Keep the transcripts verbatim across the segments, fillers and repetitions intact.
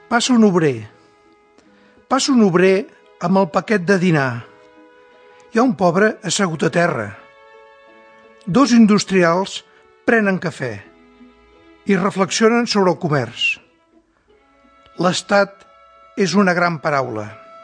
Passa un obrer. Passa un obrer amb el paquet de dinar. Hi ha un pobre assegut a terra. Dos industrials prenen cafè i reflexionen sobre el comerç. L'estat és una gran paraula.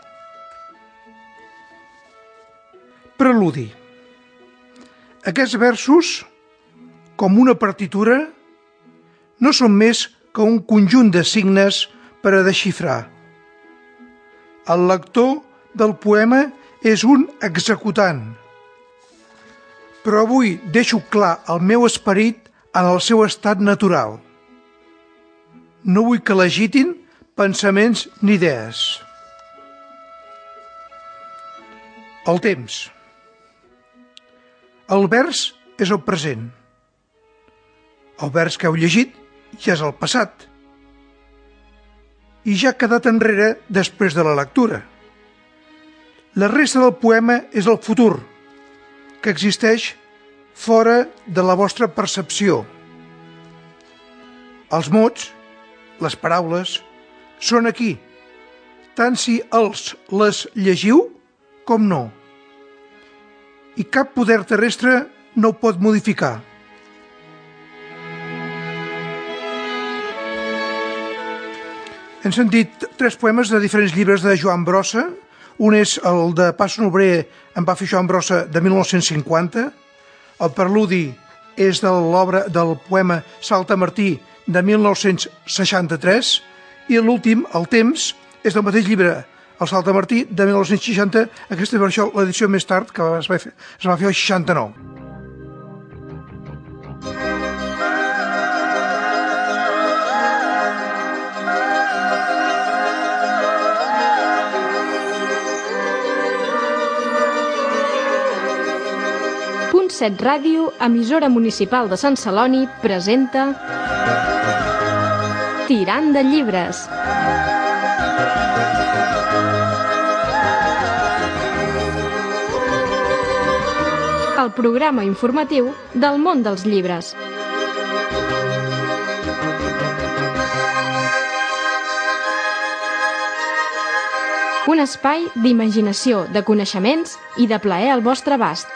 Preludi. Aquests versos, com una partitura, no són més que un conjunt de signes per a desxifrar. El lector del poema és un executant, però avui deixo clar el meu esperit en el seu estat natural. No vull que l'agitin pensaments ni idees. El temps. El vers és el present. El vers que heu llegit ja és el passat i ja ha quedat enrere després de la lectura. La resta del poema és el futur, que existeix fora de la vostra percepció. Els mots, les paraules, són aquí, tant si els les llegiu com no. I cap poder terrestre no ho pot modificar. Hem sentit tres poemes de diferents llibres de Joan Brossa. Un és el de Passa un obrer, en va fer Joan Brossa, de mil nou-cents cinquanta. El preludi és de l'obra del poema Salta Martí, de mil nou-cents seixanta-tres. I l'últim, El temps, és del mateix llibre, El Salta Martí, de mil nou-cents seixanta. Aquesta versió, l'edició més tard, que es va fer, es va fer el seixanta-nou. Set Ràdio, emissora municipal de Sant Celoni, presenta Tirant de llibres. El programa informatiu del món dels llibres. Un espai d'imaginació, de coneixements i de plaer al vostre abast.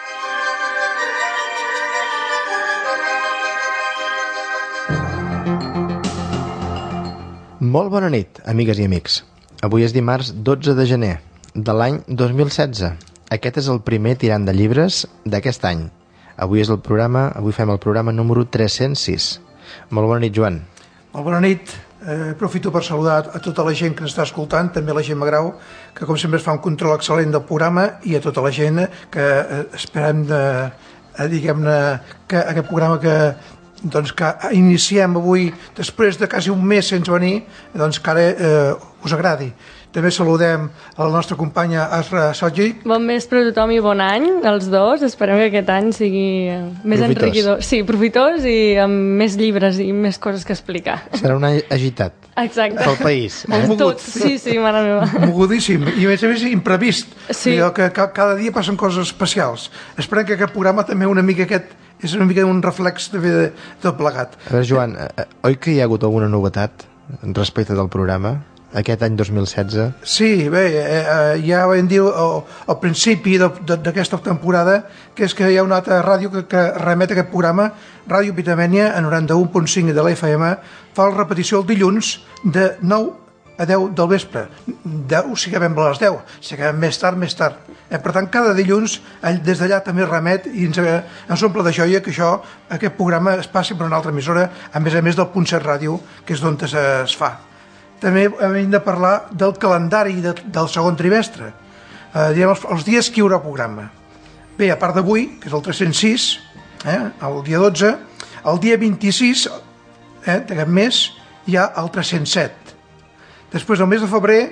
Molt bona nit, amigues i amics. Avui és dimarts dotze de gener de l'any dos mil setze. Aquest és el primer tirant de llibres d'aquest any. Avui és el programa, avui fem el programa número tres-cents sis. Molt bona nit, Joan. Molt bona nit. Eh, aprofito per saludar a tota la gent que ens està escoltant, també a la gent Magrau, que com sempre es fa un control excel·lent del programa, i a tota la gent que eh, esperem de, eh, diguem-ne, que aquest programa que doncs que iniciem avui, després de quasi un mes sense venir, doncs que ara eh, us agradi. També saludem a la nostra companya Asra Sadjic. Bon vespre a tothom i bon any, els dos. Esperem que aquest any sigui més profitós. enriquidor. Sí, profitós i amb més llibres i més coses que explicar. Serà un any agitat. Exacte. Pel país. Eh? Tot, sí, sí, mare meva. Mogudíssim. I a més a més imprevist. Sí. Allò que cada dia passen coses especials. Esperem que aquest programa també una mica aquest és una mica un reflex de, de, del plegat. A veure, Joan, eh, oi que hi ha hagut alguna novetat respecte del programa aquest any dos mil setze? Sí, bé, eh, eh, ja vam dir al, al principi d'aquesta temporada que és que hi ha una altra ràdio que, que remet a aquest programa, Ràdio Pitamènia, a noranta-u punt cinc de la F M, fa la repetició el dilluns de nou a deu del vespre. deu si acabem a les deu, si acabem més tard, més tard. Eh, per tant, cada dilluns, des d'allà també remet i ens, eh, ens omple de joia que això, aquest programa es passi per una altra emissora, a més a més del punt set ràdio, que és d'on es, es fa. També hem de parlar del calendari de, del segon trimestre, eh, diguem, els, els dies que hi haurà programa. Bé, a part d'avui, que és el tres-cents sis, eh, el dia dotze, el dia vint-i-sis eh, d'aquest mes hi ha el tres-cents set. Després, el mes de febrer,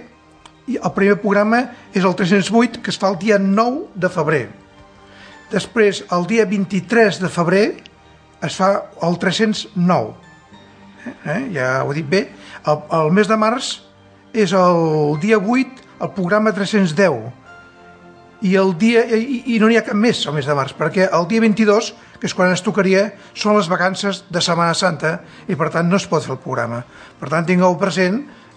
el primer programa és el tres-cents vuit, que es fa el dia nou de febrer. Després, el dia vint-i-tres de febrer, es fa el tres-cents nou. Eh? Ja ho he dit bé. El, el mes de març és el dia vuit, el programa tres-cents deu. I, el dia, i, i no n'hi ha cap més el mes de març, perquè el dia vint-i-dos, que és quan es tocaria, són les vacances de Setmana Santa i per tant no es pot fer el programa. Per tant, tingueu present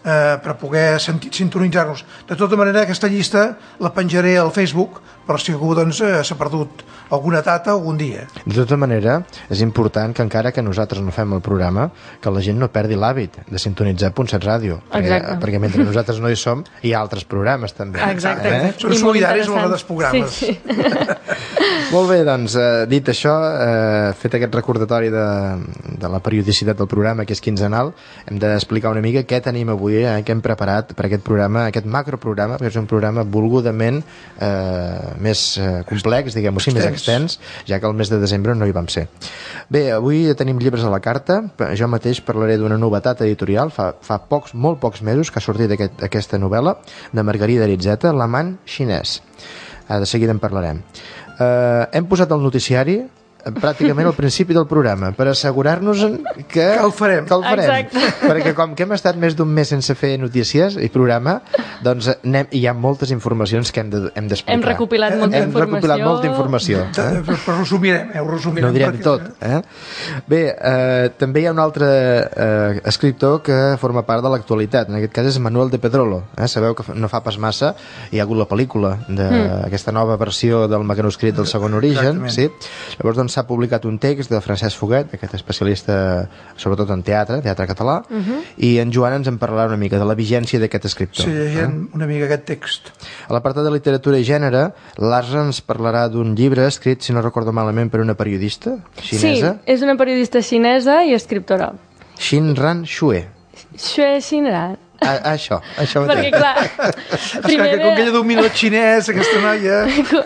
eh, per poder sintonitzar-nos. De tota manera, aquesta llista la penjaré al Facebook per si algú doncs, eh, s'ha perdut alguna data algun dia. De tota manera, és important que encara que nosaltres no fem el programa, que la gent no perdi l'hàbit de sintonitzar Punt set Ràdio, perquè, perquè mentre nosaltres no hi som, hi ha altres programes també. Exacte. Eh? Són solidaris amb els programes. Sí, sí. Molt bé, doncs, eh, dit això, eh, fet aquest recordatori de, de la periodicitat del programa, que és quinzenal, hem d'explicar una mica què tenim avui, eh, què hem preparat per aquest programa, aquest macroprograma, que és un programa volgudament eh, més eh, complex, diguem-ho així, més extens, ja que el mes de desembre no hi vam ser. Bé, avui tenim llibres a la carta. Jo mateix parlaré d'una novetat editorial, fa, fa pocs, molt pocs mesos que ha sortit aquest, aquesta novel·la de Margarida Aritzeta, L'amant xinès. Ah, de seguida en parlarem. Uh, hem posat el noticiari pràcticament al principi del programa per assegurar-nos que, que el farem, que el farem. Exacte. Perquè com que hem estat més d'un mes sense fer notícies i programa, doncs anem, hi ha moltes informacions que hem d'explicar. De, hem recopilat molta hem informació. recopilat molta informació. Eh? Però resumirem, eh? Ho resumirem. No direm perquè... tot. Eh? Bé, eh, també hi ha un altre eh, escriptor que forma part de l'actualitat. En aquest cas és Manuel de Pedrolo. Eh? Sabeu que no fa pas massa hi ha hagut la pel·lícula d'aquesta mm. nova versió del manuscrit del segon origen. Sí? Llavors, doncs, s'ha publicat un text de Francesc Foguet, aquest especialista sobretot en teatre, teatre català, uh -huh. i en Joan ens en parlarà una mica de la vigència d'aquest escriptor. Sí, llegint eh? una mica aquest text. A l'apartat de literatura i gènere, l'Arsa ens parlarà d'un llibre escrit, si no recordo malament, per una periodista xinesa. Sí, és una periodista xinesa i escriptora. Xin Ran Xue. Xue Xinran. Ah, això, això Perquè, clar, primer... Com que ella domina el xinès, aquesta noia...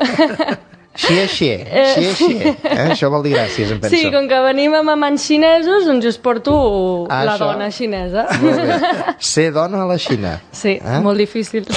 Xie, xie, xie, xie. Eh? Això vol dir gràcies, em penso. Sí, com que venim amb amants xinesos, doncs us porto ah, la això. dona xinesa. Molt bé. Ser dona a la Xina. Sí, eh? molt difícil.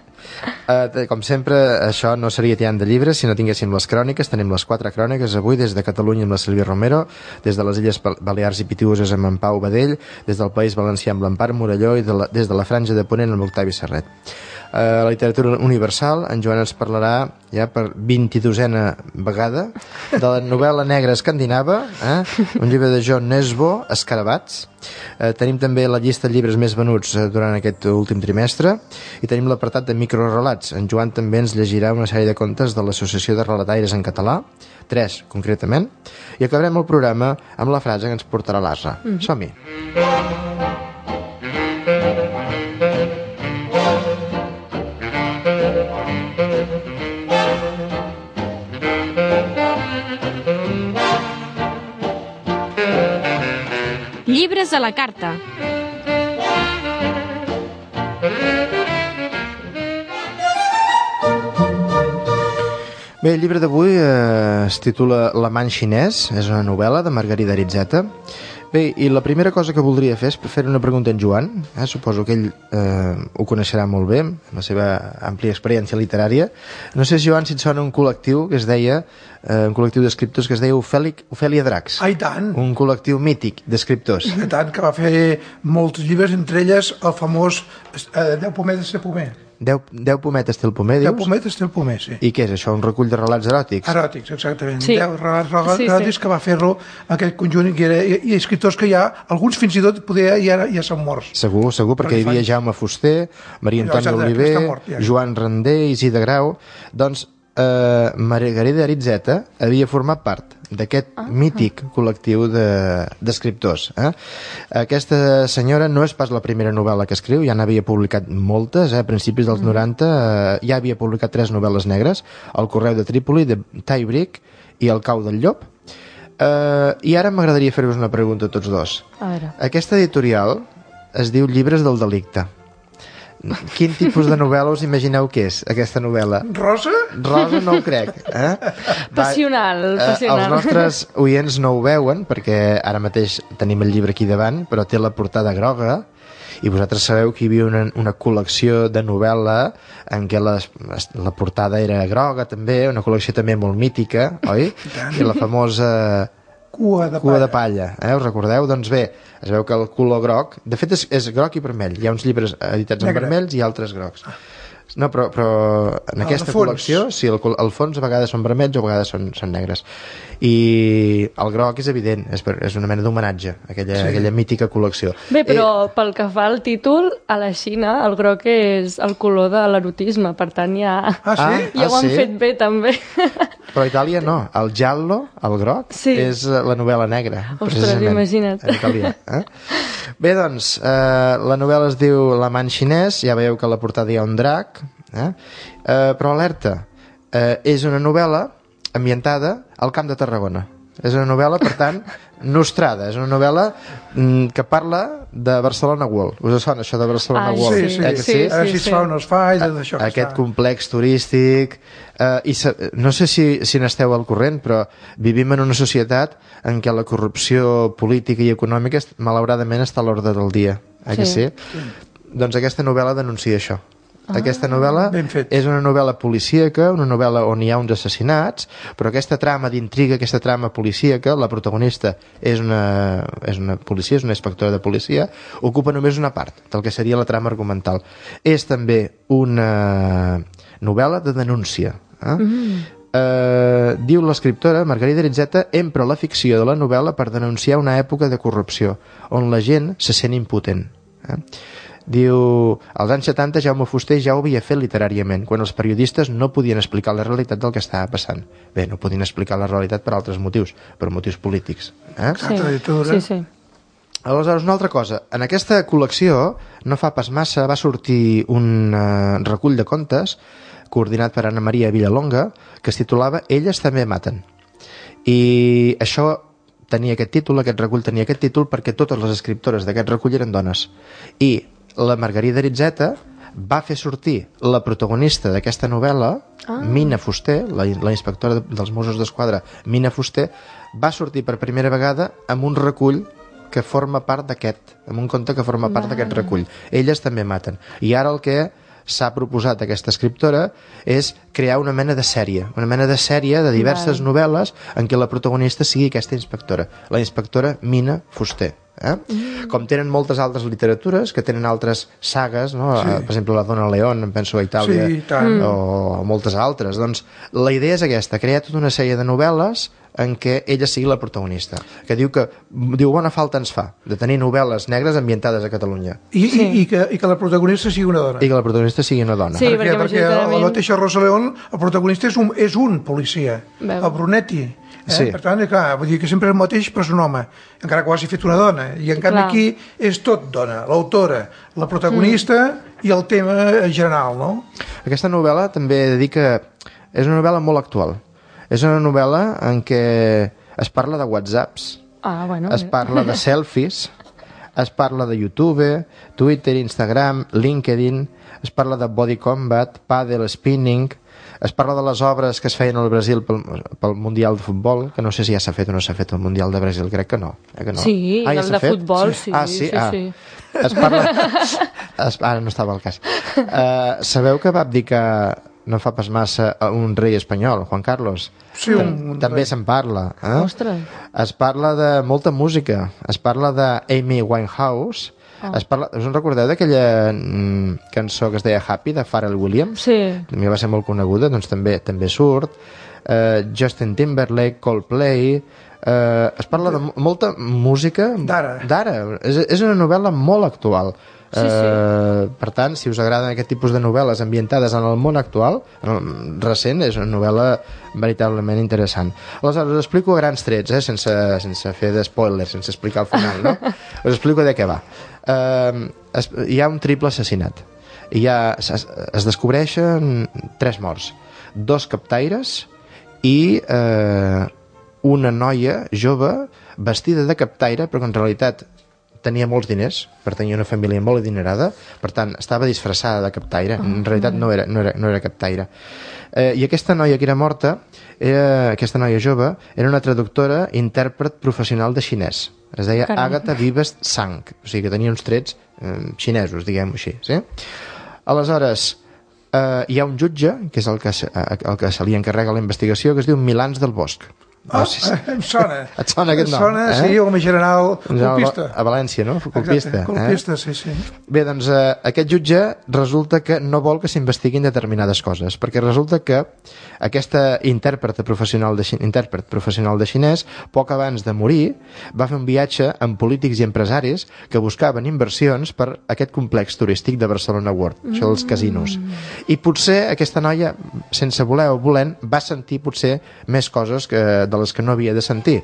Uh, com sempre, això no seria tiant de llibres si no tinguéssim les cròniques. Tenim les quatre cròniques avui, des de Catalunya amb la Sílvia Romero, des de les Illes Balears i Pitiüses amb en Pau Badell, des del País Valencià amb l'Empar Morelló i de la, des de la Franja de Ponent amb l'Octavi Serret. Uh, la literatura universal, en Joan ens parlarà ja per vint-i-dosena vegada de la novel·la negra escandinava, eh? Un llibre de John Nesbo, Escarabats. Uh, tenim també la llista de llibres més venuts uh, durant aquest últim trimestre i tenim l'apartat de microrelats. En Joan també ens llegirà una sèrie de contes de l'Associació de Relataires en Català, tres concretament, i acabarem el programa amb la frase que ens portarà l'Arsa. Mm-hmm. Som-hi! Llibres a la carta. Bé, el llibre d'avui eh, es titula L'amant xinès, és una novel·la de Margarida Aritzeta. Bé, i la primera cosa que voldria fer és fer una pregunta a en Joan. Eh? Suposo que ell eh, ho coneixerà molt bé, amb la seva àmplia experiència literària. No sé, Joan, si et sona un col·lectiu que es deia, eh, un col·lectiu d'escriptors que es deia Ofèlic, Ofèlia Dracs. Ah, i tant! Un col·lectiu mític d'escriptors. I tant, que va fer molts llibres, entre elles el famós eh, Deu pometes de pomer. Deu, deu pometes té el pomer, dius? Deu pometes té el pomer, sí. I què és això, un recull de relats eròtics? Eròtics, exactament. Sí. Deu relats sí, eròtics sí. que va fer-lo aquell conjunt, i, era, i, i escriptors que ja, alguns fins i tot poder, ja, ja són morts. Segur, segur, perquè hi havia Jaume Fuster, Maria Antònia Oliver, mort, ja. Joan Render, Isidre Grau. Doncs eh, Margarida Aritzeta havia format part d'aquest ah, mític col·lectiu d'escriptors. De, eh? Aquesta senyora no és pas la primera novel·la que escriu, ja n'havia publicat moltes, eh? A principis dels mm. noranta eh, ja havia publicat tres novel·les negres, El correu de Trípoli, de Taibric i El cau del llop. Eh, I ara m'agradaria fer-vos una pregunta a tots dos. A veure. Aquesta editorial es diu Llibres del delicte. Quin tipus de novel·la us imagineu que és, aquesta novel·la? Rosa? Rosa no ho crec. Eh? Passional, Va, passional. Eh, els nostres oients no ho veuen, perquè ara mateix tenim el llibre aquí davant, però té la portada groga, i vosaltres sabeu que hi havia una, una col·lecció de novel·la en què les, la portada era groga també, una col·lecció també molt mítica, oi? I la famosa... Cua de Cua palla. de palla, eh? Us recordeu? Doncs bé, es veu que el color groc, de fet és, és groc i vermell, hi ha uns llibres editats en Negre. vermells i altres grocs. No, però, però en aquesta col·lecció, sí, el, el fons a vegades són vermells o a vegades són, són negres. I el groc és evident, és, per, és una mena d'homenatge a aquella, sí. aquella mítica col·lecció. Bé, però eh, pel que fa al títol, a la Xina el groc és el color de l'erotisme, per tant ja, ah, sí? ja ah, ho han sí? fet bé també. Però a Itàlia no, el giallo, el groc, sí. és la novel·la negra. Ostres, imagina't. A Itàlia, eh? Bé, doncs, eh, la novel·la es diu L'amant xinès, ja veieu que a la portada hi ha un drac, eh? Eh, però alerta, eh, és una novel·la ambientada al Camp de Tarragona. És una novel·la, per tant, nostrada. És una novel·la mm, que parla de Barcelona World. Us sona això de Barcelona Ai, World? Sí, sí, eh, sí, sí, sí, a veure si es fa o no es fa i tot això. Aquest complex turístic eh, i sa, no sé si, si n'esteu al corrent, però vivim en una societat en què la corrupció política i econòmica malauradament està a l'ordre del dia, eh, sí. que sí? sí? Doncs aquesta novel·la denuncia això. Ah, aquesta novel·la és una novel·la policíaca, una novel·la on hi ha uns assassinats, però aquesta trama d'intriga, aquesta trama policíaca, la protagonista és una, és una policia, és una inspectora de policia, ocupa només una part del que seria la trama argumental. És també una novel·la de denúncia. Eh? Mm. Eh, diu l'escriptora Margarida Rizzeta, empra la ficció de la novel·la per denunciar una època de corrupció, on la gent se sent impotent. Eh? Diu, als anys setanta Jaume Fuster ja ho havia fet literàriament, quan els periodistes no podien explicar la realitat del que estava passant. Bé, no podien explicar la realitat per altres motius, per motius polítics. Eh? Sí, sí, sí. Aleshores, una altra cosa. En aquesta col·lecció, no fa pas massa, va sortir un uh, recull de contes coordinat per Anna Maria Villalonga, que es titulava Elles també maten. I això tenia aquest títol, aquest recull tenia aquest títol perquè totes les escriptores d'aquest recull eren dones. I la Margarida Rizzeta va fer sortir la protagonista d'aquesta novel·la, ah. Mina Fuster, la, la inspectora dels Mossos d'Esquadra, Mina Fuster, va sortir per primera vegada amb un recull que forma part d'aquest, amb un conte que forma part d'aquest recull. Elles també maten. I ara el que s'ha proposat aquesta escriptora és crear una mena de sèrie, una mena de sèrie de diverses vale. novel·les en què la protagonista sigui aquesta inspectora, la inspectora Mina Fuster. Eh? Mm. Com tenen moltes altres literatures que tenen altres sagues, no? Sí. Per exemple la Dona León, em penso a Itàlia, sí, tant. o moltes altres. Doncs la idea és aquesta, crear tota una sèrie de novel·les en què ella sigui la protagonista, que diu que diu bona falta ens fa de tenir novel·les negres ambientades a Catalunya. I, sí. i, i, que, i que la protagonista sigui una dona. I que la protagonista sigui una dona. Sí, perquè, perquè, perquè la mateixa Rosa León, el protagonista és un, és un policia, Veu. el Brunetti. Eh? Sí. Per tant, clar, vull dir que sempre és el mateix, però és un home, encara que ho hagi fet una dona. I en canvi clar. aquí és tot dona, l'autora, la protagonista mm. i el tema general, no? Aquesta novel·la també he de dir que és una novel·la molt actual. És una novel·la en què es parla de whatsapps, ah, bueno, es parla de selfies, es parla de YouTube, Twitter, Instagram, LinkedIn, es parla de body combat, paddle, spinning, es parla de les obres que es feien al Brasil pel, pel Mundial de Futbol, que no sé si ja s'ha fet o no s'ha fet el Mundial de Brasil, crec que no. Eh, que no. Sí, ah, ja el de fet? futbol, sí. Ah, sí? sí, ah. sí. Es parla... Es... Ara no estava al cas. Uh, sabeu que va abdicar no fa pas massa un rei espanyol, Juan Carlos? Sí, un, un també se'n parla. Eh? Ostres. Es parla de molta música. Es parla d'Amy Winehouse. Oh. Es parla, us en recordeu d'aquella mm, cançó que es deia Happy, de Pharrell Williams? Sí. També va ser molt coneguda, doncs també també surt. Uh, Justin Timberlake, Coldplay... Uh, es parla de molta música d'ara. d'ara. És, és una novel·la molt actual. Sí, sí. Uh, per tant, si us agraden aquest tipus de novel·les ambientades en el món actual, recent, és una novel·la veritablement interessant. Aleshores, us explico a grans trets, eh, sense, sense fer de spoilers, sense explicar el final, no? Us explico de què va. Uh, es, hi ha un triple assassinat. Hi ha, es, es descobreixen tres morts. Dos captaires i eh, una noia jove vestida de captaire, però que en realitat tenia molts diners, per tenir una família molt adinerada, per tant, estava disfressada de captaire, en realitat no era, no era, no era captaire. Eh, I aquesta noia que era morta, era, aquesta noia jove, era una traductora, intèrpret professional de xinès. Es deia Caram. Agatha Vives Sang, o sigui que tenia uns trets eh, xinesos, diguem-ho així. Sí? Aleshores, eh, hi ha un jutge, que és el que, se, el que se li encarrega la investigació, que es diu Milans del Bosch. Ah, Oh, sí, sí. em sona. Et sona aquest nom? Em sona, eh? sí, home general colpista. A València, no? Colpista. Exacte, colpista, eh? sí, sí. Bé, doncs eh, aquest jutge resulta que no vol que s'investiguin determinades coses, perquè resulta que aquesta intèrpret professional de, intèrpret professional de xinès, poc abans de morir, va fer un viatge amb polítics i empresaris que buscaven inversions per aquest complex turístic de Barcelona World, mm. això dels casinos. I potser aquesta noia, sense voler o volent, va sentir potser més coses que, de les que no havia de sentir.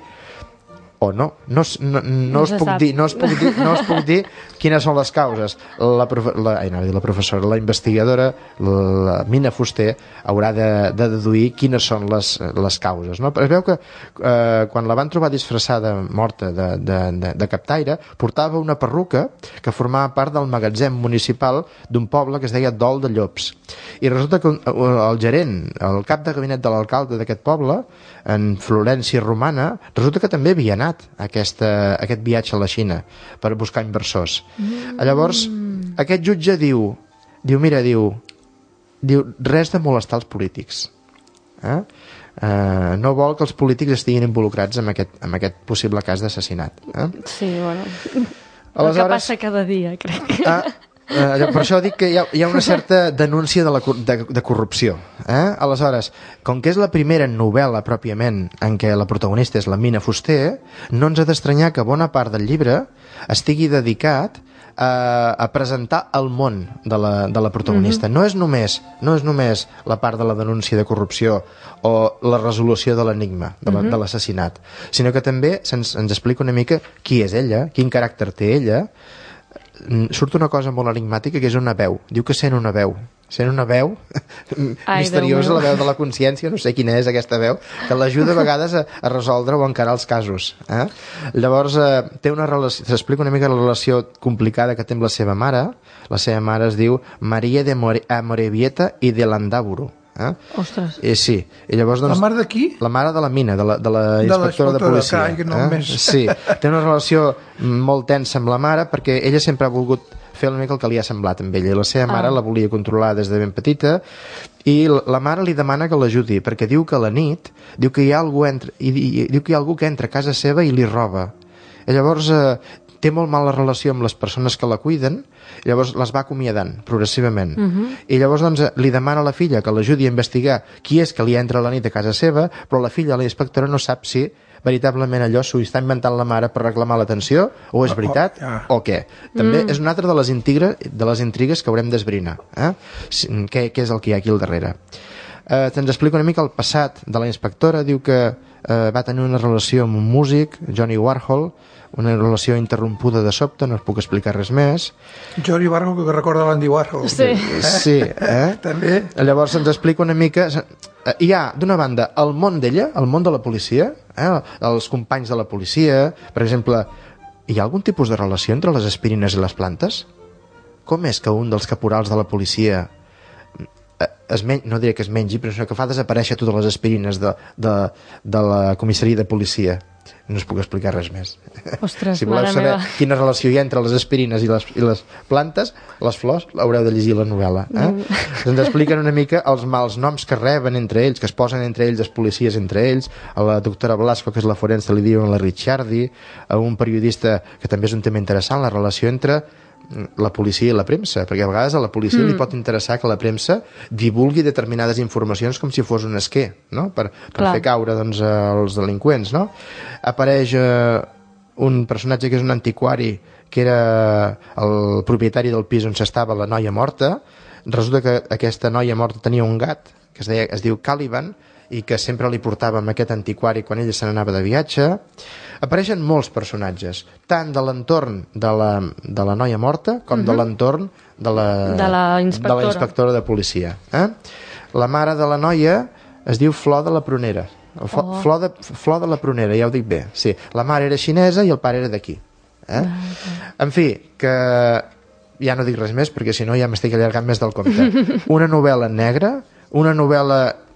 O no, no, no, no, no, us puc dir, no, us puc dir, no us puc dir quines són les causes. La, la, ai, no, la professora, la investigadora, la Mina Fuster, haurà de, de deduir quines són les, les causes. No? Però es veu que eh, quan la van trobar disfressada, morta de, de, de, de captaire, portava una perruca que formava part del magatzem municipal d'un poble que es deia Dol de Llops. I resulta que el gerent, el cap de gabinet de l'alcalde d'aquest poble, en Florència Romana, resulta que també havia anat a aquesta, a aquest viatge a la Xina per buscar inversors. Mm. Llavors, aquest jutge diu, diu mira, diu, diu res de molestar els polítics. Eh? Uh, no vol que els polítics estiguin involucrats en aquest, en aquest possible cas d'assassinat. Eh? Sí, bueno, aleshores, el que passa cada dia, crec. Ah, Uh, per això dic que hi ha, hi ha una certa denúncia de, la, de, de corrupció. Eh? Aleshores, com que és la primera novel·la pròpiament en què la protagonista és la Mina Fuster, no ens ha d'estranyar que bona part del llibre estigui dedicat a, a presentar el món de la, de la protagonista. Mm-hmm. No és només, no és només la part de la denúncia de corrupció o la resolució de l'enigma, de, la, mm-hmm. de l'assassinat, sinó que també se'ns, ens explica una mica qui és ella, quin caràcter té ella. Surt una cosa molt enigmàtica que és una veu, diu que sent una veu sent una veu Ai, misteriosa, la veu de la consciència, no sé quina és aquesta veu, que l'ajuda a vegades a, a resoldre o a encarar els casos, eh? Llavors eh, té una relació, s'explica una mica la relació complicada que té amb la seva mare. La seva mare es diu Maria de More, Amorebieta i de Landaburu. Eh? Ostres. Eh, sí. I llavors, doncs, la mare de qui? La mare de la Mina, de la, de la inspectora de, de policia. Carai, no, eh? Sí. Té una relació molt tensa amb la mare perquè ella sempre ha volgut fer una mica el que li ha semblat amb ella, i la seva mare ah. la volia controlar des de ben petita, i la mare li demana que l'ajudi perquè diu que a la nit diu que hi ha algú, entre, i, i, diu que hi ha algú que entra a casa seva i li roba. I llavors eh, té molt mala relació amb les persones que la cuiden, i llavors les va acomiadant progressivament. Uh-huh. I llavors doncs, li demana a la filla que l'ajudi a investigar qui és que li entra a la nit a casa seva, però la filla, la inspectora, no sap si veritablement allò s'ho està inventant la mare per reclamar l'atenció, o és veritat, oh, oh, yeah. o què. També mm. és una altra de les, intriga, de les intrigues que haurem d'esbrinar. Eh? Què, què és el que hi ha aquí al darrere? Eh, T'ens explica una mica el passat de la inspectora. Diu que eh, va tenir una relació amb un músic, Johnny Warhol, una relació interrompuda de sobte, no us puc explicar res més. Johnny Warhol, que recorda l'Andy Warhol. Sí. Eh? Sí, eh? També. Llavors ens explica una mica... Hi ha, d'una banda, el món d'ella, el món de la policia, eh? Els companys de la policia, per exemple, hi ha algun tipus de relació entre les aspirines i les plantes? Com és que un dels caporals de la policia es men... no diré que es mengi, però que fa desaparèixer totes les aspirines de, de, de la comissaria de policia? No us puc explicar res més. Ostres, si voleu saber meva. Quina relació hi ha entre les aspirines i les, i les plantes, les flors, haureu de llegir la novel·la. Eh? Mm. Ens expliquen una mica els mals noms que reben entre ells, que es posen entre ells, els policies entre ells. A la doctora Blasco, que és la forense, li diuen la Ricciardi. A un periodista, que també és un tema interessant, la relació entre la policia i la premsa, perquè a vegades a la policia mm. li pot interessar que la premsa divulgui determinades informacions com si fos un esquer, no? per, per fer caure doncs, els delinqüents, no? Apareix eh, un personatge que és un antiquari, que era el propietari del pis on s'estava la noia morta. Resulta que aquesta noia morta tenia un gat que es, deia, es diu Caliban, i que sempre li portava amb aquest antiquari quan ella se n'anava de viatge. Apareixen molts personatges, tant de l'entorn de la, de la noia morta com uh-huh. de l'entorn de la, de, la de la inspectora de policia. Eh? La mare de la noia es diu Flor de la Prunera. O Flo, oh. Flor, de, Flor de la Prunera, ja ho dic bé. Sí, la mare era xinesa i el pare era d'aquí. Eh? Uh-huh. En fi, que ja no dic res més perquè si no ja m'estic allargant més del compte. Una novel·la negra, una novel·la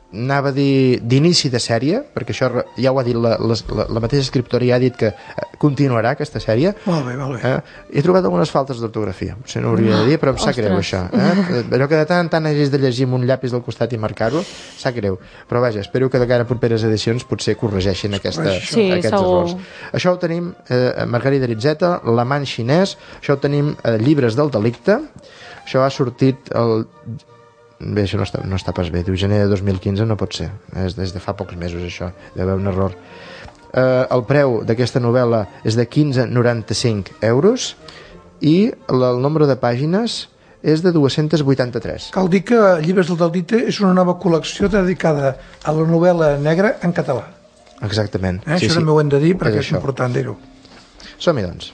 anava a dir d'inici de sèrie, perquè això ja ho ha dit la, la, la mateixa escriptora, ja ha dit que continuarà aquesta sèrie. Molt bé, molt bé. Eh? He trobat algunes faltes d'ortografia, potser no ho hauria de dir, però em sap greu això. Eh? Allò que de tant en tant hagis de llegir amb un llapis del costat i marcar-ho, sap greu. Però vaja, espero que de cara a properes edicions potser corregeixin aquesta, sí, aquests segur. errors. Això ho tenim eh, Margarida Ritzeta, L'amant xinès, això ho tenim eh, Llibres del delicte, això ha sortit el... Bé, això no està, no està pas bé. Diu gener de dos mil quinze, no pot ser. És des de fa pocs mesos, això. Deu haver un error. Eh, el preu d'aquesta novel·la és de quinze coma noranta-cinc euros i el, el nombre de pàgines és de dos-cents vuitanta-tres. Cal dir que Llibres del delicte és una nova col·lecció dedicada a la novel·la negra en català. Exactament. Eh? Sí, això sí. també ho hem de dir perquè és, és important dir-ho. Som-hi, doncs.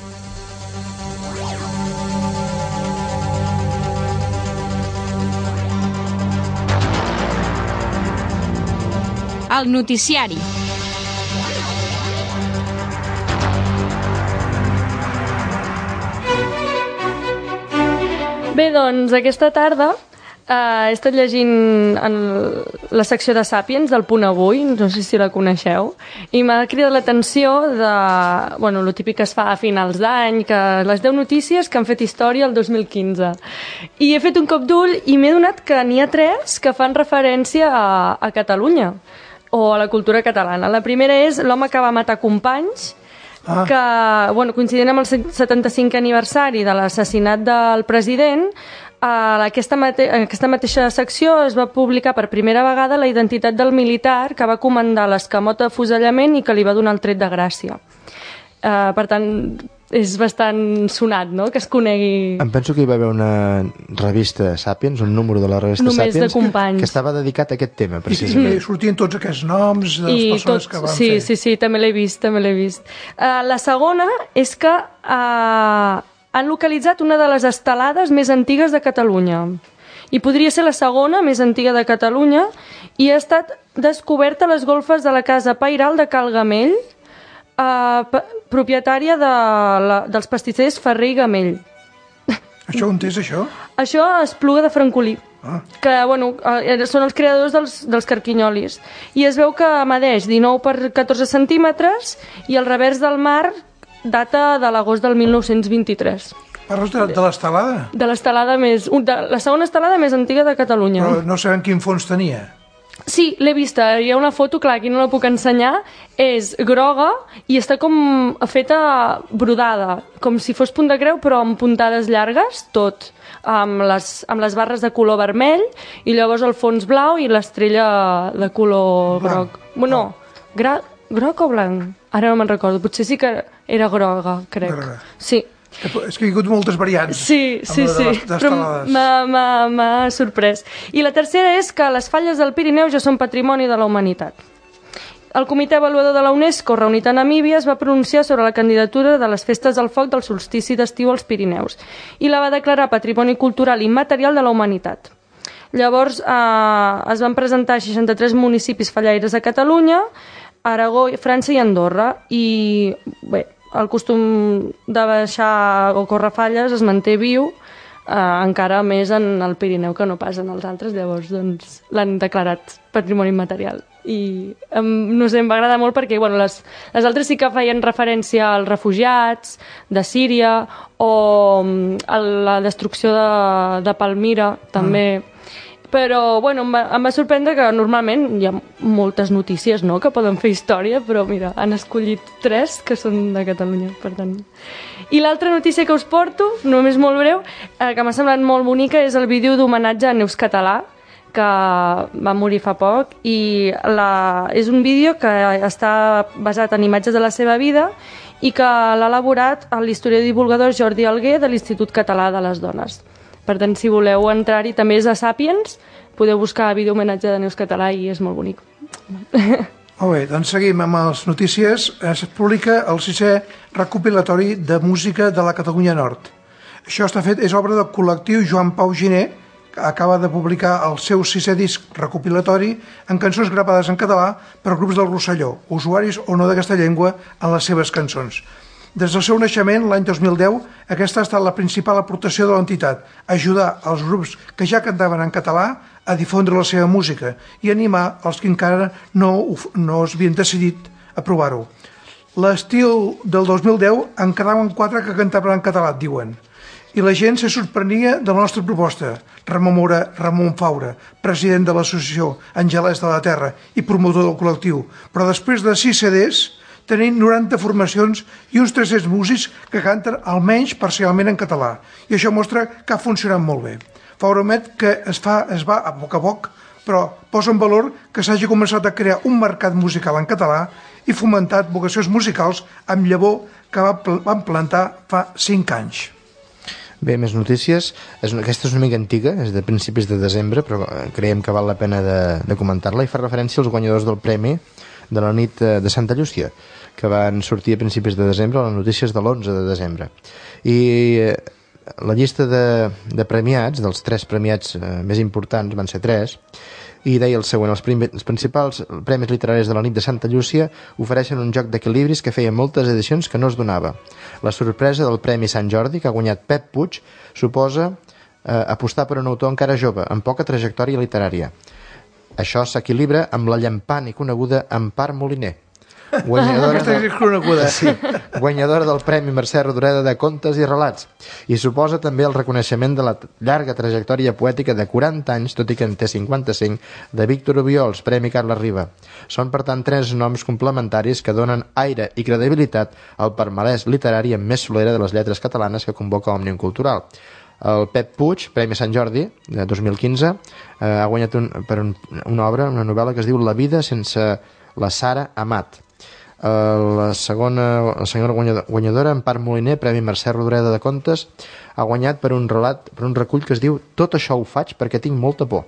El noticiari. Bé, doncs aquesta tarda eh, he estat llegint en la secció de Sàpiens del Punt Avui, no sé si la coneixeu, i m'ha cridat l'atenció de, bueno, el típic que es fa a finals d'any, que les deu notícies que han fet història el dos mil quinze. I he fet un cop d'ull i m'he donat que n'hi ha tres que fan referència a, a Catalunya o a la cultura catalana. La primera és L'home que va matar companys, ah. que, bueno, coincidint amb el setanta-cinquè aniversari de l'assassinat del president, a aquesta, mate aquesta mateixa secció es va publicar per primera vegada la identitat del militar que va comandar l'escamot de fusellament i que li va donar el tret de gràcia. Uh, per tant, és bastant sonat, no?, que es conegui... Em penso que hi va haver una revista Sàpiens, un número de la revista Només Sàpiens, de companys, que estava dedicat a aquest tema, I, precisament. I sortien tots aquests noms de les I persones tots, que van sí, fer. Sí, sí, també l'he vist, també l'he vist. Uh, la segona és que uh, han localitzat una de les estelades més antigues de Catalunya. I podria ser la segona més antiga de Catalunya i ha estat descoberta a les golfes de la casa pairal de Cal Gamell, Uh, propietària de la, dels pastissers Ferrer i Gamell. Això on és, això? Això a Espluga de Francolí, ah. que bueno, uh, són els creadors dels, dels carquinyolis. I es veu que medeix dinou per catorze centímetres i el revers del mar data de l'agost del mil nou-cents vint-i-tres. Parles de, de l'estelada? De l'estelada més... De la segona estelada més antiga de Catalunya. Però no sabem quin fons tenia. Sí, l'he vista. Hi ha una foto, clar, aquí no la puc ensenyar. És groga i està com feta brodada, com si fos punt de creu, però amb puntades llargues, tot, amb les, amb les barres de color vermell i llavors el fons blau i l'estrella de color groc. Bueno, gra, groc o blanc? Ara no me'n recordo. Potser sí que era groga, crec. Groga. Sí. És que hi ha hagut moltes variants. Sí, sí, sí, però d'estelades. m'ha sorprès. I la tercera és que les falles del Pirineu ja són patrimoni de la humanitat. El comitè avaluador de la UNESCO, reunit a Namíbia, es va pronunciar sobre la candidatura de les festes del foc del solstici d'estiu als Pirineus i la va declarar patrimoni cultural immaterial de la humanitat. Llavors eh, es van presentar seixanta-tres municipis fallaires a Catalunya, Aragó, França i Andorra. I bé, el costum de baixar o córrer falles es manté viu, eh, encara més en el Pirineu que no pas en els altres, llavors doncs, l'han declarat patrimoni immaterial. I um, no sé, em va agradar molt perquè bueno, les, les altres sí que feien referència als refugiats de Síria o um, a la destrucció de, de Palmira també. Mm. Però bueno, em va, em va sorprendre que normalment hi ha moltes notícies, no?, que poden fer història, però mira, han escollit tres que són de Catalunya, per tant. I l'altra notícia que us porto, només molt breu, eh, que m'ha semblat molt bonica, és el vídeo d'homenatge a Neus Català, que va morir fa poc, i la, és un vídeo que està basat en imatges de la seva vida i que l'ha elaborat l'historiador i divulgador Jordi Alguer de l'Institut Català de les Dones. Per tant, si voleu entrar-hi, també és a Sàpiens, podeu buscar vídeo homenatge de Neus Català i és molt bonic. Molt bé, doncs seguim amb les notícies. Es publica el sisè recopilatori de música de la Catalunya Nord. Això està fet, és obra del col·lectiu Joan Pau Giner, que acaba de publicar el seu sisè disc recopilatori en cançons gravades en català per grups del Rosselló, usuaris o no d'aquesta llengua en les seves cançons. Des del seu naixement, l'any dos mil deu, aquesta ha estat la principal aportació de l'entitat, ajudar els grups que ja cantaven en català a difondre la seva música i animar els que encara no, no es havien decidit a provar-ho. L'estil del dos mil deu en quedaven quatre que cantaven en català, diuen. I la gent se sorprenia de la nostra proposta. Ramon Mora, Ramon Faura, president de l'associació Angelès de la Terra i promotor del col·lectiu. Però després de sis C Ds tenim noranta formacions i uns tres-cents músics que canten almenys parcialment en català. I això mostra que ha funcionat molt bé. Faura admet que es, fa, es va a poc a poc, però posa en valor que s'hagi començat a crear un mercat musical en català i fomentat vocacions musicals amb llavor que van plantar fa cinc anys. Bé, més notícies. És una, aquesta és una mica antiga, és de principis de desembre, però creiem que val la pena de, de comentar-la, i fa referència als guanyadors del premi de la nit de Santa Llúcia, que van sortir a principis de desembre, a les notícies de l'onze de desembre. I eh, la llista de, de premiats, dels tres premiats eh, més importants, van ser tres, i deia el següent: els, prim, els principals premis literaris de la nit de Santa Llúcia ofereixen un joc d'equilibris que feia moltes edicions que no es donava. La sorpresa del Premi Sant Jordi, que ha guanyat Pep Puig, suposa eh, apostar per un autor encara jove, amb poca trajectòria literària. Això s'equilibra amb la llampant i coneguda Empar Moliner, guanyadora, de, sí, guanyadora del Premi Mercè Rodoreda de Contes i Relats, i suposa també el reconeixement de la llarga trajectòria poètica de quaranta anys, tot i que en té cinquanta-cinc, de Víctor Obiols, Premi Carles Riba. Són, per tant, tres noms complementaris que donen aire i credibilitat al palmarès literari amb més solera de les lletres catalanes que convoca Òmnium Cultural. El Pep Puig, Premi Sant Jordi, de dos mil quinze, eh, ha guanyat un, per un, una obra, una novel·la que es diu La vida sense la Sara Amat. La segona, la senyora guanyadora, Empar Moliner, Premi Mercè Rodoreda de Contes, ha guanyat per un relat, per un recull que es diu Tot això ho faig perquè tinc molta por.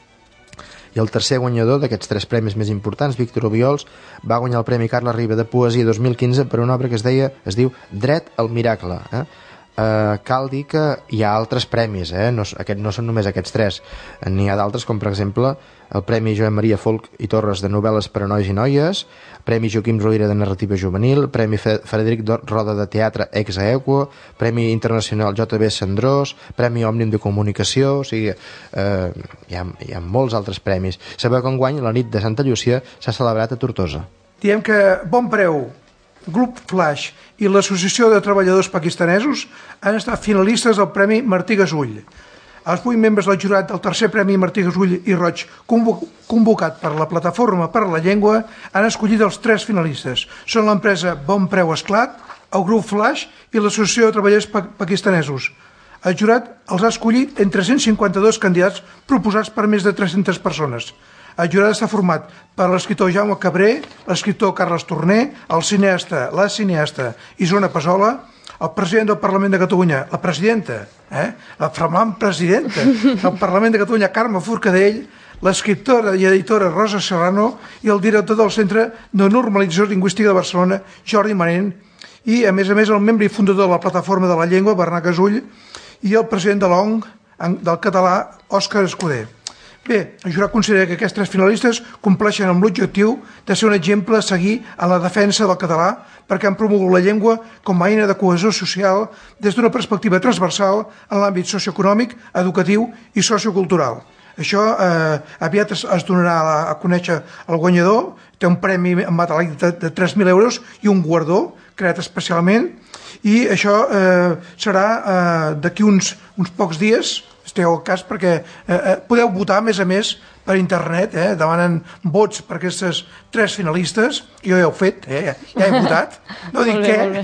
I el tercer guanyador d'aquests tres premis més importants, Víctor Obiols, va guanyar el Premi Carles Riba de Poesia dos mil quinze per una obra que es deia, es diu Dret al miracle. Eh? Uh, cal dir que hi ha altres premis, eh? no, aquest, no són només aquests tres, n'hi ha d'altres, com per exemple el Premi Joan Maria Folch i Torres de novel·les per a nois i noies, Premi Joaquim Rovira de narrativa juvenil, Premi Frederic Roda de teatre ex aequo, Premi Internacional J B Cendrós, Premi Òmnium de comunicació, o sigui, eh, hi, ha, hi ha molts altres premis. Sabeu que enguany la nit de Santa Llúcia s'ha celebrat a Tortosa. Diem que Bon Preu, Grup Flash i l'Associació de Treballadors Pakistanesos han estat finalistes del Premi Martí Gasull. Els vuit membres del jurat del tercer Premi Martí Gasull i Roig, convocat per la Plataforma per la Llengua, han escollit els tres finalistes. Són l'empresa Bon Preu Esclat, el Grup Flash i l'Associació de Treballadors Pakistanesos. El jurat els ha escollit entre cent cinquanta-dos candidats proposats per més de tres-centes persones. El jurat està format per l'escriptor Jaume Cabré, l'escriptor Carles Torner, el cineasta, la cineasta Isona Pasola, el president del Parlament de Catalunya, la presidenta, eh? la flamant presidenta del Parlament de Catalunya, Carme Forcadell, l'escriptora i editora Rosa Serrano i el director del Centre de Normalització Lingüística de Barcelona, Jordi Manent, i a més a més el membre i fundador de la Plataforma de la Llengua, Bernat Gasull, i el president de l'O N G del català, Òscar Escuder. Bé, el jurat considera que aquests tres finalistes compleixen amb l'objectiu de ser un exemple a seguir en la defensa del català perquè han promogut la llengua com a eina de cohesió social des d'una perspectiva transversal en l'àmbit socioeconòmic, educatiu i sociocultural. Això eh, aviat es, es donarà a, a conèixer el guanyador, té un premi en metàl·lic de, de tres mil euros i un guardó creat especialment, i això eh, serà eh, d'aquí uns, uns pocs dies. Esteu al cas perquè eh, podeu votar, a més a més, per internet, eh? Demanen vots per aquestes tres finalistes, jo ja ho he fet, eh? ja he votat, no dic què,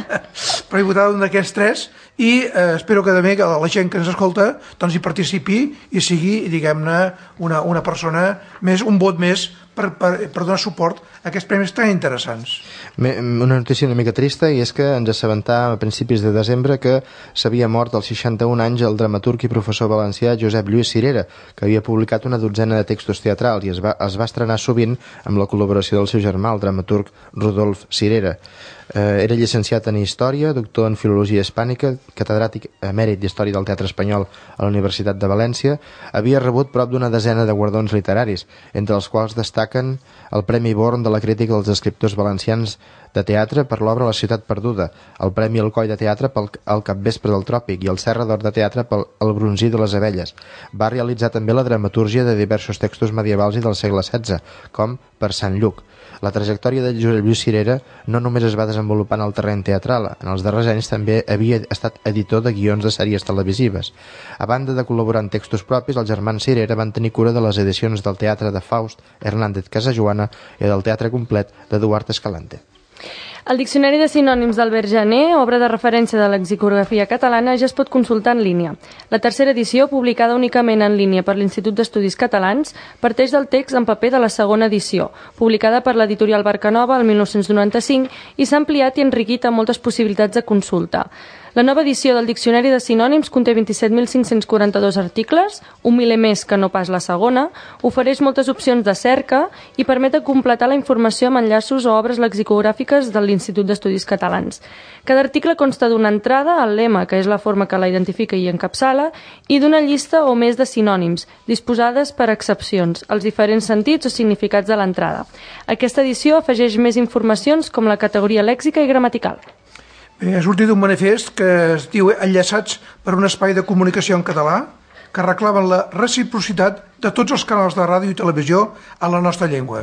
però he votat un d'aquests tres, i eh, espero que també que la gent que ens escolta doncs hi participi i sigui, diguem-ne, una, una persona més, un vot més per, per, per donar suport a aquests premis tan interessants. Una notícia una mica trista, i és que ens assabentàvem a principis de desembre que s'havia mort als seixanta-un anys el dramaturg i professor valencià Josep Lluís Cirera, que havia publicat una dotzena de textos teatrals i es va, es va estrenar sovint amb la col·laboració del seu germà, el dramaturg Rodolf Cirera. Eh, era llicenciat en Història, doctor en Filologia Hispànica, catedràtic emèrit d'Història del Teatre Espanyol a la Universitat de València. Havia rebut prop d'una desena de guardons literaris, entre els quals destaca destaquen el Premi Born de la Crítica dels Escriptors Valencians de Teatre per l'obra La Ciutat Perduda, el Premi Alcoi de Teatre pel El Capvespre del Tròpic i el Serra d'Or de Teatre pel El Bronzí de les Abelles. Va realitzar també la dramatúrgia de diversos textos medievals i del segle setze, com per Sant Lluc. La trajectòria de Josep Lluís Cirera no només es va desenvolupar en el terreny teatral, en els darrers anys també havia estat editor de guions de sèries televisives. A banda de col·laborar en textos propis, els germans Cirera van tenir cura de les edicions del Teatre de Faust, Hernández Casajoana, i del Teatre Complet d'Eduard Escalante. El Diccionari de Sinònims d'Albert Jané, obra de referència de lexicografia catalana, ja es pot consultar en línia. La tercera edició, publicada únicament en línia per l'Institut d'Estudis Catalans, parteix del text en paper de la segona edició, publicada per l'editorial Barcanova el mil nou-cents noranta-cinc i s'ha ampliat i enriquit amb moltes possibilitats de consulta. La nova edició del Diccionari de Sinònims conté vint-i-set mil cinc-cents quaranta-dos articles, un miler més que no pas la segona, ofereix moltes opcions de cerca i permet completar la informació amb enllaços o obres lexicogràfiques de l'Institut d'Estudis Catalans. Cada article consta d'una entrada, el lema, que és la forma que la identifica i encapçala, i d'una llista o més de sinònims, disposades per excepcions, els diferents sentits o significats de l'entrada. Aquesta edició afegeix més informacions com la categoria lèxica i gramatical. Bé, ha sortit un manifest que es diu Enllaçats per un espai de comunicació en català, que reclamen la reciprocitat de tots els canals de ràdio i televisió a la nostra llengua.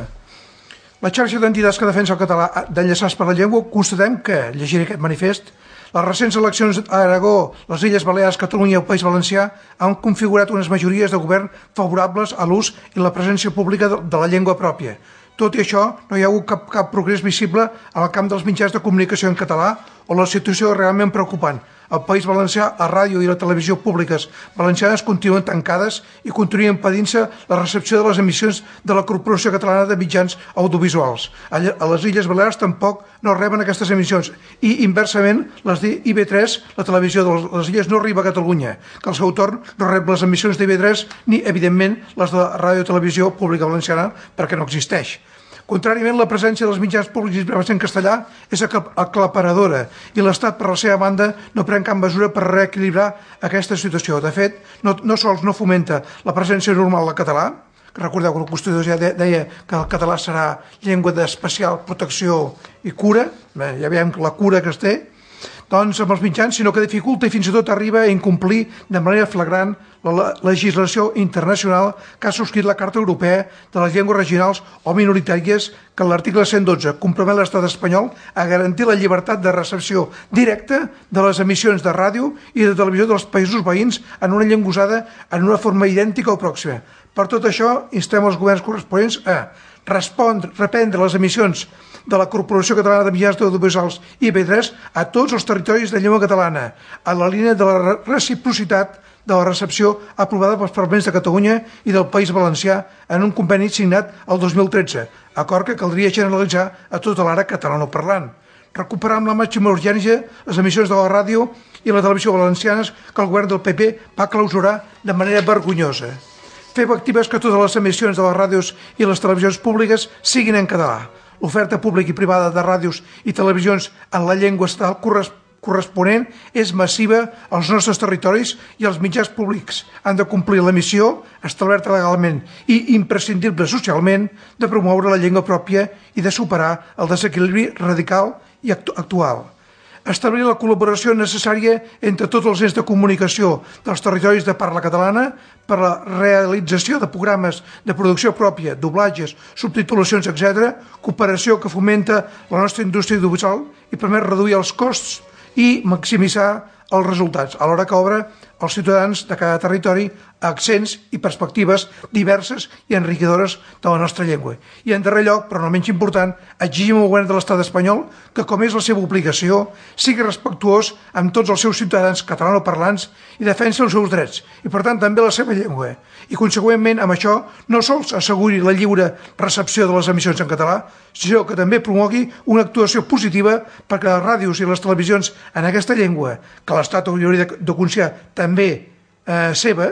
La xarxa d'entitats que defensa el català d'Enllaçats per la Llengua constatem que, llegiré aquest manifest, les recents eleccions a Aragó, les Illes Balears, Catalunya i el País Valencià han configurat unes majories de govern favorables a l'ús i la presència pública de la llengua pròpia. Tot i això, no hi ha hagut cap, cap progrés visible en el camp dels mitjans de comunicació en català o la situació és realment preocupant. Al País Valencià, la ràdio i la televisió públiques valencianes continuen tancades i continuen impedint-se la recepció de les emissions de la Corporació Catalana de Mitjans Audiovisuals. A les Illes Balears tampoc no reben aquestes emissions i, inversament, les d'I V tres, la televisió de les Illes, no arriba a Catalunya, que al seu torn no rep les emissions d'I V tres ni, evidentment, les de la Ràdio i Televisió Pública Valenciana perquè no existeix. Contràriament, la presència dels mitjans públics i privats en castellà és aclaparadora i l'Estat, per la seva banda, no pren cap mesura per reequilibrar aquesta situació. De fet, no, no sols no fomenta la presència normal del català, que recordeu que el Constitució ja deia que el català serà llengua d'especial protecció i cura, bé, ja veiem la cura que es té, doncs amb els mitjans, sinó que dificulta i fins i tot arriba a incomplir de manera flagrant la legislació internacional que ha subscrit la Carta Europea de les Llengües Regionals o Minoritàries, que en l'article cent dotze compromet l'Estat espanyol a garantir la llibertat de recepció directa de les emissions de ràdio i de televisió dels països veïns en una llengua usada en una forma idèntica o pròxima. Per tot això, instem els governs corresponents a respondre, reprendre les emissions de la Corporació Catalana de Mitjans Audiovisuals I V tres a tots els territoris de llengua catalana, a la línia de la reciprocitat de la recepció aprovada pels Parlaments de Catalunya i del País Valencià en un conveni signat el dos mil tretze, acord que caldria generalitzar a tota l'ara catalanoparlant. Recuperar amb la màxima urgència les emissions de la ràdio i la televisió valencianes que el govern del P P va clausurar de manera vergonyosa. Fer actives que totes les emissions de les ràdios i les televisions públiques siguin en català. L'oferta pública i privada de ràdios i televisions en la llengua estatal corresponent és massiva als nostres territoris i els mitjans públics han de complir la missió establerta legalment i imprescindible socialment de promoure la llengua pròpia i de superar el desequilibri radical i actual. Establir la col·laboració necessària entre tots els ens de comunicació dels territoris de parla catalana per a la realització de programes de producció pròpia, doblatges, subtitulacions, etcètera, cooperació que fomenta la nostra indústria audiovisual i permet reduir els costs i maximitzar els resultats, alhora que obre als ciutadans de cada territori accents i perspectives diverses i enriquidores de la nostra llengua. I en darrer lloc, però no menys important, exigim al govern de l'estat espanyol que, com és la seva obligació, sigui respectuós amb tots els seus ciutadans catalanoparlants i defensi els seus drets, i per tant també la seva llengua. I consegüentment amb això no sols asseguri la lliure recepció de les emissions en català, sinó que també promogui una actuació positiva perquè les ràdios i les televisions en aquesta llengua, que l'Estat hauria de considerar també eh, seva,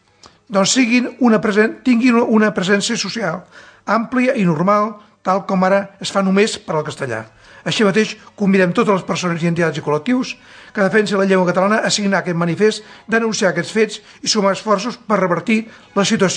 doncs siguin una presen- tinguin una presència social àmplia i normal, tal com ara es fa només per al castellà. Així mateix, convidem totes les persones i entitats i col·lectius que defensen la llengua catalana a signar aquest manifest, denunciar aquests fets i sumar esforços per revertir la situació.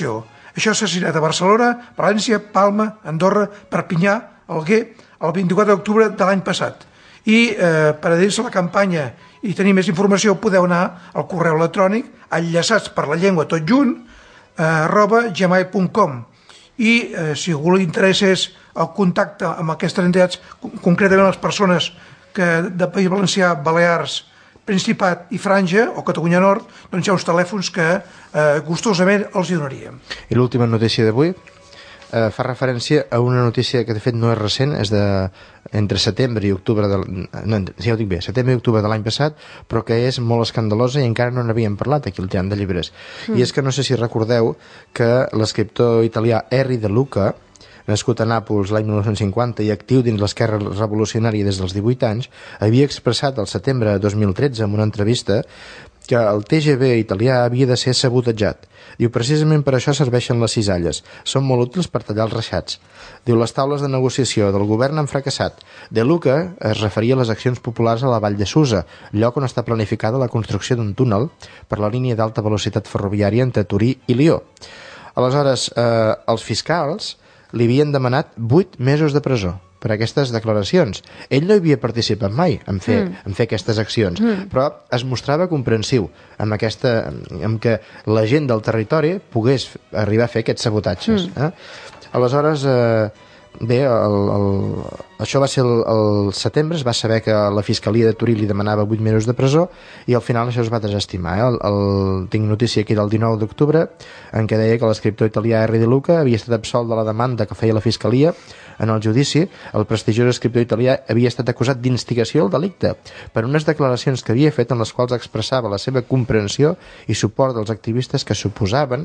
Això s'ha citat a Barcelona, València, Palma, Andorra, Perpinyà, Alguer, el vint-i-quatre d'octubre de l'any passat. I eh, per adherir-se a la campanya i tenir més informació podeu anar al correu electrònic enllaçats per la llengua tot junt eh, arroba gmail punt com i eh, si algú li interessés el contacte amb aquestes entitats, concretament les persones que de País Valencià, Balears, Principat i Franja o Catalunya Nord, doncs hi ha uns telèfons que eh, gustosament els hi donaríem. I l'última notícia d'avui eh, fa referència a una notícia que de fet no és recent, és de entre setembre i octubre del, no, si ja ho dic bé, setembre i octubre de l'any passat, però que és molt escandalosa i encara no n'havíem parlat aquí al Tirant de Llibres. Mm. I és que no sé si recordeu que l'escriptor italià Erri De Luca, nascut a Nàpols l'any mil nou-cents cinquanta i actiu dins l'esquerra revolucionària des dels divuit anys, havia expressat al setembre de dos mil tretze en una entrevista que el T G V italià havia de ser sabotejat. Diu, precisament per això serveixen les cisalles. Són molt útils per tallar els reixats. Diu, les taules de negociació del govern han fracassat. De Luca es referia a les accions populars a la Vall de Susa, lloc on està planificada la construcció d'un túnel per la línia d'alta velocitat ferroviària entre Turí i Lió. Aleshores, eh, els fiscals li havien demanat vuit mesos de presó per aquestes declaracions. Ell no havia participat mai en fer, mm. en fer aquestes accions, mm. però es mostrava comprensiu amb, aquesta, amb que la gent del territori pogués arribar a fer aquests sabotatges. Mm. Eh? Aleshores, eh, bé, el, el, això va ser el, el setembre, es va saber que la Fiscalia de Turí li demanava vuit mesos de presó i al final això es va desestimar. Eh? El, el, tinc notícia aquí del dinou d'octubre en què deia que l'escriptor italià Erri De Luca havia estat absolt de la demanda que feia la Fiscalia. En el judici, el prestigiós escriptor italià havia estat acusat d'instigació al delicte per unes declaracions que havia fet en les quals expressava la seva comprensió i suport dels activistes que suposaven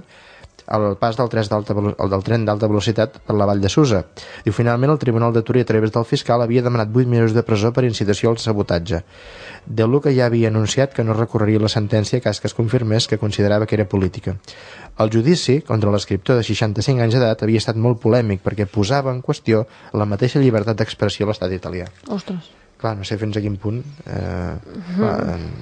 el pas del, del tren d'alta velocitat per la Vall de Susa. Diu, finalment, el Tribunal de Turí, a través del fiscal, havia demanat vuit mesos de presó per incitació al sabotatge. De Luca ja havia anunciat que no recorreria la sentència cas que es confirmés que considerava que era política. El judici contra l'escriptor de seixanta-cinc anys d'edat havia estat molt polèmic perquè posava en qüestió la mateixa llibertat d'expressió a l'estat italià. Ostres. Clar, no sé fins a quin punt... Eh, mm. clar,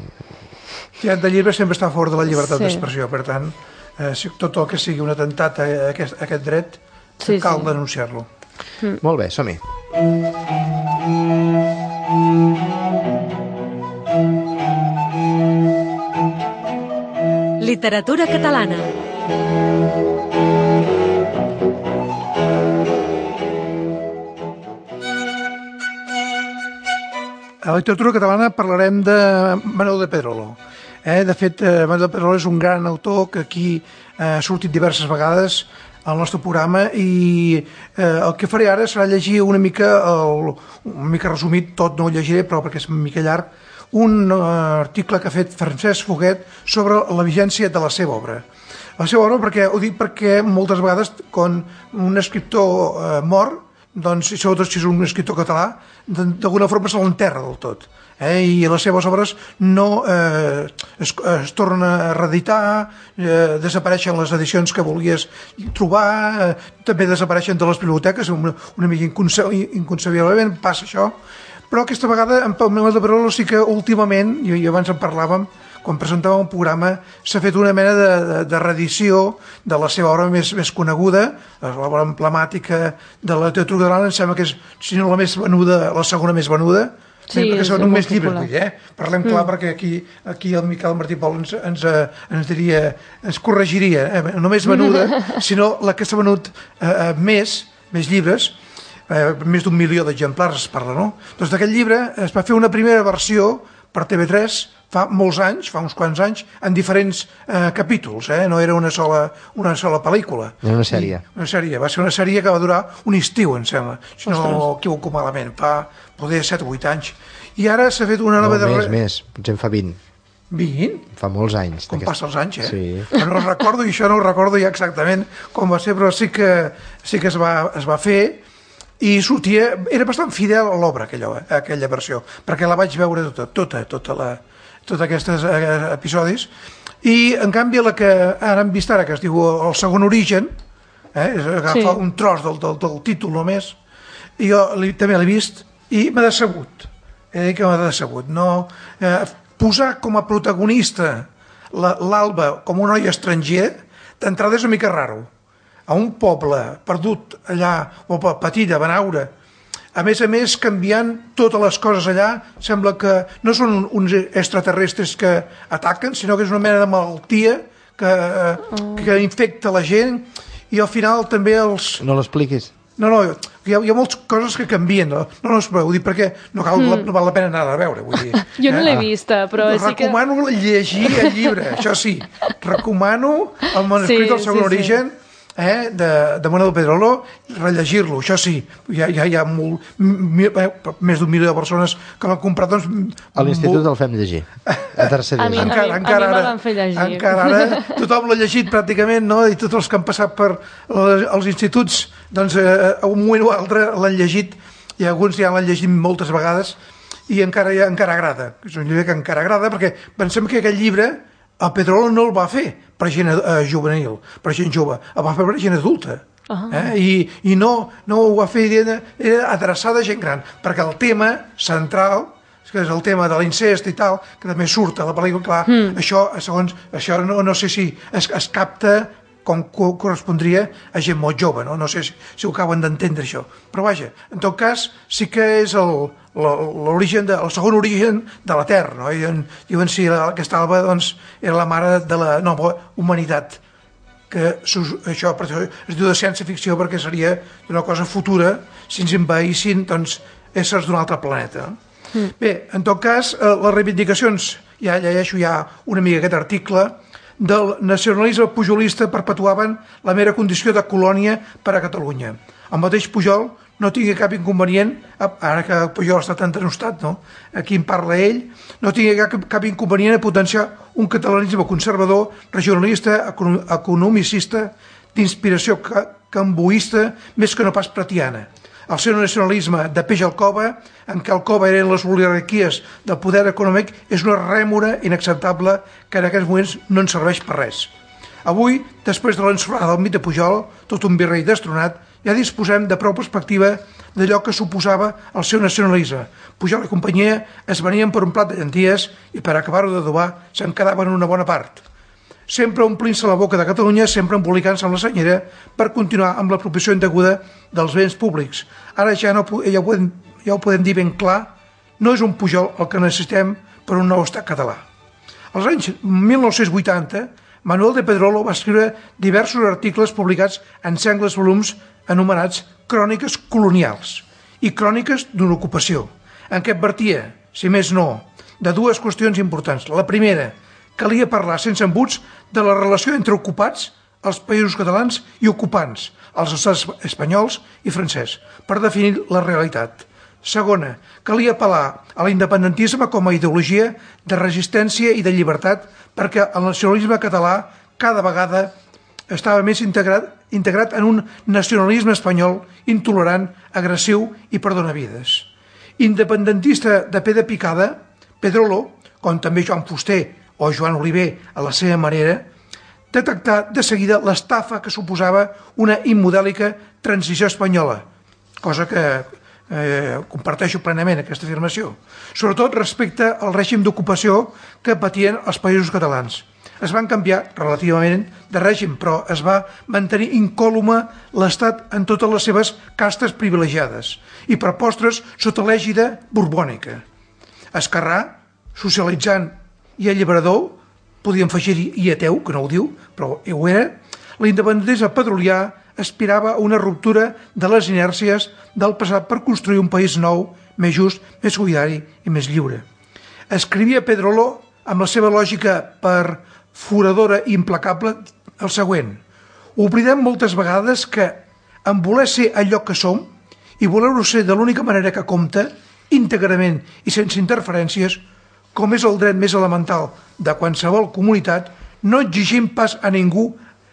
eh... Tirant de Llibres sempre està a favor de la llibertat sí. d'expressió, per tant, eh, si tot el que sigui un atemptat a aquest, a aquest dret, sí, cal sí. denunciar-lo. Mm. Molt bé, som-hi. Literatura catalana. A la literatura catalana parlarem de Manuel de Pedrolo. Eh? De fet, eh, Manuel de Pedrolo és un gran autor que aquí eh, ha sortit diverses vegades al nostre programa i eh, el que faré ara serà llegir una mica, el, una mica resumit, tot no ho llegiré, però perquè és una mica llarg, un uh, article que ha fet Francesc Foguet sobre la vigència de la seva obra. La seva obra, perquè, ho dic perquè moltes vegades quan un escriptor uh, mor, doncs, i sobretot si és un escriptor català, d'alguna forma se l'enterra del tot. Eh? I les seves obres no eh, es, es tornen a reeditar, eh, desapareixen les edicions que volies trobar, eh, també desapareixen de les biblioteques, una, una mica inconce inconcebiblement passa això. Però aquesta vegada, en Manuel de Pedrolo, sí que últimament, i abans en parlàvem, quan presentàvem un programa, s'ha fet una mena de, de, de reedició de la seva obra més, més coneguda, l'obra emblemàtica de la literatura catalana, em sembla que és, si no la més venuda, la segona més venuda, sí, perquè són només llibres, vull, eh? Parlem clar, mm. perquè aquí, aquí el Miquel Martí Pol ens, ens, ens, diria, ens corregiria, eh? No només venuda, sinó la que s'ha venut eh, més, més llibres, eh, més d'un milió d'exemplars es parla, no? Doncs d'aquest llibre es va fer una primera versió per T V tres fa molts anys, fa uns quants anys, en diferents eh, capítols, eh? No era una sola, una sola pel·lícula. Era una sèrie. I una sèrie. Va ser una sèrie que va durar un estiu, em sembla, si no m'equivoco malament, fa poder set o vuit anys. I ara s'ha fet una nova... No, més, més, potser en fa vint. vint? Fa molts anys. Com passa els anys, eh? Sí. No recordo, i això no ho recordo ja exactament com va ser, però sí que, sí que es, va, es va fer i sortia... Era bastant fidel a l'obra, aquella, aquella versió, perquè la vaig veure tota, tota, tota la... tots aquests episodis, i en canvi la que ara hem vist ara, que es diu El segon origen, eh, és agafar sí. un tros del, del, del títol només, i jo li, també l'he vist i m'ha decebut, he de dir que m'ha decebut, no, eh, posar com a protagonista l'Alba com un noi estranger, d'entrada és una mica raro. a un poble perdut allà, o petit, a Benaure, a més a més canviant totes les coses allà, sembla que no són uns extraterrestres que ataquen, sinó que és una mena de malaltia que, que infecta la gent, i al final també els... No l'expliquis. No, no, hi ha, hi ha moltes coses que canvien, no, no, no us podeu dir perquè no, cal, mm. no val la pena anar a veure, vull dir. Jo no eh? l'he vista, però sí que... Recomano llegir el llibre, això sí. Recomano el manuscrit sí, del segon sí, origen, sí. Eh, de, de Manuel Pedrolo, rellegir-lo, això sí. Hi ha, hi ha, hi ha molt, mi, eh, més d'un milió de persones que l'han comprat, doncs... A l'institut molt... el fem llegir, a tercer a mi, encara, a mi, encara, a mi me l'han fet llegir. Encara ara, tothom l'ha llegit pràcticament, no? I tots els que han passat per les, els instituts, doncs eh, a un moment o altre l'han llegit, i alguns ja l'han llegit moltes vegades, i encara, ja, encara agrada. És un llibre que encara agrada, perquè pensem que aquest llibre el Pedrolo no el va fer per gent eh, juvenil, per gent jove, el va fer per gent adulta. Uh-huh. eh? I, i no, no ho va fer, era, era adreçada a gent gran, perquè el tema central, que és el tema de l'incest i tal, que també surt a la pel·lícula, clar, mm. això, segons, això no, no sé si es, es capta com correspondria a gent molt jove, no? No sé si, si ho acaben d'entendre això, però vaja, en tot cas sí que és el, l'origen de, el segon origen de la Terra, no? I en, diuen si la, aquesta Alba doncs, era la mare de la nova humanitat, que això, per això es diu de ciència-ficció, perquè seria una cosa futura si ens envaïssin doncs, éssers d'un altre planeta. Mm. Bé, en tot cas, les reivindicacions, ja llegeixo ja una mica aquest article, del nacionalisme pujolista perpetuaven la mera condició de colònia per a Catalunya. El mateix Pujol no tingui cap inconvenient, ara que Pujol està tan denostat, no? Aquí en parla ell, no tingui cap, cap inconvenient a potenciar un catalanisme conservador, regionalista, economicista, d'inspiració camboista, més que no pas pretiana. El seu nacionalisme de peix al cova, en què el cova eren les oligarquies del poder econòmic, és una rèmora inacceptable que en aquests moments no ens serveix per res. Avui, després de l'ensorrada del mite Pujol, tot un virrei destronat, ja disposem de prou perspectiva d'allò que suposava el seu nacionalisme. Pujol i companyia es venien per un plat de llenties i per acabar-ho d'adobar se'n quedaven una bona part. Sempre omplint-se la boca de Catalunya, sempre embolicant-se amb la senyera per continuar amb l'apropiació indeguda dels béns públics. Ara ja, no, ja, ho podem, ja ho podem dir ben clar, no és un Pujol el que necessitem per un nou estat català. Als anys mil nou-cents vuitanta, Manuel de Pedrolo va escriure diversos articles publicats en sengles volums anomenats Cròniques colonials i Cròniques d'una ocupació, en què advertia, si més no, de dues qüestions importants. La primera, calia parlar sense embuts de la relació entre ocupats, els països catalans, i ocupants, els estats espanyols i francès, per definir la realitat. Segona, calia apel·lar a l'independentisme com a ideologia de resistència i de llibertat, perquè el nacionalisme català cada vegada estava més integrat, integrat en un nacionalisme espanyol intolerant, agressiu i perdonavides. Independentista de pe de picada, Pedrolo, com també Joan Fuster o Joan Oliver a la seva manera, detectar de seguida l'estafa que suposava una immodèlica transició espanyola, cosa que eh, comparteixo plenament aquesta afirmació, sobretot respecte al règim d'ocupació que patien els països catalans. Es van canviar relativament de règim, però es va mantenir incòlume l'Estat en totes les seves castes privilegiades i per postres sota l'ègida borbònica. Esquerrà, socialitzant i alliberador, podíem afegir i ateu, que no ho diu, però ho era, l'independentisme pedrolià aspirava a una ruptura de les inèrcies del passat per construir un país nou, més just, més solidari i més lliure. Escrivia Pedrolo, amb la seva lògica per foradora i implacable, el següent: oblidem moltes vegades que, en voler ser allò que som i voler-ho ser de l'única manera que compta, íntegrament i sense interferències, com és el dret més elemental de qualsevol comunitat, no exigim pas a ningú,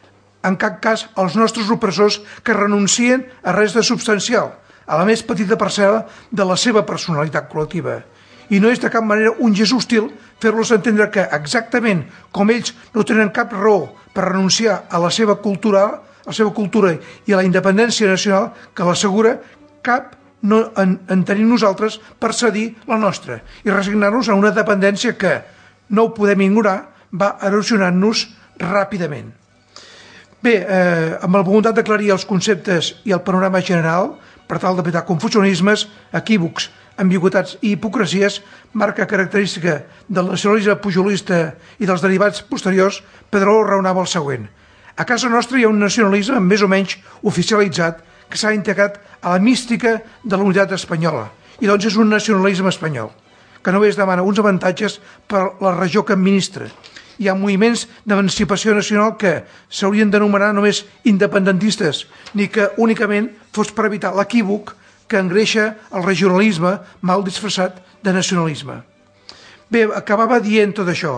en cap cas als nostres opressors, que renuncien a res de substancial, a la més petita parcel·la de la seva personalitat col·lectiva. I no és de cap manera un gest hostil fer-los entendre que, exactament com ells no tenen cap raó per renunciar a la seva cultura, a la seva cultura i a la independència nacional que l'assegura, cap no en, en tenim nosaltres per cedir la nostra i resignar-nos a una dependència que, no ho podem ignorar, va erosionant-nos ràpidament. Bé, eh, amb la voluntat d'aclarir els conceptes i el panorama general, per tal d'evitar confusionismes, equívocs, ambigüitats i hipocresies, marca característica del nacionalisme pujolista i dels derivats posteriors, Pedrolo raonava el següent. A casa nostra hi ha un nacionalisme més o menys oficialitzat que s'ha integrat a la mística de la unitat espanyola, i doncs és un nacionalisme espanyol, que només demana uns avantatges per la regió que administra. Hi ha moviments d'emancipació nacional que s'haurien d'anomenar només independentistes, ni que únicament fos per evitar l'equívoc que engreixa el regionalisme mal disfressat de nacionalisme. Bé, acabava dient tot això.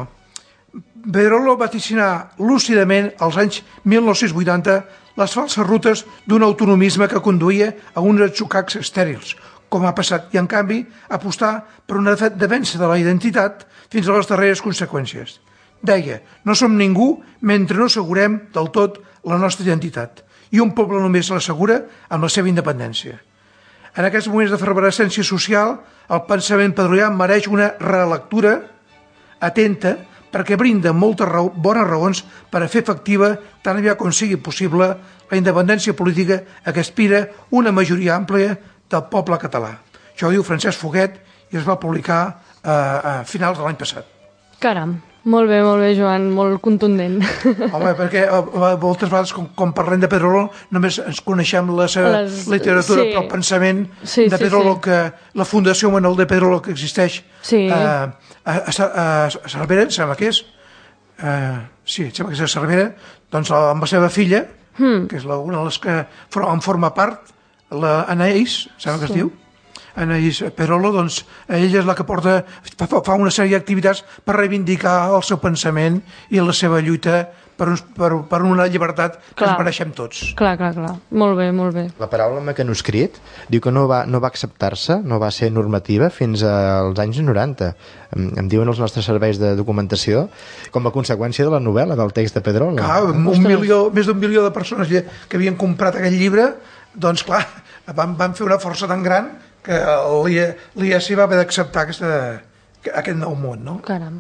Pedrolo va vaticinar lúcidament als anys mil nou-cents vuitanta les falses rutes d'un autonomisme que conduïa a uns atzucacs estèrils, com ha passat, i en canvi apostar per una defensa de la identitat fins a les darreres conseqüències. Deia, no som ningú mentre no assegurem del tot la nostra identitat, i un poble només l'assegura amb la seva independència. En aquests moments de fervescència social, el pensament pedrolià mereix una relectura atenta perquè brinda moltes raó, bones raons per a fer efectiva, tan aviat com sigui possible, la independència política a què aspira una majoria àmplia del poble català. Això ho diu Francesc Foguet i es va publicar eh, a finals de l'any passat. Caram, molt bé, molt bé, Joan, molt contundent. Home, perquè eh, moltes vegades, com, com parlem de Pedrolo, només ens coneixem la seva Les... literatura, sí. Però el pensament sí, de Pedrolo, sí, sí. Que la Fundació Manuel de Pedrolo que existeix sí. eh, a, a, a, a Cervera, em sembla que és, eh, sí, em sembla que és a Cervera, doncs amb la seva filla, hmm. que és la, una de les que en forma part, la Anaïs, sembla que sí. es diu, Anaïs Pedrolo, doncs ella és la que porta, fa, fa una sèrie d'activitats per reivindicar el seu pensament i la seva lluita per, uns, per, per una llibertat que clar. Ens mereixem tots. Clar, clar, clar. Molt bé, molt bé. La paraula mecanoscrit diu que no va, no va acceptar-se, no va ser normativa fins als anys noranta. Em, em diuen els nostres serveis de documentació com a conseqüència de la novel·la, del text de Pedrolo. Clar, un milió, més d'un milió de persones que havien comprat aquest llibre, doncs clar, van, van fer una força tan gran que l'I A C va haver d'acceptar aquest nou món, no? Caram.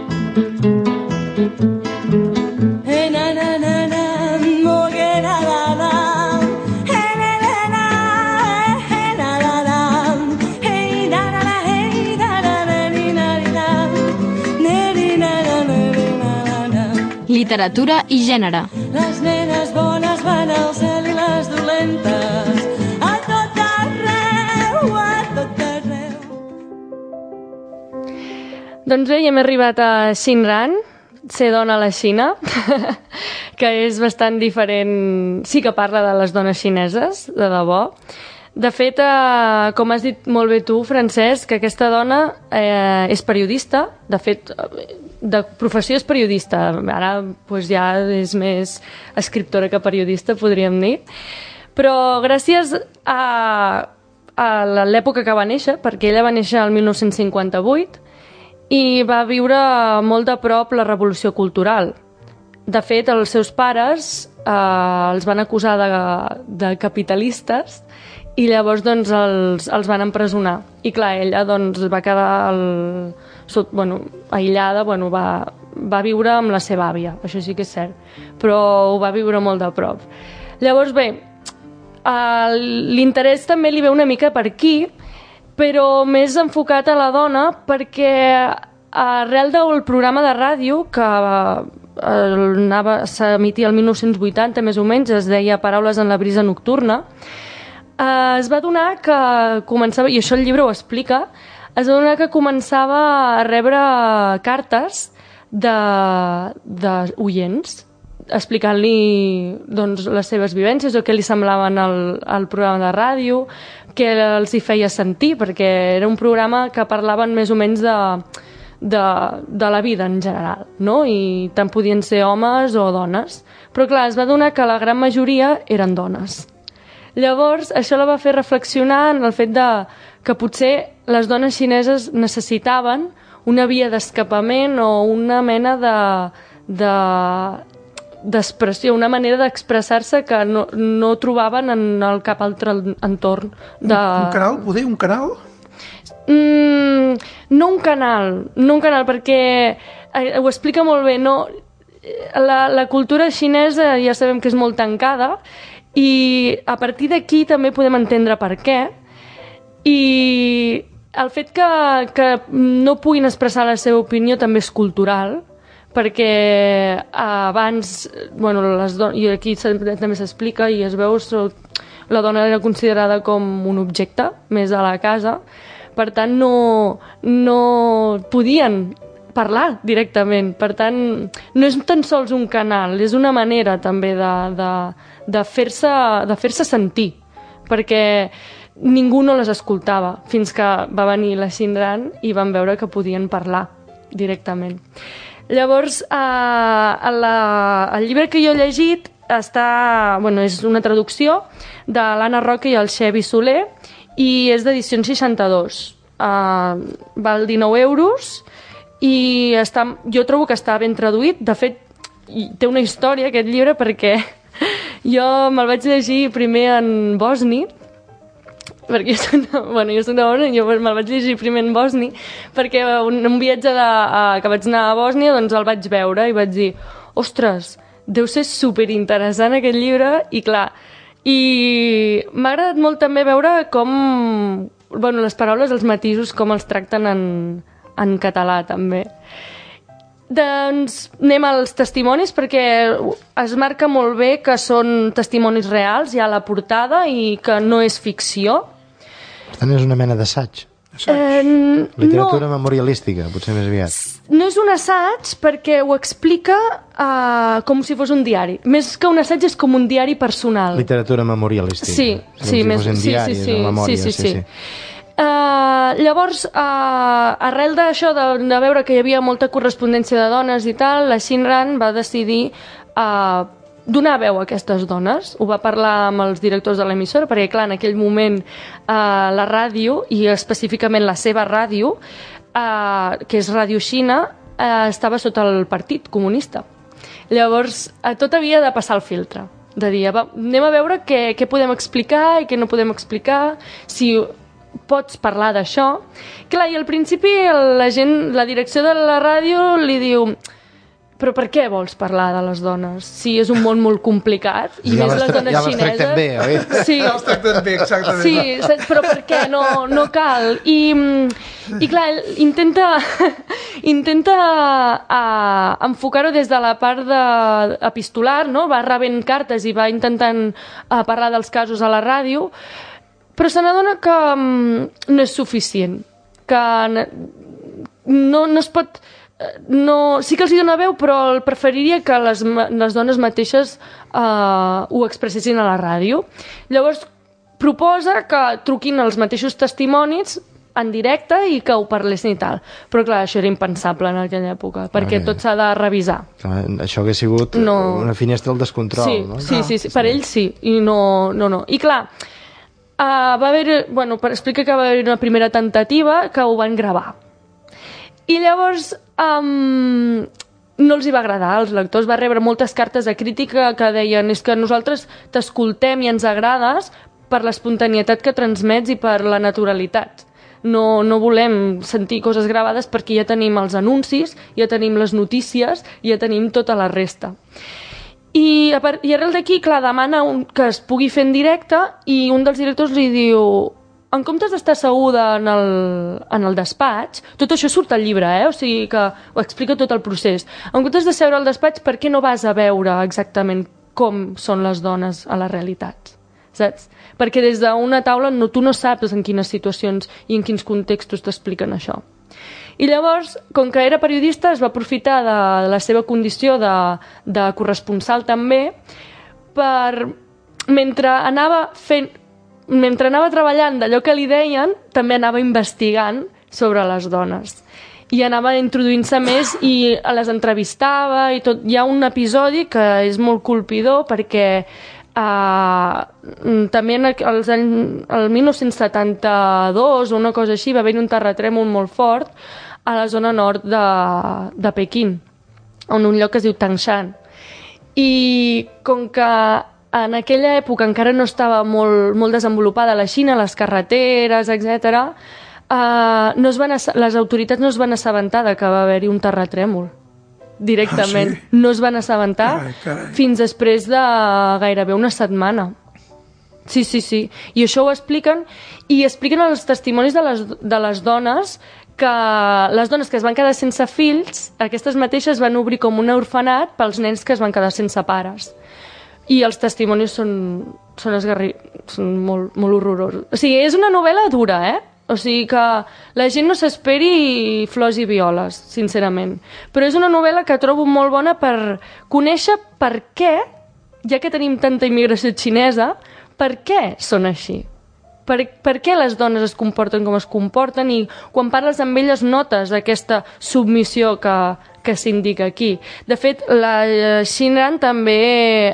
Literatura i gènere. Les nenes bones van al cel i les dolentes a tot arreu, a tot arreu. Doncs bé, ja hem arribat a Shinran, ser dona a la Xina, que és bastant diferent, sí que parla de les dones xineses, de debò. De fet, eh, com has dit molt bé tu, Francesc, que aquesta dona eh, és periodista, de fet, de professió és periodista, ara pues, ja és més escriptora que periodista, podríem dir, però gràcies a, a l'època que va néixer, perquè ella va néixer el mil nou-cents cinquanta-vuit i va viure molt de prop la revolució cultural. De fet, els seus pares eh, els van acusar de, de capitalistes i llavors doncs, els, els van empresonar. I clar, ella doncs, va quedar el, sot, bueno, aïllada, bueno, va, va viure amb la seva àvia, això sí que és cert, però ho va viure molt de prop. Llavors, bé, eh, l'interès també li ve una mica per aquí, però més enfocat a la dona perquè arrel del programa de ràdio que s'emitia el mil nou-cents vuitanta, més o menys, es deia Paraules en la brisa nocturna, Uh, es va donar que començava, i això el llibre ho explica, es va donar que començava a rebre cartes d'oients explicant-li doncs, les seves vivències o què li semblaven el, el programa de ràdio, què els hi feia sentir, perquè era un programa que parlaven més o menys de, de, de la vida en general, no? I tant podien ser homes o dones. Però clar, es va donar que la gran majoria eren dones. Llavors, això la va fer reflexionar en el fet de que potser les dones xineses necessitaven una via d'escapament o una mena de, de, d'expressió, una manera d'expressar-se que no, no trobaven en el cap altre entorn. De... Un, un canal, poder? Un canal? Mm, no un canal, no un canal, perquè eh, ho explica molt bé, no... la, la cultura xinesa ja sabem que és molt tancada i a partir d'aquí també podem entendre per què, i el fet que, que no puguin expressar la seva opinió també és cultural, perquè abans, bueno, les dones, i aquí també s'explica i es veu, la dona era considerada com un objecte més a la casa, per tant no, no podien parlar directament, per tant no és tan sols un canal, és una manera també de, de, de fer-se de fer-se sentir, perquè ningú no les escoltava fins que va venir la Xinran i van veure que podien parlar directament. Llavors, eh, la, el llibre que jo he llegit està, bueno, és una traducció de l'Anna Roca i el Xevi Soler i és d'edició seixanta-dos. Eh, val dinou euros i està, jo trobo que està ben traduït. De fet, té una història aquest llibre perquè jo me'l vaig llegir primer en bosni, perquè jo soc, bueno, jo soc de Bòsnia, jo me'l vaig llegir primer en bosni, perquè un, un viatge de, uh, que vaig anar a Bòsnia, doncs el vaig veure i vaig dir, ostres, deu ser superinteressant aquest llibre, i clar, i m'ha agradat molt també veure com, bueno, les paraules, els matisos, com els tracten en, en català també. Doncs anem als testimonis, perquè es marca molt bé que són testimonis reals, hi ha la portada, i que no és ficció. Per tant, és una mena d'assaig. Eh, Literatura no, memorialística, potser més aviat. No és un assaig perquè ho explica uh, com si fos un diari. Més que un assaig és com un diari personal. Literatura memorialística. Sí, sí, si més, sí, diaris, sí, sí, memòria, sí, sí, sí, sí. sí. Uh, llavors, uh, arrel d'això, de, de veure que hi havia molta correspondència de dones i tal, la Xinran va decidir uh, donar veu a aquestes dones. Ho va parlar amb els directors de l'emissora, perquè clar, en aquell moment uh, la ràdio, i específicament la seva ràdio, uh, que és Ràdio Xina, uh, estava sota el Partit Comunista. Llavors, uh, tot havia de passar el filtre, de dir, va, anem a veure què, què podem explicar i què no podem explicar, si pots parlar d'això. Clar, i al principi la gent, la direcció de la ràdio li diu, però per què vols parlar de les dones? Si és un món molt complicat, i ja més les dones ja xineses. Ja les tracten bé, oi? Sí, Ja les tracten bé, exactament. sí, saps? Però per què? No, no cal. I, i clar, intenta, intenta uh, enfocar-ho des de la part de, epistolar, no? Va rebent cartes i va intentant uh, parlar dels casos a la ràdio, però se n'adona que um, no és suficient, que no, no es pot... No, sí que els hi dona veu, però el preferiria que les, les dones mateixes uh, ho expressessin a la ràdio. Llavors proposa que truquin els mateixos testimonis en directe i que ho parlessin i tal. Però clar, això era impensable en aquella època, perquè tot s'ha de revisar. Clar, això hauria sigut no. una finestra al descontrol, sí, no? Sí, sí, sí, per ells sí, i no, no, no. I clar, Uh, va haver, bueno, per explicar que va haver una primera tentativa que ho van gravar. I llavors um, no els hi va agradar als lectors, va rebre moltes cartes de crítica que deien és que nosaltres t'escoltem i ens agrades per l'espontanietat que transmets i per la naturalitat. No, no volem sentir coses gravades perquè ja tenim els anuncis, ja tenim les notícies, ja tenim tota la resta. I, part, i arrel d'aquí, clar, demana un, que es pugui fer en directe, i un dels directors li diu, en comptes d'estar asseguda en el, en el despatx, tot això surt al llibre, eh? O sigui que ho explica tot el procés, en comptes de seure al despatx, per què no vas a veure exactament com són les dones a la realitat? Saps? Perquè des d'una taula no, tu no saps en quines situacions i en quins contextos t'expliquen això. I llavors, com que era periodista, es va aprofitar de la seva condició de, de corresponsal també, per, mentre anava fent, mentre anava treballant d'allò que li deien, també anava investigant sobre les dones. I anava introduint-se més i les entrevistava i tot. Hi ha un episodi que és molt colpidor perquè Uh, també en els anys, el mil nou-cents setanta-dos o una cosa així va haver un terratrèmol molt fort a la zona nord de, de Pequín, en un lloc que es diu Tangshan, i com que en aquella època encara no estava molt, molt desenvolupada la Xina, les carreteres, etcètera, uh, no es van, les autoritats no es van assabentar que va haver-hi un terratrèmol. directament. Ah, sí? No es van assabentar Carai, carai. fins després de gairebé una setmana. Sí, sí, sí. I això ho expliquen, i expliquen els testimonis de les, de les dones, que les dones que es van quedar sense fills, aquestes mateixes van obrir com un orfenat pels nens que es van quedar sense pares. I els testimonis són, són esgarri... són molt, molt horrorosos. O sigui, és una novel·la dura, eh? O sigui que la gent no s'esperi flors i violes, sincerament. Però és una novel·la que trobo molt bona per conèixer per què, ja que tenim tanta immigració xinesa, per què són així? Per, per què les dones es comporten com es comporten, i quan parles amb elles notes aquesta submissió que, que s'indica aquí. De fet, la Xinran també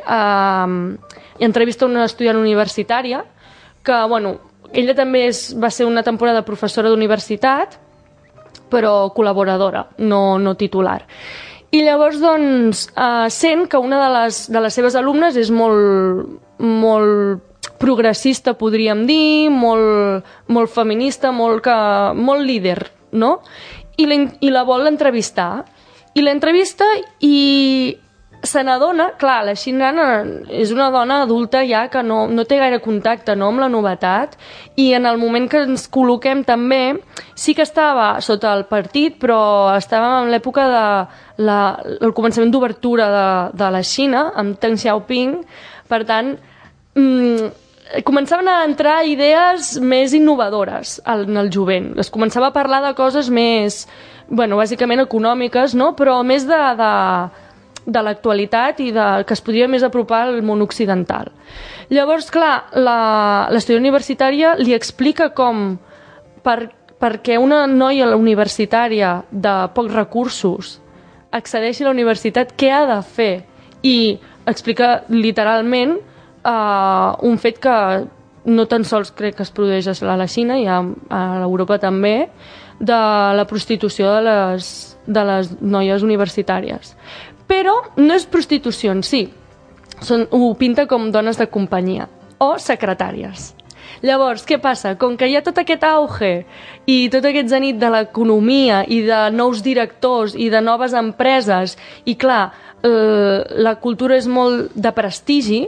eh, entrevista una estudiant universitària que, bueno, ella també és, va ser una temporada professora d'universitat, però col·laboradora, no, no titular. I llavors, doncs, eh, sent que una de les, de les seves alumnes és molt, molt progressista, podríem dir, molt, molt feminista, molt, que, molt líder, no? I la, i la vol entrevistar. I l'entrevista i se n'adona, clar, la Xinran és una dona adulta ja que no, no té gaire contacte, no, amb la novetat, i en el moment que ens col·loquem també, sí que estava sota el partit, però estàvem en l'època de la, el començament d'obertura de, de la Xina, amb Deng Xiaoping, per tant, mmm, començaven a entrar idees més innovadores en el jovent. Es començava a parlar de coses més, bueno, bàsicament econòmiques, no? Però més de, de, de l'actualitat i de, que es podia més apropar al món occidental. Llavors, clar, l'estudiant universitària li explica com per, perquè una noia universitària de pocs recursos accedeixi a la universitat, què ha de fer? I explica literalment Uh, un fet que no tan sols crec que es produeix a la Xina, i a, a l'Europa també, de la prostitució de les, de les noies universitàries. Però no és prostitució en si, Són, ho pinta com dones de companyia o secretàries. Llavors, què passa? Com que hi ha tot aquest auge i tot aquest zenit de l'economia i de nous directors i de noves empreses, i clar, eh, la cultura és molt de prestigi,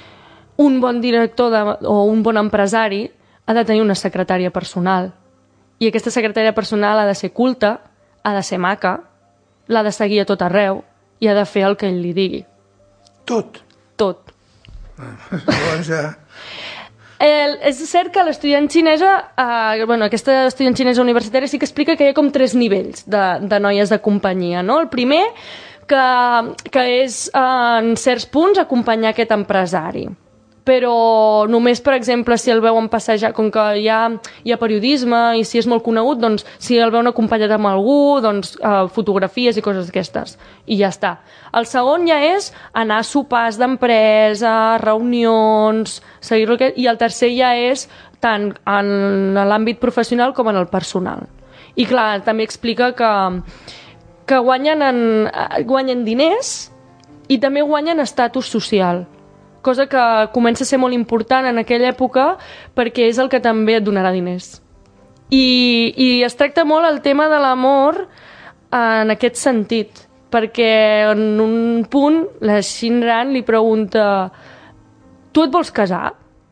un bon director de, o un bon empresari ha de tenir una secretària personal. I aquesta secretària personal ha de ser culta, ha de ser maca, l'ha de seguir a tot arreu i ha de fer el que ell li digui. Tot? Tot. Llavors ja... El, és cert que l'estudiant xinesa, eh, bueno, aquesta estudiant xinesa universitària sí que explica que hi ha com tres nivells de, de noies de companyia, no? El primer, que, que és en certs punts acompanyar aquest empresari. Però només, per exemple, si el veuen passejar, com que hi ha, hi ha periodisme i si és molt conegut, doncs si el veuen acompanyat amb algú, doncs eh, fotografies i coses d'aquestes, i ja està. El segon ja és anar a sopars d'empresa, reunions, seguir-lo aquest, i el tercer ja és tant en l'àmbit professional com en el personal. I clar, també explica que, que guanyen, en, guanyen diners i també guanyen estatus social, cosa que comença a ser molt important en aquella època perquè és el que també et donarà diners. I, i es tracta molt el tema de l'amor en aquest sentit, perquè en un punt la Xinran li pregunta: tu et vols casar?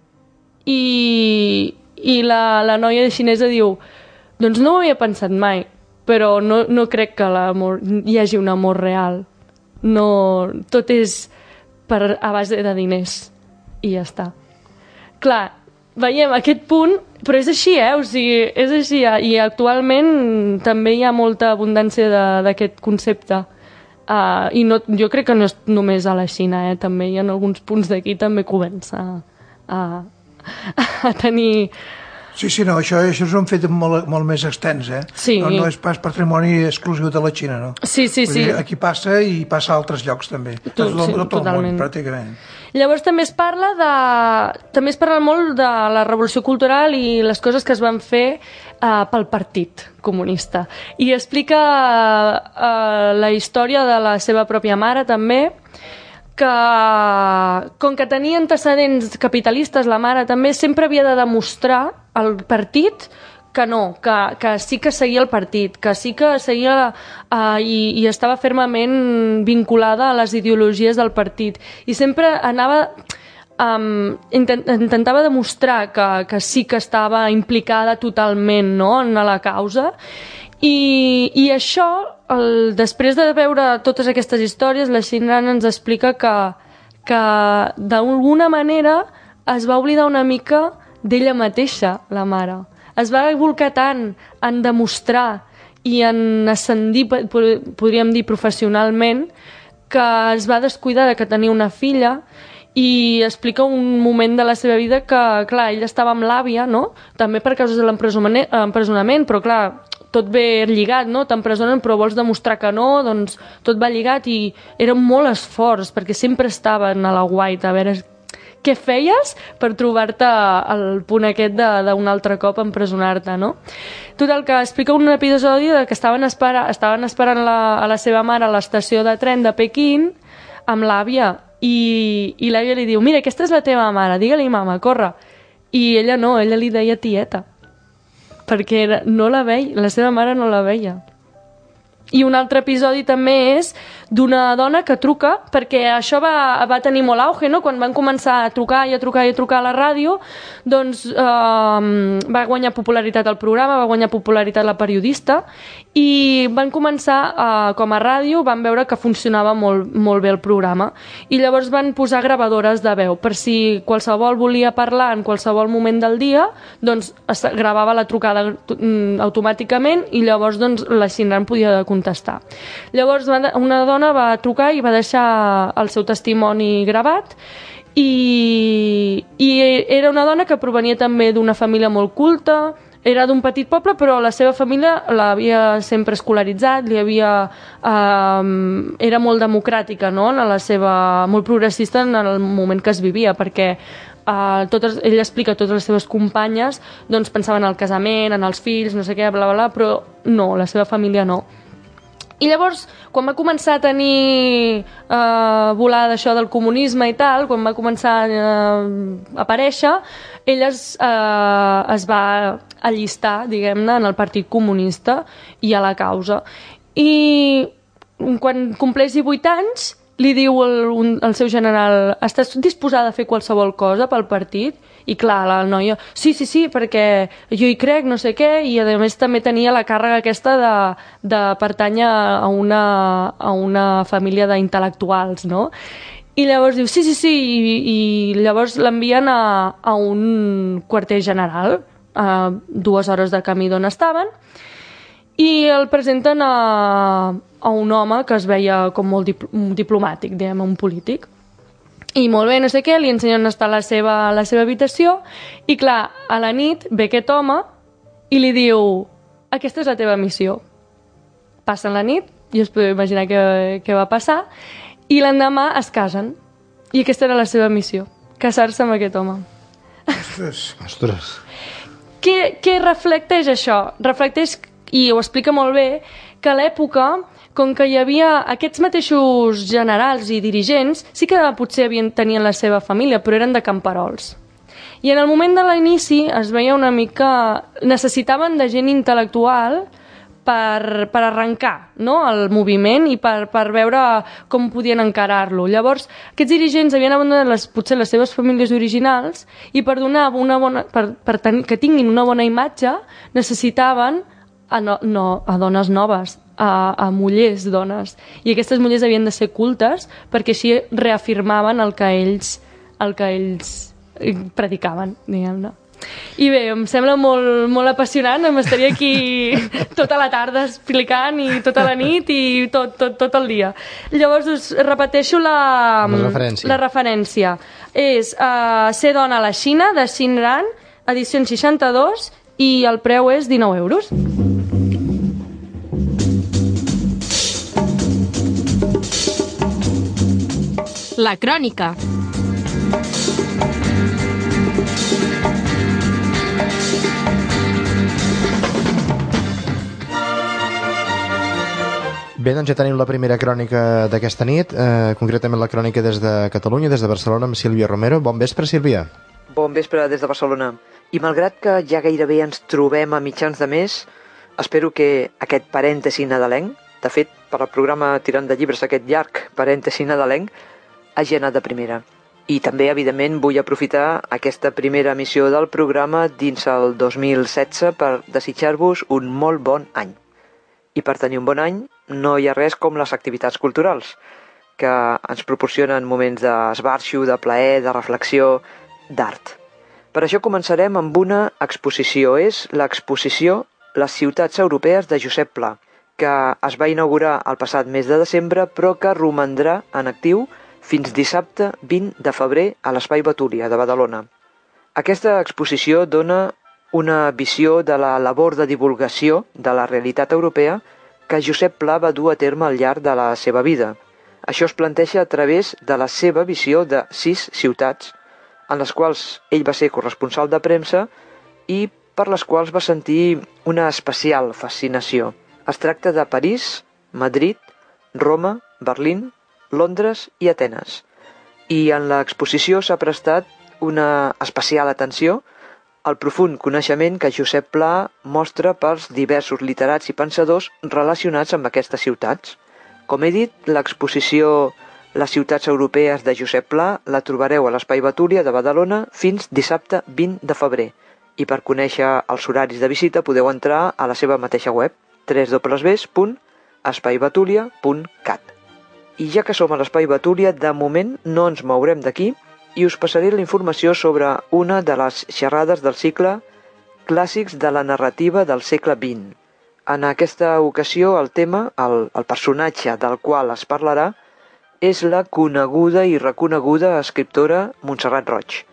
I, i la, la noia xinesa diu: doncs no ho havia pensat mai, però no, no crec que l'amor, hi hagi un amor real. No, tot és per, a base de diners, i ja està. Clar, veiem aquest punt, però és així, eh? O sigui, és així, i actualment també hi ha molta abundància d'aquest concepte. Uh, I no, jo crec que no és només a la Xina, eh? També hi ha alguns punts d'aquí també comença a, a tenir... Sí, sí, no, això, això és un fet molt, molt més extens, eh? Sí. No, no és pas patrimoni exclusiu de la Xina, no? Sí, sí, sí. Aquí passa i passa a altres llocs, també. Tu, tot, sí, tot totalment. el món, pràcticament. Llavors també es parla de... també es parla molt de la revolució cultural i les coses que es van fer uh, pel Partit Comunista. I explica uh, la història de la seva pròpia mare, també, que com que tenia antecedents capitalistes, la mare també sempre havia de demostrar al partit que no, que, que sí que seguia el partit, que sí que seguia uh, i, i estava fermament vinculada a les ideologies del partit. I sempre anava... Um, intent, intentava demostrar que, que sí que estava implicada totalment, no?, en la causa. I, i això, el, després de veure totes aquestes històries, la Shinran ens explica que, que d'alguna manera es va oblidar una mica d'ella mateixa, la mare. Es va volcar tant en demostrar i en ascendir, podríem dir, professionalment, que es va descuidar de que tenia una filla. I explica un moment de la seva vida que, clar, ella estava amb l'àvia, no?, també per causa de l'empresonament, però clar, tot ve lligat, no?, t'empresonen però vols demostrar que no, doncs tot va lligat i era molt esforç perquè sempre estaven a la guaita a veure què feies per trobar-te al punt aquest d'un altre cop empresonar-te, no? Total, que explica un episodi de que estaven, espera, estaven esperant la, a la seva mare a l'estació de tren de Pequín amb l'àvia i, i l'àvia li diu, mira, aquesta és la teva mare, digue-li mama, corre. I ella no, ella li deia tieta perquè era, no la veia, la seva mare no la veia. I un altre episodi també és d'una dona que truca, perquè això va, va tenir molt auge, no? Quan van començar a trucar i a trucar i a trucar a la ràdio, doncs eh, va guanyar popularitat el programa, va guanyar popularitat la periodista, i van començar, eh, com a ràdio, van veure que funcionava molt, molt bé el programa. I llavors van posar gravadores de veu, per si qualsevol volia parlar en qualsevol moment del dia, doncs es gravava la trucada automàticament i llavors doncs, la Shinran podia contestar. Llavors una dona va trucar i va deixar el seu testimoni gravat i, i era una dona que provenia també d'una família molt culta, era d'un petit poble però la seva família l'havia sempre escolaritzat, li havia, eh, era molt democràtica, no?, en la seva, molt progressista en el moment que es vivia, perquè Uh, totes, ell explica totes les seves companyes doncs pensaven en el casament, en els fills, no sé què, bla, bla, bla, però no, la seva família no. I llavors, quan va començar a tenir uh, volar d'això del comunisme i tal, quan va començar uh, a aparèixer, ella es, uh, es va allistar, diguem-ne, en el Partit Comunista i a la causa. I quan compleix divuit anys, li diu el, un, el seu general, estàs disposada a fer qualsevol cosa pel partit? I clar, la noia, sí, sí, sí, perquè jo hi crec, no sé què, i a més també tenia la càrrega aquesta de, de pertànyer a una, a una família d'intel·lectuals, no? I llavors diu, sí, sí, sí, i, i llavors l'envien a, a un quarter general, a dues hores de camí d'on estaven, i el presenten a, a un home que es veia com molt dipl diplomàtic, diguem, un polític. I molt bé, no sé què, li ensenyen on està la seva, la seva habitació i clar, a la nit ve aquest home i li diu, aquesta és la teva missió. Passen la nit, i us podeu imaginar què, què va passar, i l'endemà es casen. I aquesta era la seva missió, casar-se amb aquest home. Ostres. Ostres. Què, què reflecteix això? Reflecteix, i ho explica molt bé, que a l'època, com que hi havia aquests mateixos generals i dirigents, sí que potser havien, tenien la seva família, però eren de camperols. I en el moment de l'inici es veia una mica... necessitaven de gent intel·lectual per, per arrencar, no?, el moviment i per, per veure com podien encarar-lo. Llavors, aquests dirigents havien abandonat les, potser les seves famílies originals i per donar una bona, per, per ten, que tinguin una bona imatge necessitaven a, no, no, a dones noves, a, a mullers dones. I aquestes mullers havien de ser cultes perquè així reafirmaven el que ells, el que ells predicaven, diguem-ne. I bé, em sembla molt, molt apassionant, m'estaria aquí tota la tarda explicant i tota la nit i tot, tot, tot el dia. Llavors us repeteixo la, la referència. La referència. És uh, Ser dona a la Xina, de Shinran, edició seixanta-dos, i el preu és dinou euros. La crònica. Bé, doncs ja tenim la primera crònica d'aquesta nit, eh, concretament la crònica des de Catalunya, des de Barcelona, amb Sílvia Romero. Bon vespre, Sílvia. Bon vespre des de Barcelona. I malgrat que ja gairebé ens trobem a mitjans de mes, espero que aquest parèntesi nadalenc, de fet, per al programa Tirant de Llibres, aquest llarg parèntesi nadalenc, hagi anat de primera. I també, evidentment, vull aprofitar aquesta primera emissió del programa dins el dos mil setze per desitjar-vos un molt bon any. I per tenir un bon any no hi ha res com les activitats culturals, que ens proporcionen moments d'esbarxo, de plaer, de reflexió, d'art. Per això començarem amb una exposició. És l'exposició Les ciutats europees de Josep Pla, que es va inaugurar el passat mes de desembre, però que romandrà en actiu fins dissabte vint de febrer a l'Espai Betúlia de Badalona. Aquesta exposició dona una visió de la labor de divulgació de la realitat europea que Josep Pla va dur a terme al llarg de la seva vida. Això es planteja a través de la seva visió de sis ciutats, en les quals ell va ser corresponsal de premsa i per les quals va sentir una especial fascinació. Es tracta de París, Madrid, Roma, Berlín, Londres i Atenes. I en l'exposició s'ha prestat una especial atenció al profund coneixement que Josep Pla mostra pels diversos literats i pensadors relacionats amb aquestes ciutats. Com he dit, l'exposició Les ciutats europees de Josep Pla la trobareu a l'Espai Betúlia de Badalona fins dissabte vint de febrer. I per conèixer els horaris de visita podeu entrar a la seva mateixa web, w w w punt espai betulia punt cat. I ja que som a l'Espai Betúlia, de moment no ens mourem d'aquí i us passaré la informació sobre una de les xerrades del cicle Clàssics de la narrativa del segle vint. En aquesta ocasió el tema, el, el personatge del qual es parlarà, és la coneguda i reconeguda escriptora Montserrat Roig.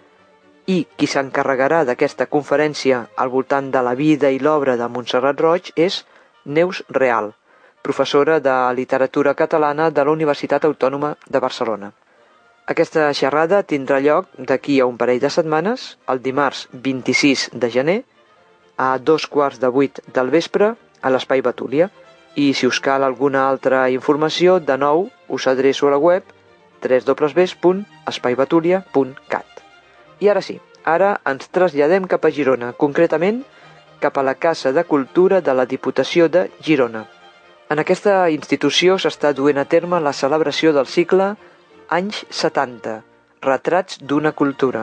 I qui s'encarregarà d'aquesta conferència al voltant de la vida i l'obra de Montserrat Roig és Neus Real, professora de literatura catalana de la Universitat Autònoma de Barcelona. Aquesta xerrada tindrà lloc d'aquí a un parell de setmanes, el dimarts vint-i-sis de gener, a dos quarts de vuit del vespre, a l'Espai Betúlia. I si us cal alguna altra informació, de nou us adreço a la web w w w punt espai betulia punt cat. I ara sí, ara ens traslladem cap a Girona, concretament cap a la Casa de Cultura de la Diputació de Girona. En aquesta institució s'està duent a terme la celebració del cicle Anys setanta, retrats d'una cultura.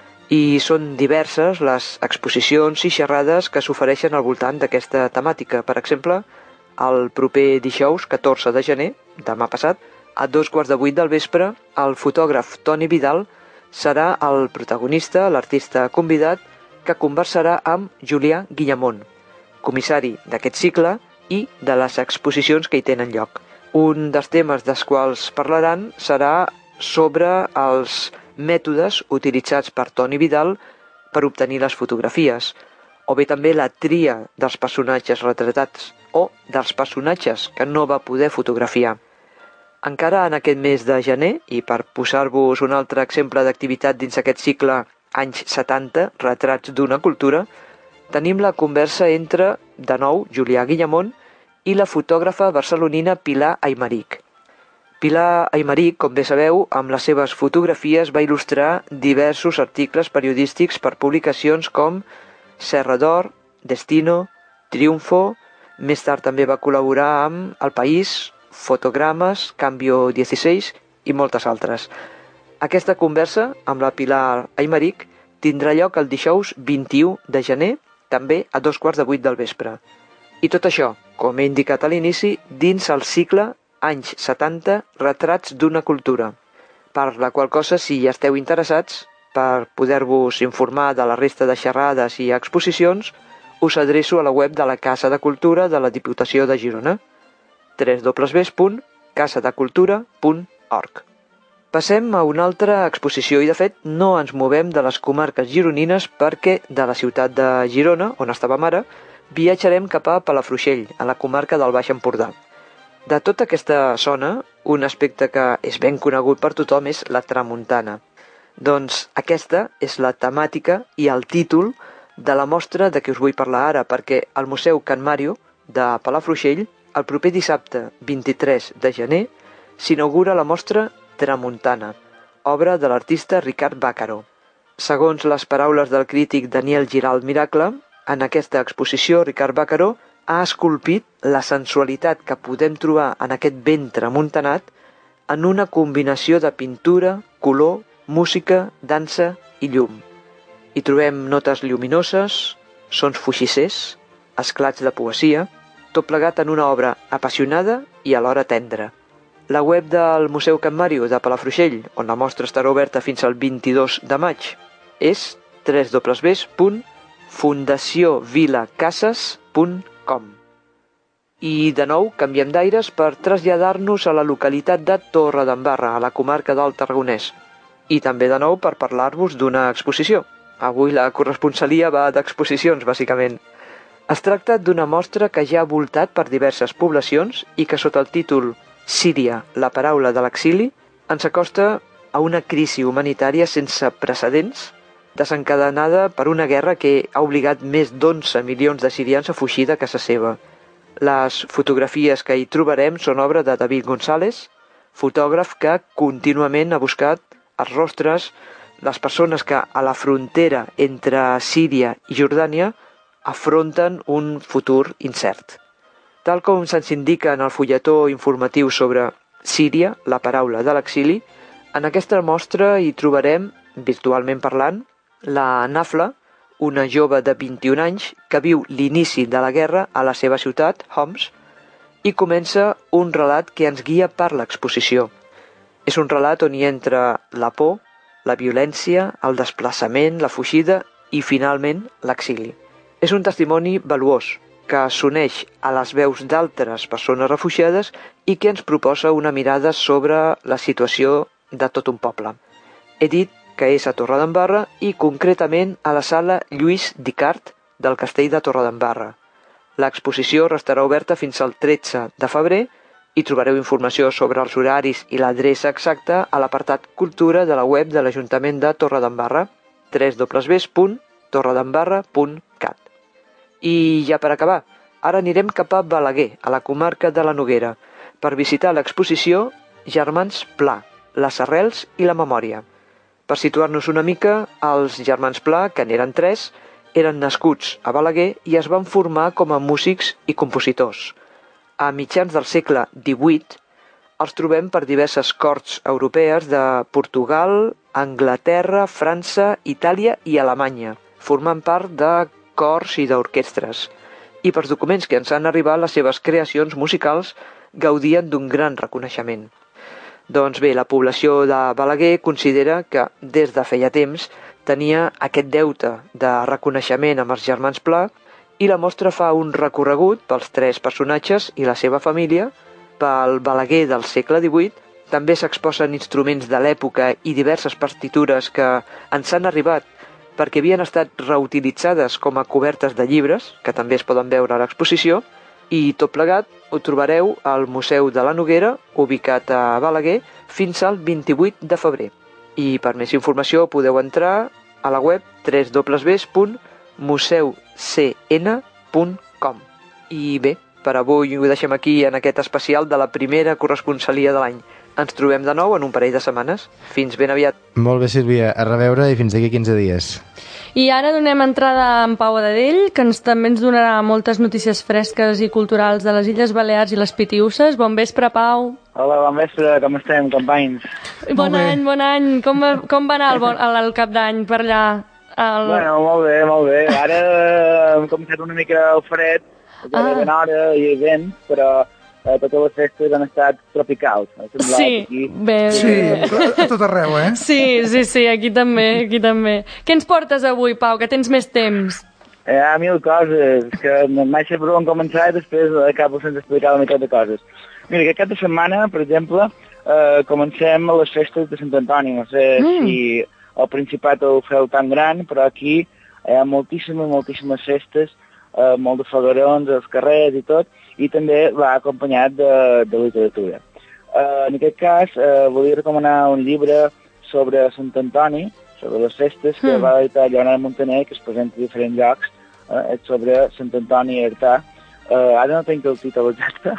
I són diverses les exposicions i xerrades que s'ofereixen al voltant d'aquesta temàtica. Per exemple, el proper dijous, catorze de gener, demà passat, a dos quarts de vuit del vespre, el fotògraf Toni Vidal serà el protagonista, l'artista convidat, que conversarà amb Julià Guillamón, comissari d'aquest cicle i de les exposicions que hi tenen lloc. Un dels temes dels quals parlaran serà sobre els mètodes utilitzats per Toni Vidal per obtenir les fotografies, o bé també la tria dels personatges retratats o dels personatges que no va poder fotografiar. Encara en aquest mes de gener, i per posar-vos un altre exemple d'activitat dins aquest cicle Anys setanta, retrats d'una cultura, tenim la conversa entre, de nou, Julià Guillamón i la fotògrafa barcelonina Pilar Aymerich. Pilar Aymerich, com bé sabeu, amb les seves fotografies va il·lustrar diversos articles periodístics per publicacions com Serra d'Or, Destino, Triunfo. Més tard també va col·laborar amb El País, Fotogrames, Cambio dieciséis i moltes altres. Aquesta conversa amb la Pilar Aymerich tindrà lloc el dijous vint-i-u de gener, també a dos quarts de vuit del vespre. I tot això, com he indicat a l'inici, dins el cicle Anys setanta, retrats d'una cultura, per la qual cosa, si hi esteu interessats, per poder-vos informar de la resta de xerrades i exposicions, us adreço a la web de la Casa de Cultura de la Diputació de Girona, w w w punt casa de cultura punt org. Passem a una altra exposició i, de fet, no ens movem de les comarques gironines perquè de la ciutat de Girona, on estàvem ara, viatjarem cap a Palafrugell, a la comarca del Baix Empordà. De tota aquesta zona, un aspecte que és ben conegut per tothom és la tramuntana. Doncs aquesta és la temàtica i el títol de la mostra de què us vull parlar ara, perquè al Museu Can Màrio de Palafrugell, el proper dissabte vint-i-tres de gener, s'inaugura la mostra Tramuntana, obra de l'artista Ricard Bàcaro. Segons les paraules del crític Daniel Giralt Miracle, en aquesta exposició Ricard Bàcaro ha esculpit la sensualitat que podem trobar en aquest ventre amuntanat en una combinació de pintura, color, música, dansa i llum. Hi trobem notes lluminoses, sons fuixissers, esclats de poesia, tot plegat en una obra apassionada i alhora tendra. La web del Museu Can Màrio de Palafrugell, on la mostra estarà oberta fins al vint-i-dos de maig, és w w w punt fundació vila cases punt com. I de nou canviem d'aires per traslladar-nos a la localitat de Torredembarra, a la comarca del Tarragonès. I també de nou per parlar-vos d'una exposició. Avui la corresponsalia va d'exposicions, bàsicament. Es tracta d'una mostra que ja ha voltat per diverses poblacions i que sota el títol Síria, la paraula de l'exili, ens acosta a una crisi humanitària sense precedents, desencadenada per una guerra que ha obligat més d'onze milions de sirians a fugir de casa seva. Les fotografies que hi trobarem són obra de David González, fotògraf que contínuament ha buscat els rostres les persones que a la frontera entre Síria i Jordània afronten un futur incert. Tal com se'ns indica en el fulletó informatiu sobre Síria, la paraula de l'exili, en aquesta mostra hi trobarem, virtualment parlant, la Nafla, una jove de vint-i-un anys que viu l'inici de la guerra a la seva ciutat, Homs, i comença un relat que ens guia per l'exposició. És un relat on hi entra la por, la violència, el desplaçament, la fugida i, finalment, l'exili. És un testimoni valuós que s'uneix a les veus d'altres persones refugiades i que ens proposa una mirada sobre la situació de tot un poble. He dit que és a Torredembarra i concretament a la sala Lluís Dicart del Castell de Torredembarra. L'exposició restarà oberta fins al tretze de febrer i trobareu informació sobre els horaris i l'adreça exacta a l'apartat Cultura de la web de l'Ajuntament de Torredembarra, w w w punt torredembarra punt cat. I ja per acabar, ara anirem cap a Balaguer, a la comarca de la Noguera, per visitar l'exposició Germans Pla, les arrels i la memòria. Per situar-nos una mica, els germans Pla, que n'eren tres, eren nascuts a Balaguer i es van formar com a músics i compositors. A mitjans del segle divuit els trobem per diverses corts europees de Portugal, Anglaterra, França, Itàlia i Alemanya, formant part de cors i d'orquestres. I pels documents que ens han arribat, les seves creacions musicals gaudien d'un gran reconeixement. Doncs bé, la població de Balaguer considera que des de feia temps tenia aquest deute de reconeixement amb els germans Pla i la mostra fa un recorregut pels tres personatges i la seva família. Pel Balaguer del segle divuit també s'exposen instruments de l'època i diverses partitures que ens han arribat perquè havien estat reutilitzades com a cobertes de llibres, que també es poden veure a l'exposició, i tot plegat ho trobareu al Museu de la Noguera, ubicat a Balaguer, fins al vint-i-vuit de febrer. I per més informació podeu entrar a la web w w w punt museu c n punt com. I bé, per avui ho deixem aquí en aquest especial de la primera corresponsalia de l'any. Ens trobem de nou en un parell de setmanes. Fins ben aviat. Molt bé, Sílvia. A reveure i fins d'aquí quinze dies. I ara donem entrada a en Pau Adadell, que ens, també ens donarà moltes notícies fresques i culturals de les Illes Balears i les Pitiüses. Bon vespre, Pau. Hola, bon vespre, com estem, companys? Bon any, bon any. Com va, com va anar el, bon, el, el cap d'any per allà? El... Bueno, molt bé, molt bé. Ara hem començat una mica el fred, ja ah. ben hora i vent, però eh, totes les festes han estat tropicals. Sí, aquí. Bé, sí, bé. A tot arreu, eh? Sí, sí, sí, aquí també, aquí també. Què ens portes avui, Pau, que tens més temps? Hi ha mil coses, que mai sé per on començar i després acabo sense explicar la meitat de coses. Mira, que aquesta setmana, per exemple, eh, comencem les festes de Sant Antoni. No sé mm. si al Principat ho feu tan gran, però aquí hi ha moltíssimes, moltíssimes festes, eh, molt de foguerons als carrers i tot, i també va acompanyat de, de literatura. Eh, en aquest cas, eh, volia recomanar un llibre sobre Sant Antoni, sobre les festes, que mm. va editar Lleonard Montaner, que es presenta a diferents llocs, eh, sobre Sant Antoni i Artà. Uh, ara no tinc el títol exacte.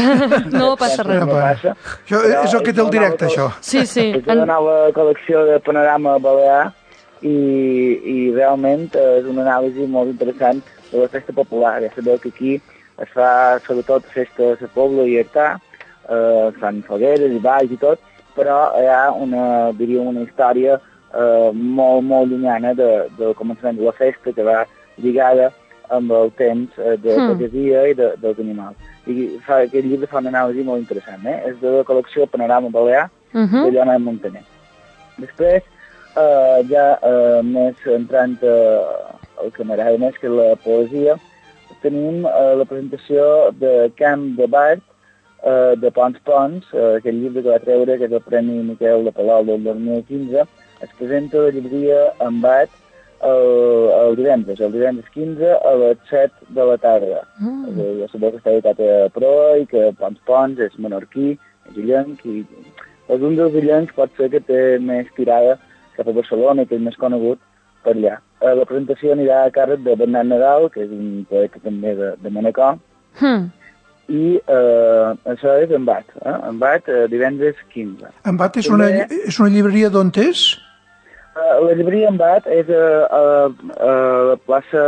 No passa res. No passa. Això és el que té el directe, això. Sí, sí. És una nova col·lecció de Panorama Balear i, i realment és una anàlisi molt interessant de la festa popular. Ja sabeu que aquí es fa sobretot festa a la Pobla i Artà, eh, es fan fogueres i balls i tot, però hi ha una, diríem, una història eh, molt, molt llunyana de, del començament de la festa que va lligada amb el temps eh, de la pagesia i de, dels animals. I fa, aquest llibre fa una anàlisi molt interessant, eh? És de la col·lecció Panorama Balear, uh -huh. de Joan Montaner. Després, eh, ja eh, més entrant eh, el que m'agrada més, que la poesia, tenim eh, la presentació de Camp de Bart, eh, de Pons Pons, eh, aquest llibre que va treure, que és el Premi Miquel de Palol del dos mil quinze, es presenta a la llibreria en Bart el, el divendres, el divendres quinze a les set de la tarda. Mm. Ja sabeu que està editat a Proa i que Pons Pons és menorquí, és illenc, i és un dels illencs pot ser que té més tirada cap a Barcelona i que és més conegut per allà. Eh, la presentació anirà a càrrec de Bernat Nadal, que és un poeta també de, de Manacor, mm. i eh, això és en Bat, eh? en Bat eh, divendres quinze. En Bat és, també, una, és una llibreria d'on és? Uh, la llibreria en Bat és a, a, a la plaça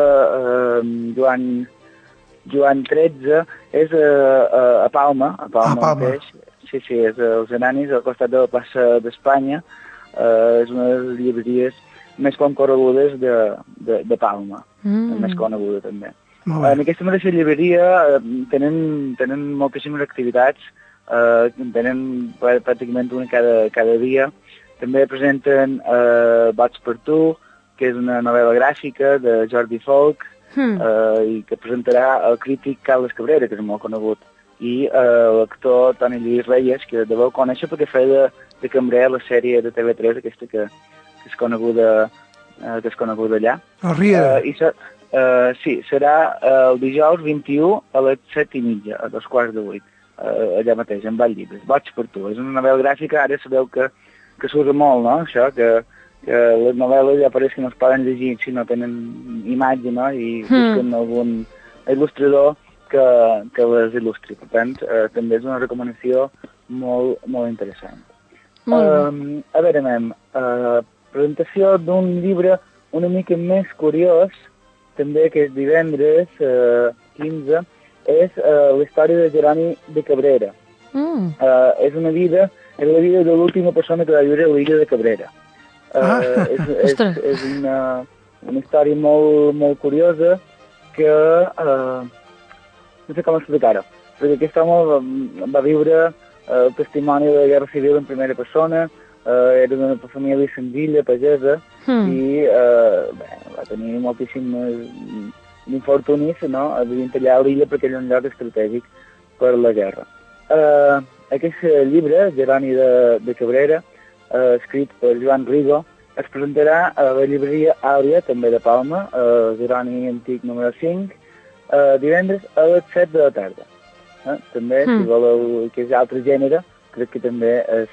uh, Joan, Joan tretze, és a, a, a Palma, a Palma, a Palma. Mateix. Sí, sí, és als Ananis, al costat de la plaça d'Espanya. Uh, és una de les llibreries més concorregudes de, de, de Palma, mm. més coneguda també. En aquesta mateixa llibreria uh, tenen, tenen moltíssimes activitats, uh, tenen pràcticament una cada, cada dia. També presenten uh, Vots per tu, que és una novel·la gràfica de Jordi Folk, mm. uh, i que presentarà el crític Carles Cabrera, que és molt conegut, i uh, l'actor Toni Lluís Reyes, que deveu conèixer perquè feia de, de cambrer a la sèrie de T V tres, aquesta que, que és coneguda uh, que és coneguda allà. El Riera. Uh, i ser, uh, sí, serà uh, el dijous vint-i-u a les set i mitja, a dos quarts de vuit, uh, allà mateix, en Vall Llibres. Vots per tu. És una novel·la gràfica, ara sabeu que que s'usa molt, no?, això, que, que les novel·les ja pareix que no es poden llegir si no tenen imatge, no?, i busquen mm. algun il·lustrador que, que les il·lustri. Per tant, eh, també és una recomanació molt, molt interessant. Molt um, a veure, anem, uh, presentació d'un llibre una mica més curiós, també, que és divendres uh, quinze, és uh, la història de Jeroni de Cabrera. Mm. Uh, és una vida... És la vida de l'última persona que va viure a l'illa de Cabrera. Ah. Uh, és, és, és una, una història molt, molt curiosa que... Uh, no sé com explicar-ho, perquè aquest home va, va viure uh, el testimoni de la Guerra Civil en primera persona, uh, era d'una família senzilla, pagesa, mm. i uh, bé, va tenir moltíssims infortunis, no?, a allà a l'illa perquè era un lloc estratègic per la guerra. Uh, Aquest llibre, Jeroni de, de Cabrera, eh, escrit per Joan Rigo, es presentarà a la llibreria Àlia, també de Palma, a Jeroni Antic número cinc, eh, divendres a les set de la tarda. Eh? També, mm. si voleu que és altre gènere, crec que també és,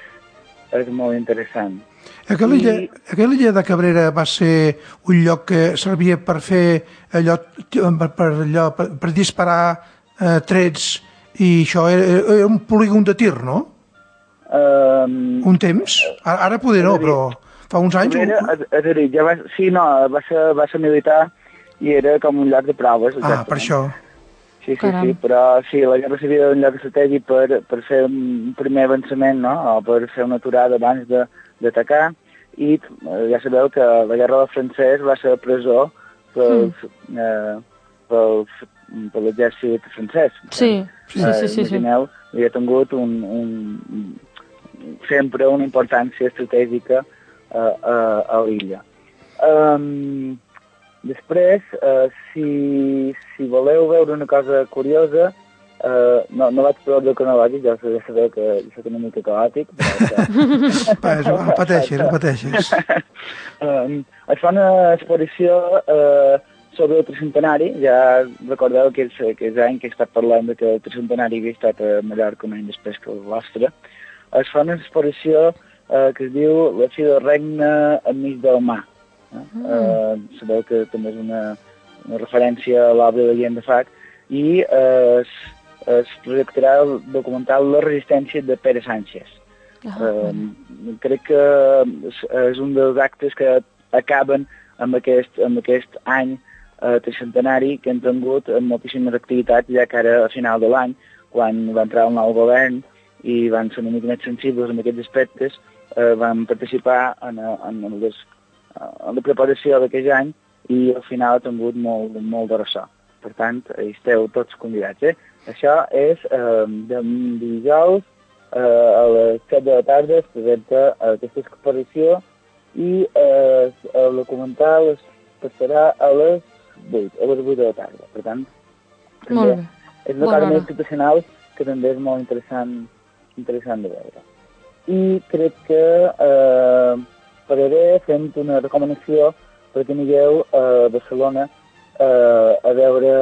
és molt interessant. Aquella illa, I... aquella illa de Cabrera va ser un lloc que servia per fer allò, per, per, allò, per, per disparar eh, trets, i això era, era un polígon de tir, no? Um, un temps? Ara, ara poder no, però fa uns anys... Era, és a dir, ja va, sí, no, va ser, va ser militar i era com un lloc de proves. Exactament. Ah, per això. Sí, sí, sí, però sí, la guerra civil era un lloc estratègic per, per fer un primer avançament, no?, o per fer una aturada abans d'atacar, i ja sabeu que la guerra del francès va ser presó pels... Mm. Eh, pels per l'exèrcit francès. Sí, sí, eh, sí, sí, imagineu, sí. Havia tingut un, un, sempre una importància estratègica uh, a, a l'illa. Um, després, uh, si, si voleu veure una cosa curiosa, uh, no, no vaig per ordre cronològic, ja, ja sabeu que soc una mica caòtic, però... Va, no pateixis, no pateixis. um, es fa una exposició... Uh, sobre el tricentenari, ja recordeu que és, que és any que he estat parlant de que el tricentenari havia estat a Mallorca un any després que el vostre. Es fa una exposició eh, que es diu La fi del regne enmig del mar. Eh? Mm. Eh, sabeu que també és una, una referència a l'obra de Guillem de Fac, i eh, es, es projectarà el documental La resistència de Pere Sánchez. Uh -huh. eh, crec que és, és un dels actes que acaben amb aquest, amb aquest any eh, tricentenari que hem tingut amb moltíssimes activitats, ja que ara a final de l'any, quan va entrar el nou govern i van ser una mica més sensibles en aquests aspectes, eh, vam participar en, en, les, en la preparació d'aquest any i al final ha tingut molt, molt de ressò. Per tant, hi esteu tots convidats. Eh? Això és eh, de dijous eh, a les set de la tarda es presenta aquesta exposició i eh, el documental es passarà a les vuit, a les vuit de la tarda. Per tant, també és una cosa més institucional que també és molt interessant, interessant de veure. I crec que eh, pararé fent una recomanació perquè anigueu a Barcelona eh, a veure,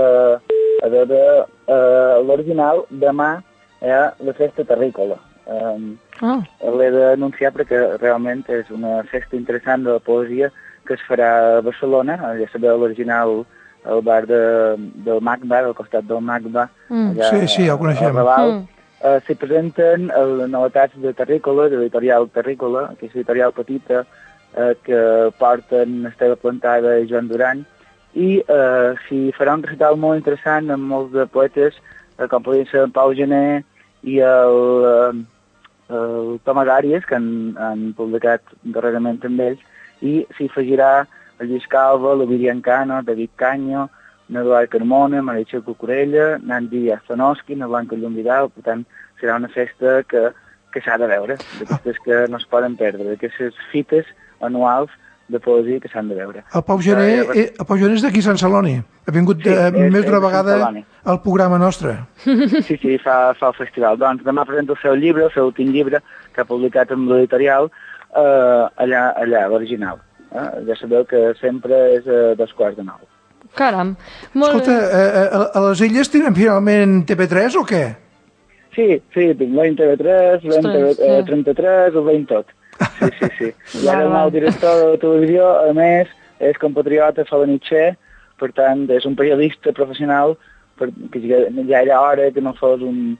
a veure eh, l'original demà eh, la festa terrícola. Eh, oh. L'he d'anunciar perquè realment és una festa interessant de la poesia que es farà a Barcelona. Ja sabeu l'original al bar de, del Magba, al costat del Magba. Mm. Allà, sí, sí, ja ho coneixem. Mm. Uh, s'hi presenten uh, novetats de Terrícola, de l'editorial Terrícola, que és l'editorial petita, uh, que porten Estela Plantada i Joan Duran, i uh, s'hi farà un recital molt interessant amb molts de poetes, uh, com podrien ser en Pau Gené i el, uh, el Tomàs Àries, que han, han publicat darrerament amb ells, i s'hi afegirà el Lluís Calvo, l'Ovidian Cano, David Canyo, Eduard Carmona, Maritxell Cucurella, Nandi Astanowski, na Blanca Llum Vidal. Per tant, serà una festa que, que s'ha de veure, d'aquestes que no es poden perdre, d'aquestes fites anuals de poesia que s'han de veure. El Pau Gené, eh, el Pau Gené és d'aquí Sant Celoni. Ha vingut sí, eh, és, més d'una vegada al programa nostre. Sí, sí, fa, fa el festival. Doncs demà presenta el seu llibre, el seu últim llibre, que ha publicat amb l'editorial, eh, allà, allà, l'original. Eh? Ja sabeu que sempre és a dos quarts de nou. Caram. Molt... Escolta, eh, a, a les illes tenen finalment T V tres o què? Sí, sí, veiem T V tres, veiem T V, eh, trenta-tres, ho veiem tot. Sí, sí, sí. I ara el nou director de la televisió, a més, és compatriota Falanitxer, per tant, és un periodista professional, que ja era hora que no fos un,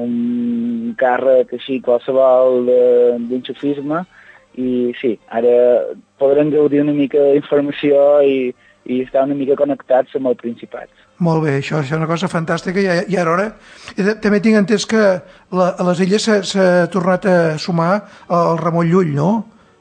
un càrrec així qualsevol d'inxofisme, i sí, ara podrem gaudir una mica d'informació i, i estar una mica connectats amb el Principat. Molt bé, això, això és una cosa fantàstica, ja, ja era hora. I també tinc entès que la, a les illes s'ha tornat a sumar el Ramon Llull, no?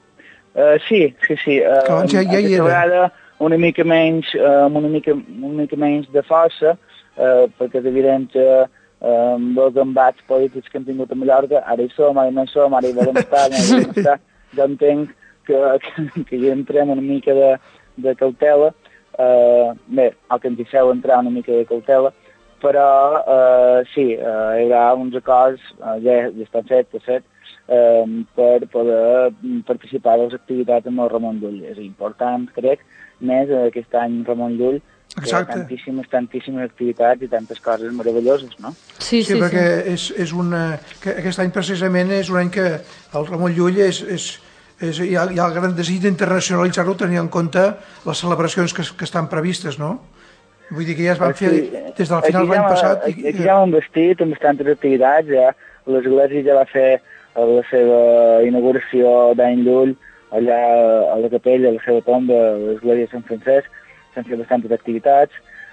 Uh, sí, sí, sí. Uh, que abans ja, ja hi era. Vegada una mica menys, uh, una, mica, una mica menys de força, uh, perquè és evident que uh, amb els embats polítics que hem tingut a Mallorca, ara hi som, ara no hi som, ara hi volem estar, ara hi volem estar. Jo entenc que, que, que hi entrem una mica de, de cautela, uh, bé, el que ens deixeu entrar una mica de cautela, però uh, sí, uh, hi haurà uns acords, uh, ja, ja estan fets, de fet, uh, per poder participar de les activitats amb el Ramon Llull. És important, crec, més aquest any Ramon Llull, que hi ha tantíssimes, tantíssimes activitats i tantes coses meravelloses, no? Sí, sí, sí perquè sí. És, és una, que aquest any precisament és un any que el Ramon Llull és, és, és, hi, ha, hi ha el gran desig d'internacionalitzar-lo tenint en compte les celebracions que, que estan previstes, no? Vull dir que ja es van fer sí, des del final de l'any passat. Aquí, aquí ja ho hem vestit amb bastantes activitats, ja l'Església ja va fer la seva inauguració d'any Llull allà a la capella, a la seva tomba, a l'Església de Sant Francesc, s'han fet bastantes activitats.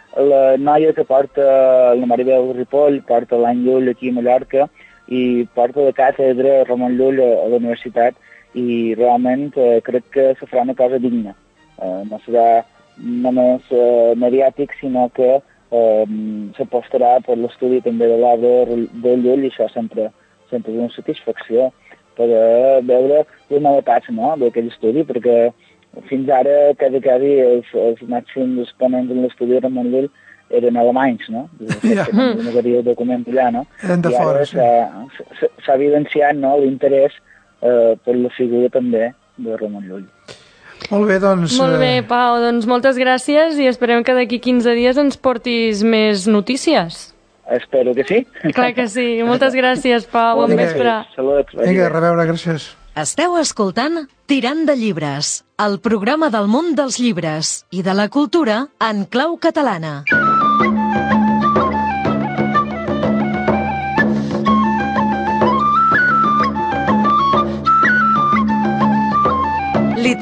La noia que porta, la Maribel Ripoll, porta l'any Llull aquí a Mallorca i porta la càtedra Ramon Llull a, a la universitat i realment eh, crec que se farà una cosa digna. Eh, no serà només eh, mediàtic, sinó que eh, s'apostarà per l'estudi també de l'obra de Llull i això sempre, sempre és una satisfacció poder veure les novetats, no?, d'aquell estudi, perquè fins ara, cada cada els, els màxims exponents en l'estudi de Ramon Llull eren alemanys, no? Ja. No havia el document allà, no? Eren de fora, sí. S'ha evidenciat, no?, l'interès eh, per la figura també de Ramon Llull. Molt bé, doncs... Molt bé, Pau, doncs moltes gràcies i esperem que d'aquí quinze dies ens portis més notícies. Espero que sí. Clar que sí. Moltes gràcies, Pau. Bon vespre. Salut. Vinga, a reveure, gràcies. Esteu escoltant Tirant de llibres, el programa del món dels llibres i de la cultura en clau catalana.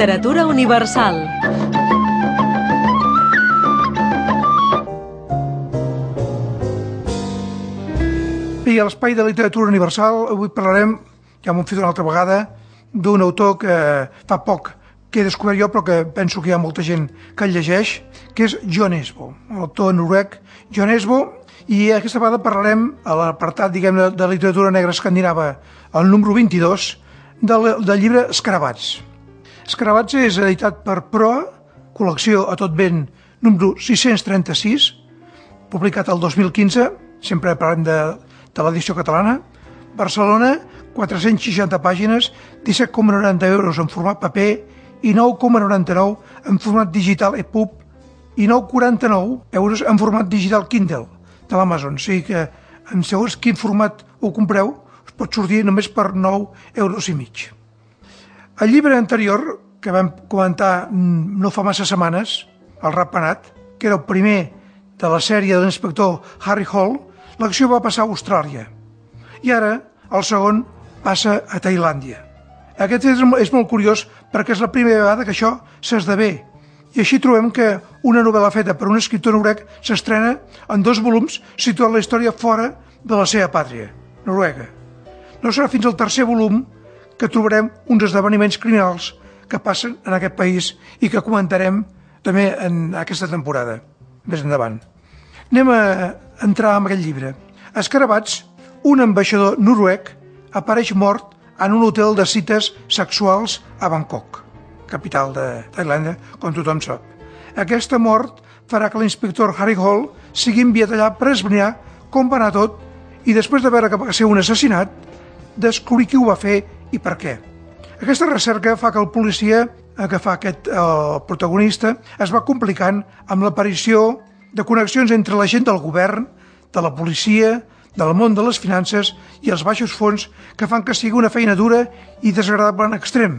literatura universal. I a l'Espai de Literatura Universal avui parlarem, ja m'ho hem fet una altra vegada, d'un autor que fa poc que he descobert jo, però que penso que hi ha molta gent que el llegeix, que és Jo Nesbø, l'autor noruec Jo Nesbø, i aquesta vegada parlarem a l'apartat, diguem-ne, de literatura negra escandinava, el número vint-i-dos, del, del llibre Escarabats. Escarabats és editat per Proa, col·lecció a tot vent, número sis-cents trenta-sis, publicat el dos mil quinze, sempre parlem de, de l'edició catalana, Barcelona, quatre-cents seixanta pàgines, disset coma noranta euros en format paper i nou coma noranta-nou en format digital EPUB i nou coma quaranta-nou euros en format digital Kindle de l'Amazon. O sigui que en segons quin format ho compreu us pot sortir només per nou euros i mig. El llibre anterior, que vam comentar no fa massa setmanes, El Ratpenat, que era el primer de la sèrie de l'inspector Harry Hole, l'acció va passar a Austràlia. I ara, el segon passa a Tailàndia. Aquest és, és molt curiós perquè és la primera vegada que això s'esdevé. I així trobem que una novel·la feta per un escriptor noruec s'estrena en dos volums situant la història fora de la seva pàtria, Noruega. No serà fins al tercer volum que trobarem uns esdeveniments criminals que passen en aquest país i que comentarem també en aquesta temporada, més endavant. Anem a entrar en aquest llibre. Escarabats, un ambaixador noruec, apareix mort en un hotel de cites sexuals a Bangkok, capital de Tailàndia, com tothom sap. Aquesta mort farà que l'inspector Harry Hole sigui enviat allà per esbrinar com va anar tot i després de veure que va ser un assassinat, descobrir qui ho va fer i per què. Aquesta recerca fa que el policia, que fa aquest el protagonista, es va complicant amb l'aparició de connexions entre la gent del govern, de la policia, del món de les finances i els baixos fons que fan que sigui una feina dura i desagradable en extrem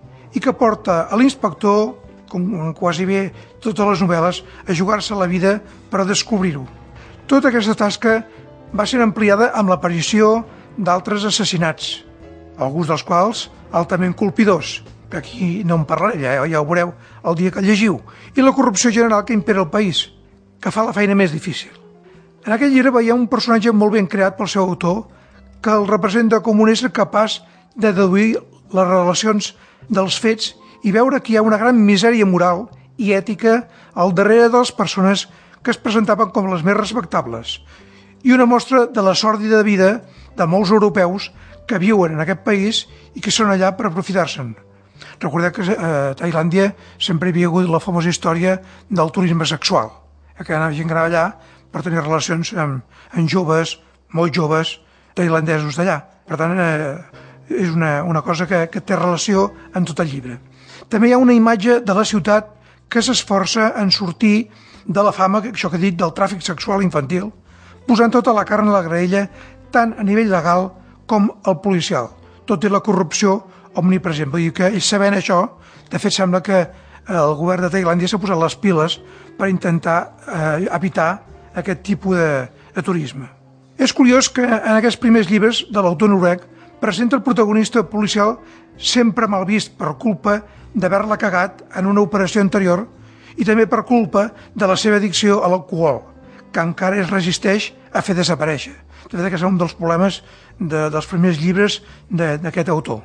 i que porta a l'inspector, com quasi bé totes les novel·les, a jugar-se la vida per descobrir-ho. Tota aquesta tasca va ser ampliada amb l'aparició d'altres assassinats, alguns dels quals altament colpidors, que aquí no en parlaré, ja, ja ho veureu el dia que el llegiu, i la corrupció general que impera el país, que fa la feina més difícil. En aquest llibre veiem un personatge molt ben creat pel seu autor que el representa com un ésser capaç de deduir les relacions dels fets i veure que hi ha una gran misèria moral i ètica al darrere de les persones que es presentaven com les més respectables i una mostra de la sòrdida vida de molts europeus que viuen en aquest país i que són allà per aprofitar-se'n. Recordeu que a Tailàndia sempre hi havia hagut la famosa història del turisme sexual, que anava gent que anava allà per tenir relacions amb, amb joves, molt joves, tailandesos d'allà. Per tant, eh, és una, una cosa que, que té relació en tot el llibre. També hi ha una imatge de la ciutat que s'esforça en sortir de la fama, això que he dit, del tràfic sexual infantil, posant tota la carn a la graella, tant a nivell legal com al policial, tot i la corrupció omnipresent. Vull dir que ells sabent això, de fet sembla que el govern de Tailàndia s'ha posat les piles per intentar eh, evitar aquest tipus de, de turisme. És curiós que en aquests primers llibres de l'autor noruec presenta el protagonista policial sempre mal vist per culpa d'haver-la cagat en una operació anterior i també per culpa de la seva addicció a l'alcohol, que encara es resisteix a fer desaparèixer. De fet, aquest és un dels problemes de, dels primers llibres d'aquest autor.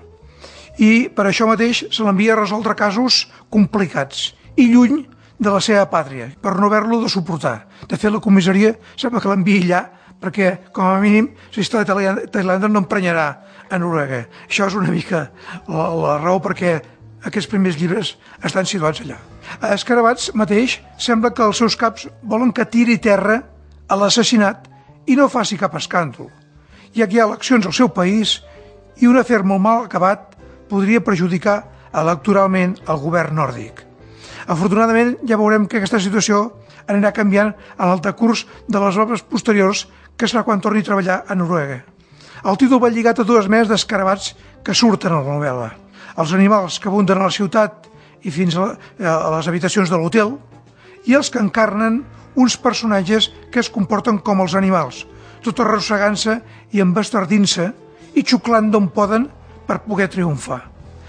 I per això mateix se l'envia a resoldre casos complicats i lluny de la seva pàtria, per no haver-lo de suportar. De fet, la comissaria sembla que l'envia allà perquè, com a mínim, la història de Tailàndia no emprenyarà a Noruega. Això és una mica la, la raó perquè aquests primers llibres estan situats allà. A Escarabats mateix sembla que els seus caps volen que tiri terra a l'assassinat i no faci cap escàndol, ja que hi ha eleccions al seu país i un afer molt mal acabat podria perjudicar electoralment el govern nòrdic. Afortunadament, ja veurem que aquesta situació anirà canviant en el decurs de les obres posteriors, que serà quan torni a treballar a Noruega. El títol va lligat a dues menes d'escarabats que surten a la novel·la. Els animals que abunden a la ciutat i fins a les habitacions de l'hotel, i els que encarnen uns personatges que es comporten com els animals, tot arrossegant-se i embastardint-se i xuclant d'on poden per poder triomfar.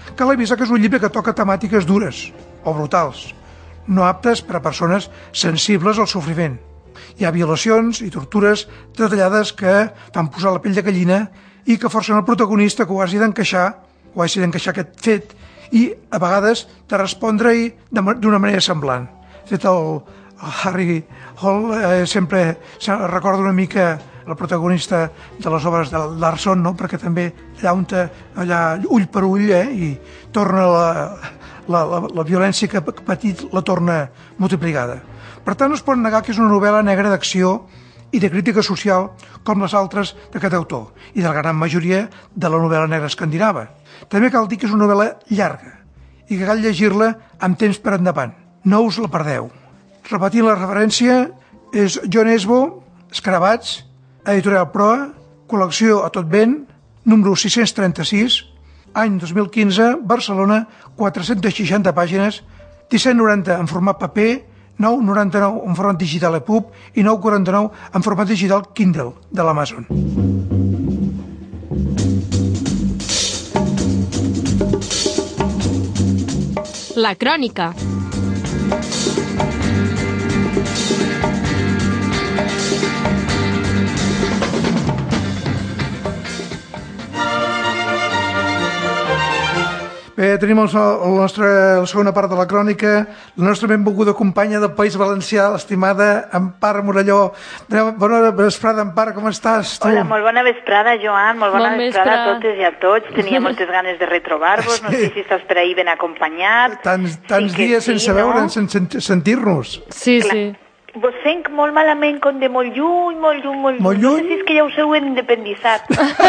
Cal avisar que és un llibre que toca temàtiques dures o brutals, no aptes per a persones sensibles al sofriment. Hi ha violacions i tortures detallades que fan posar la pell de gallina i que forcen el protagonista que ho hagi d'encaixar, o hagi d'encaixar aquest fet, i a vegades de respondre-hi d'una manera semblant. De fet, el, el Harry Hall eh, sempre recorda una mica la protagonista de les obres de Larson, no? Perquè també allà on allà ull per ull eh? I torna la, la, la, la violència que ha patit la torna multiplicada. Per tant, no es pot negar que és una novel·la negra d'acció i de crítica social com les altres d'aquest autor i de la gran majoria de la novel·la negra escandinava. També cal dir que és una novel·la llarga i que cal llegir-la amb temps per endavant. No us la perdeu. Repetint la referència, és John Esbo, Escarabats, Editorial Proa, col·lecció A Tot Vent, número sis-cents trenta-sis, any dos mil quinze, Barcelona, quatre-centes seixanta pàgines, disset noranta en format paper, nou noranta-nou en format digital E P U B i nou quaranta-nou en format digital Kindle de l'Amazon. La crònica. Bé, tenim el, el nostre, la segona part de la crònica, la nostra benvolguda companya del País Valencià, l'estimada Empar Morelló. Bona vesprada, Empar, com estàs? Tu? Hola, molt bona vesprada, Joan, molt bona Bon vesprada vespre. a totes i a tots. Tenia moltes ganes de retrobar-vos, no sé si estàs per ahir ben acompanyat. Tants, tants Sí que dies sí, sense no? veure'ns, sense sentir-nos. Sí, Clar. sí. Vos sent molt malament, com de molt lluny, molt lluny, molt lluny. Molt No lluny? sé si és que ja us heu independitzat.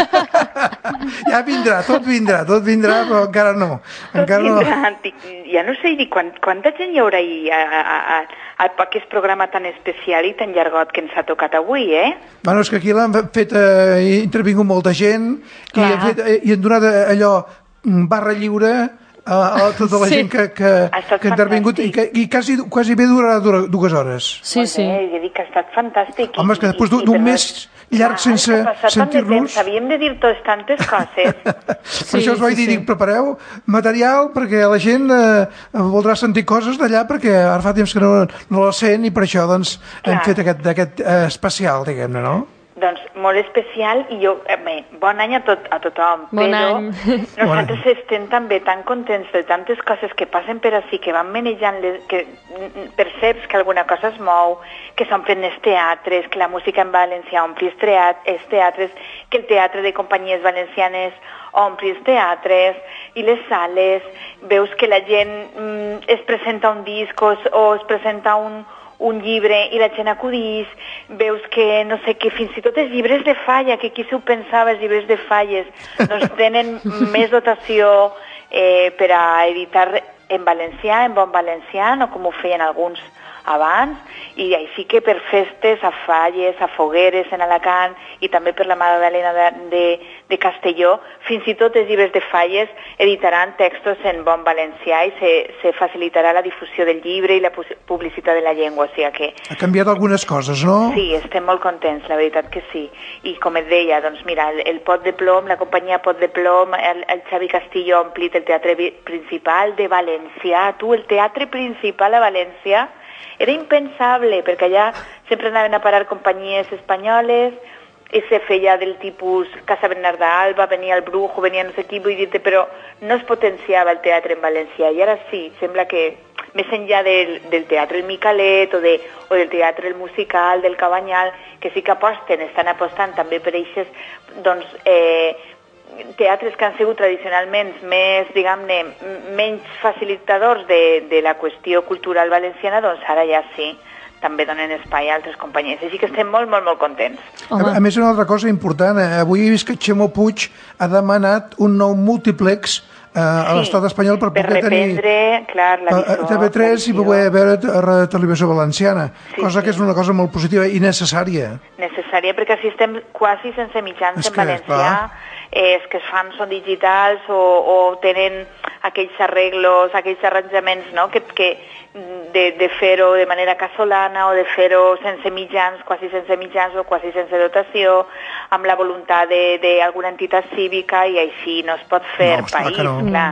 Ja vindrà, tot vindrà, tot vindrà, però encara no. Tot Encara no. vindrà. Dic, ja no sé, dic, quant, quanta gent hi haurà ahir a, a, a, a, a aquest programa tan especial i tan llargot que ens ha tocat avui, eh? Bueno, és que aquí l'han fet, eh, ha intervingut molta gent i, Clar. han fet, eh, i han donat eh, allò, mm, barra lliure a, a tota la Sí. gent que, que, Ha estat que ha intervingut i, fantàstic. que, i quasi, quasi bé durarà dura, dues hores. Sí, sí. Eh, jo dic que ha estat fantàstic. Home, és que després d'un- i- i d'un per- mes llarg Clar, sense és que ha passat tant de sentir-nos. temps, havíem de dir totes tantes coses. Per això us vaig sí, dir, sí. dic, prepareu material perquè la gent eh, voldrà sentir coses d'allà perquè ara fa temps que no, no la sent i per això doncs, hem Clar. fet aquest, aquest eh, especial, diguem-ne, no? Doncs molt especial i jo, eh, bé, bon any a, tot, a tothom, Bon però any. nosaltres estem també tan contents de tantes coses que passen per ací, que van manejant, les, que mm, perceps que alguna cosa es mou, que s'omplen els teatres, que la música en valencià ompli els, teat els teatres, que el teatre de companyies valencianes ompli els teatres i les sales, veus que la gent mm, es presenta un disc o es, o es presenta un un llibre i la gent acudís, veus que, no sé, que fins i tot els llibres de falla, que qui s'ho pensava, els llibres de falles, doncs tenen més dotació eh, per a editar en valencià, en bon valencià, no com ho feien alguns abans, i així que per festes a Falles, a Fogueres, en Alacant, i també per la Magdalena de, de, de Castelló, fins i tot els llibres de Falles editaran textos en bon valencià i se, se facilitarà la difusió del llibre i la publicitat de la llengua, o sigui que... Ha canviat algunes coses, no? Sí, estem molt contents, la veritat que sí. I com et deia, doncs mira, el, el Pot de Plom, la companyia Pot de Plom, el, el Xavi Castillo ha omplit el teatre principal de Valencià. Tu, el teatre principal a València era impensable, perquè allà sempre anaven a parar companyies espanyoles i se feia del tipus Casa Bernarda Alba, venia el Brujo, venia no sé qui, vull dir-te, però no es potenciava el teatre en València. I ara sí, sembla que més enllà del, del teatre el Micalet o, de, o del teatre el musical, del Cabanyal, que sí que aposten, estan apostant també per eixes, doncs, eh, teatres que han sigut tradicionalment més, diguem-ne, menys facilitadors de, de la qüestió cultural valenciana, doncs ara ja sí, també donen espai a altres companyies. Així que estem molt, molt, molt contents. A, a més, una altra cosa important, eh, avui he vist que Ximo Puig ha demanat un nou múltiplex eh, a l'estat espanyol per, per poder reprendre, tenir clar, la a visió, T V tres i la poder visió. veure a la televisió valenciana, Sí, cosa sí. que és una cosa molt positiva i necessària. Necessària, perquè així estem quasi sense mitjans És en que, valencià, clar. eh, els que es fan són digitals o, o tenen aquells arreglos, aquells arranjaments, no?, que, que de, de fer-ho de manera casolana o de fer-ho sense mitjans, quasi sense mitjans o quasi sense dotació, amb la voluntat d'alguna entitat cívica, i així no es pot fer No, està país, que no. clar.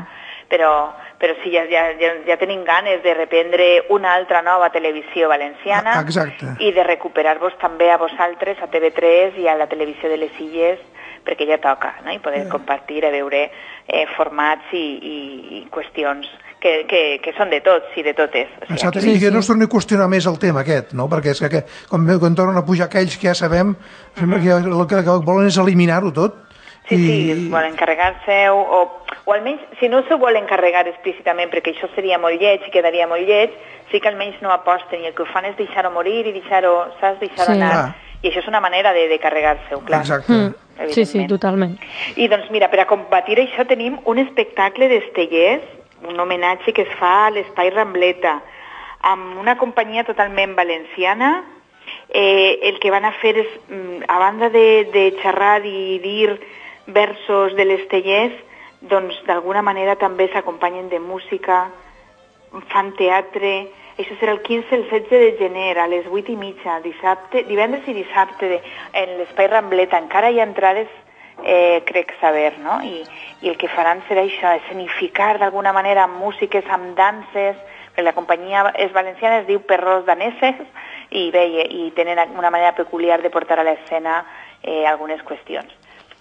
però, però sí, ja, ja, ja, ja tenim ganes de reprendre una altra nova televisió valenciana. Ah, exacte. I de recuperar-vos també a vosaltres, a T V tres i a la televisió de les Illes, perquè ja toca, no? I poder compartir, a veure eh, formats i, i, i qüestions que, que, que són de tots i de totes. O sigui, Exacte, i que no es torni a qüestionar més el tema aquest, no? Perquè és que, que quan, quan tornen a pujar aquells que ja sabem, sembla que el que, que volen és eliminar-ho tot. Sí, i... sí, volen carregar-se o, o, o almenys, si no s'ho volen carregar explícitament, perquè això seria molt lleig i quedaria molt lleig, sí que almenys no aposten i el que ho fan és deixar-ho morir i deixar-ho, saps, deixar-ho Sí. anar. Ah. I això és una manera de, de carregar-se-ho, clar. Exacte. Mm. Sí, sí, totalment. I doncs mira, per a combatir això tenim un espectacle d'estellers, un homenatge que es fa a l'Espai Rambleta, amb una companyia totalment valenciana. Eh, el que van a fer és, a banda de, de xerrar i dir versos de l'Estellers, doncs d'alguna manera també s'acompanyen de música, fan teatre. Això serà el quinze i el setze de gener, a les vuit i mitja, dissabte, divendres i dissabte, de, en l'Espai Rambleta. Encara hi ha entrades, eh, crec saber, no? I, I el que faran serà això, escenificar d'alguna manera amb músiques, amb danses, perquè la companyia és valenciana, es diu Perros Daneses, i bé, i, i tenen una manera peculiar de portar a l'escena eh, algunes qüestions.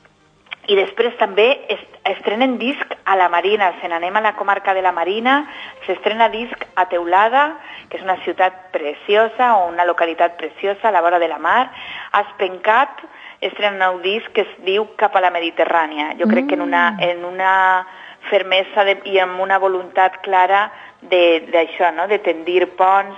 I després també estrenen disc a la Marina, se n'anem a la comarca de la Marina, s'estrena disc a Teulada, que és una ciutat preciosa o una localitat preciosa a la vora de la mar. A Espencat estrena un nou disc que es diu Cap a la Mediterrània. Jo crec que en una, en una fermesa de, i amb una voluntat clara d'això, no? De tendir ponts,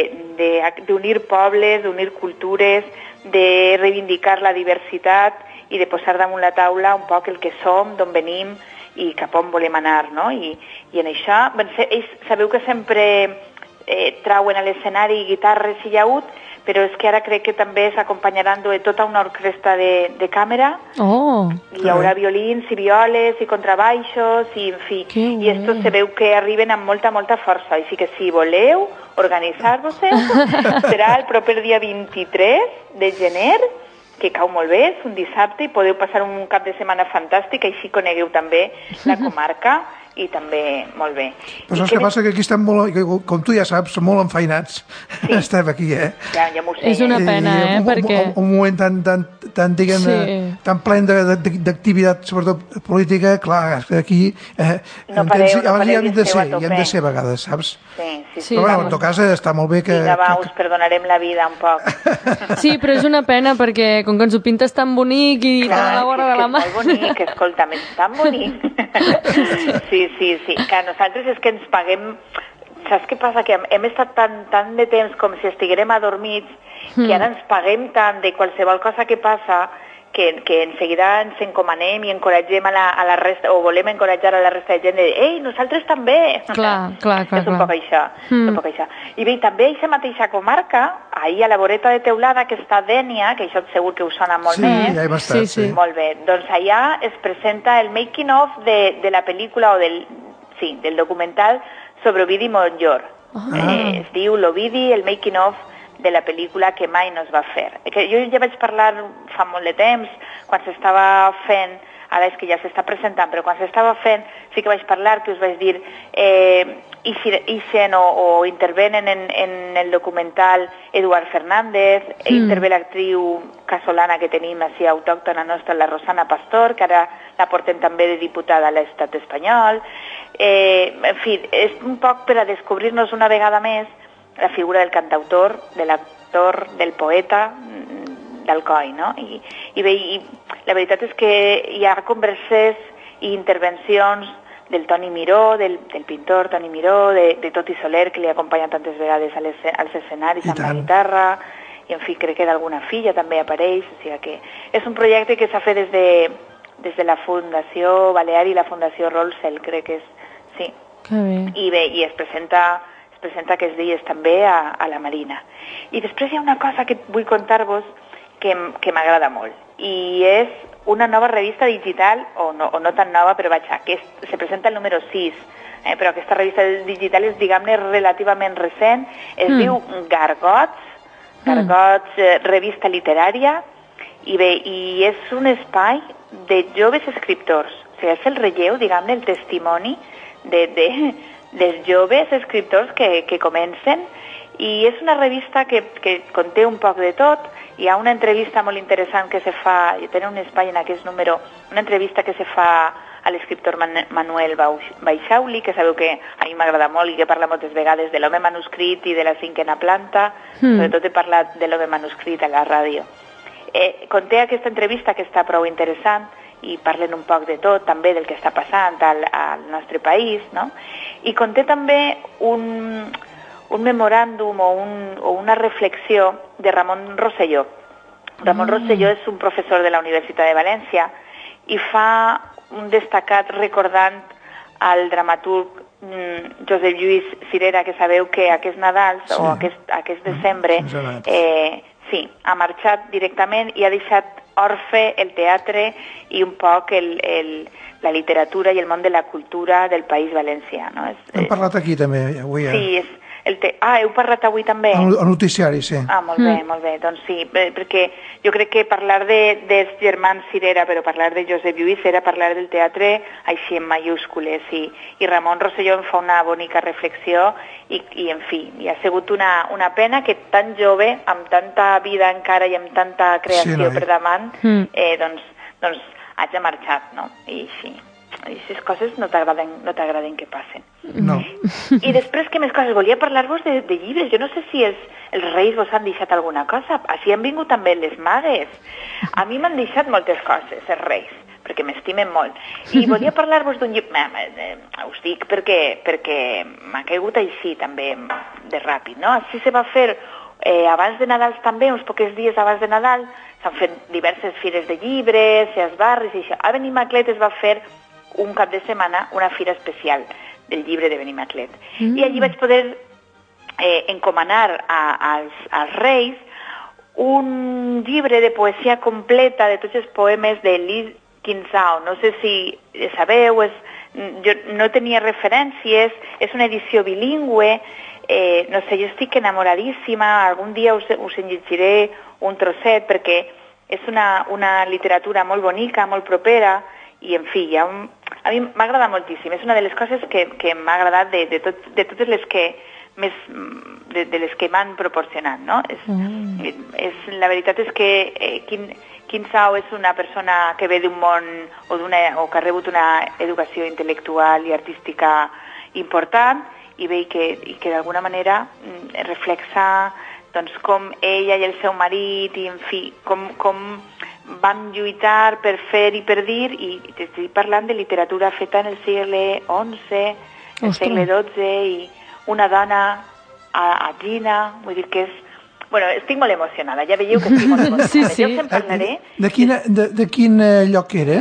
d'unir pobles, d'unir cultures, de reivindicar la diversitat i de posar damunt la taula un poc el que som, d'on venim i cap on volem anar, no? I, i en això, ells sabeu que sempre eh, trauen a l'escenari guitarres i llaüt, però és que ara crec que també s'acompanyaran de tota una orquestra de, de càmera. Oh! Hi haurà violins i violes i contrabaixos i, en fi, i esto se veu que arriben amb molta, molta força. Així que si voleu organitzar-vos, serà el proper dia vint-i-tres de gener, que cau molt bé, és un dissabte, i podeu passar un cap de setmana fantàstic, així conegueu també la comarca, i també molt bé. Però saps què passa? Que aquí estem molt, com tu ja saps, molt enfeinats. Sí. Estem aquí, eh? Ja, ja m'ho sé. És una pena, eh? Un, perquè... un, un moment tan, tan, tan diguem, sí. tan ple d'activitat, sobretot política, clar, que aquí... Eh, no pareu, entens, no pareu, hi han de ser, hi han de ser a vegades, saps? Sí, sí, sí. Però bueno, en tot cas està molt bé que... Vinga, va, us perdonarem la vida un poc. Sí, però és una pena perquè com que ens ho pintes tan bonic i clar, a la vora de la mà... és molt bonic, escolta'm, és tan bonic. Sí, sí, sí, que nosaltres és que ens paguem... Saps què passa? Que hem estat tant, tant de temps com si estiguérem adormits que ara ens paguem tant de qualsevol cosa que passa que, que en seguida ens encomanem i encoratgem a la, a la resta, o volem encoratjar a la resta de gent de dir, ei, nosaltres també! Clar, clar, clar. És un clar. poc això, mm. un poc això. I bé, també a aquesta mateixa comarca, ahir a la voreta de Teulada, que està Dènia, que això segur que us sona molt sí, més. Ja hem estat, sí, sí. Molt bé, doncs allà es presenta el making of de, de la pel·lícula, o del, sí, del documental sobre Ovidi Montllor. Ah. Eh, es diu l'Ovidi, el making of de la pel·lícula que mai no es va fer. Que jo ja vaig parlar fa molt de temps, quan s'estava fent, ara és que ja s'està presentant, però quan s'estava fent sí que vaig parlar, que us vaig dir, eh, ixen o, o intervenen en, en el documental Eduard Fernández, mm. intervé l'actriu casolana que tenim així autòctona nostra, la Rosana Pastor, que ara la porten també de diputada a l'estat espanyol. Eh, en fi, és un poc per a descobrir-nos una vegada més la figura del cantautor, de l'actor, del poeta, d'Alcoi, no? I, i bé, i la veritat és que hi ha converses i intervencions del Toni Miró, del, del pintor Toni Miró, de, de Toti Soler, que li acompanya tantes vegades als escenaris amb la guitarra, i en fi, crec que d'alguna filla també apareix, o sigui que és un projecte que s'ha fet des de, des de la Fundació Balear i la Fundació Rolsel, crec que és, sí. Que bé. I bé, i es presenta... presenta aquests dies també a, a la Marina. I després hi ha una cosa que vull contar-vos que, que m'agrada molt, i és una nova revista digital, o no, o no tan nova, però vaja, que és, se presenta el número sis, eh, però aquesta revista digital és, diguem-ne, relativament recent, es mm. diu Gargots, Gargots, eh, revista literària, i bé, i és un espai de joves escriptors, o sigui, és el relleu, diguem-ne, el testimoni de, de, dels joves escriptors que, que comencen, i és una revista que, que conté un poc de tot. Hi ha una entrevista molt interessant que se fa, i tenen un espai en aquest número, una entrevista que se fa a l'escriptor Man- Manuel Baixauli, que sabeu que a mi m'agrada molt i que parla moltes vegades de l'home manuscrit i de la cinquena planta, mm. sobretot he parlat de l'home manuscrit a la ràdio. Eh, conté aquesta entrevista que està prou interessant i parlen un poc de tot, també del que està passant al, al nostre país, no? I conté també un, un memoràndum o, un, o una reflexió de Ramon Rosselló. Ramon mm. Rosselló és un professor de la Universitat de València i fa un destacat recordant al dramaturg mm, Josep Lluís Cirera, que sabeu que aquest Nadal sí. o aquest, aquest desembre eh, sí, ha marxat directament i ha deixat orfe el teatre i un poc el, el, la literatura i el món de la cultura del País Valencià. No? És, Hem parlat aquí també avui. Eh? Sí, és, el te... Ah, heu parlat avui també? El, el noticiari, sí. Ah, molt bé, mm. molt bé. Doncs sí, perquè jo crec que parlar de, dels germans Cirera, però parlar de Josep Lluís era parlar del teatre així en mayúscules, i, i Ramon Rosselló em fa una bonica reflexió i, i en fi, i ha sigut una, una pena que tan jove, amb tanta vida encara i amb tanta creació sí, no, per davant, mm. eh, doncs, doncs hagi marxat, no? I sí. I aquestes coses no t'agraden no t'agraden que passen. No. I després, què més coses? Volia parlar-vos de, de llibres. Jo no sé si els, els reis vos han deixat alguna cosa. Així han vingut també les magues. A mi m'han deixat moltes coses, els reis, perquè m'estimen molt. I volia parlar-vos d'un llibre... Us dic perquè, perquè m'ha caigut així també de ràpid, no? Així se va fer eh, abans de Nadal també, uns pocs dies abans de Nadal, s'han fet diverses fires de llibres, als barris i això. A Benimaclet es va fer un cap de setmana una fira especial del llibre de Benimaclet. Mm. I allí vaig poder eh, encomanar a, als, als reis un llibre de poesia completa de tots els poemes de Lis Quinsao. No sé si sabeu, és, jo no tenia referències, és una edició bilingüe, eh, no sé, jo estic enamoradíssima, algun dia us, us en llegiré un trosset perquè és una, una literatura molt bonica, molt propera, i en fi, ja un... a mi m'agrada moltíssim, és una de les coses que, que m'ha agradat de, de, tot, de totes les que més, de, de les que m'han proporcionat, no? És, mm. és, la veritat és que eh, Quin, Quinsao és una persona que ve d'un món o, o que ha rebut una educació intel·lectual i artística important i ve que, i que d'alguna manera reflexa doncs, com ella i el seu marit i en fi, com, com van lluitar per fer i per dir, i estic parlant de literatura feta en el segle onze, el Ostres. segle dotze, i una dona a, a Gina, vull dir que és... Bueno, estic molt emocionada, ja veieu que estic molt emocionada. Sí, sí. Jo us en parlaré. De, de, quina, de, de quin lloc era?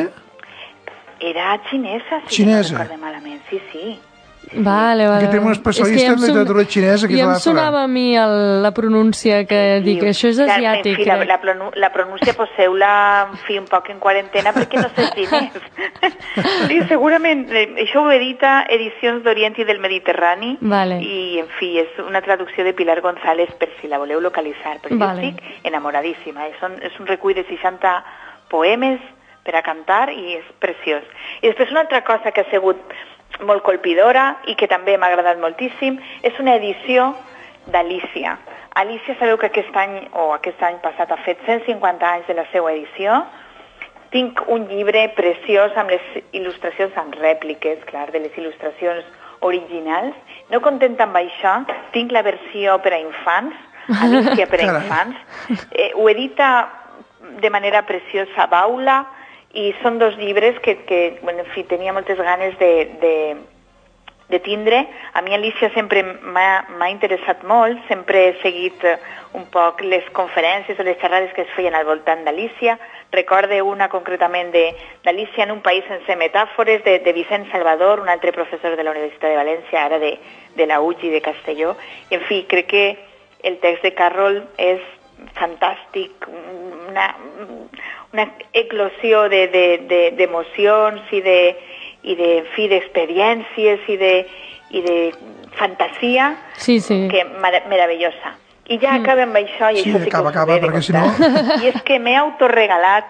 Era xinesa, si xinesa. no recordo malament, sí, sí. Vale, vale. Aquí tenim un especialista en literatura xinesa que I és em la sonava a mi el, la pronúncia que sí, dic, això és asiàtic. En fi, la, la, la pronúncia poseu-la en fi, un poc en quarantena perquè no sé xinès. Sí, segurament, això ho edita Edicions d'Orient i del Mediterrani, vale. I en fi, és una traducció de Pilar González per si la voleu localitzar, perquè vale. Jo estic enamoradíssima. És un, és un recull de seixanta poemes per a cantar i és preciós. I després una altra cosa que ha sigut molt colpidora i que també m'ha agradat moltíssim, és una edició d'Alícia. Alícia, sabeu que aquest any, o aquest any passat, ha fet cent cinquanta anys de la seva edició. Tinc un llibre preciós amb les il·lustracions, amb rèpliques, clar, de les il·lustracions originals. No contenta amb això, tinc la versió per a infants, Alícia per a infants. Eh, ho edita de manera preciosa Baula, i són dos llibres que, que bueno, en fi, tenia moltes ganes de, de, de tindre. A mi Alícia sempre m'ha interessat molt, sempre he seguit un poc les conferències o les xerrades que es feien al voltant d'Alícia. Recorde una concretament d'Alícia en un país sense metàfores, de, de Vicent Salvador, un altre professor de la Universitat de València, ara de, de la U G I de Castelló. I en fi, crec que el text de Carroll és fantàstic, una, una eclosió d'emocions de, de, de, i de, i de en fi, d'experiències i de, i de fantasia sí, sí. que mar meravellosa. I ja mm. acaba amb això, i sí, això sí acaba, que us acaba, ho he de perquè contar. si no... I és que m'he autorregalat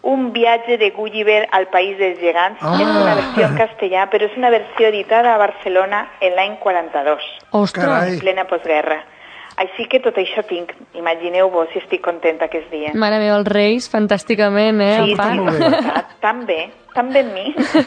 Un viatge de Gulliver al País dels Gegants. Ah. És una versió en castellà, però és una versió editada a Barcelona en l'any quaranta-dos. Ostres! Carai. En plena postguerra. Així que tot això tinc. Imagineu-vos si estic contenta aquest dia. Mare meva, els Reis, fantàsticament, eh? Sí, el pa. molt bé. Ah, tan bé, tan bé amb mi.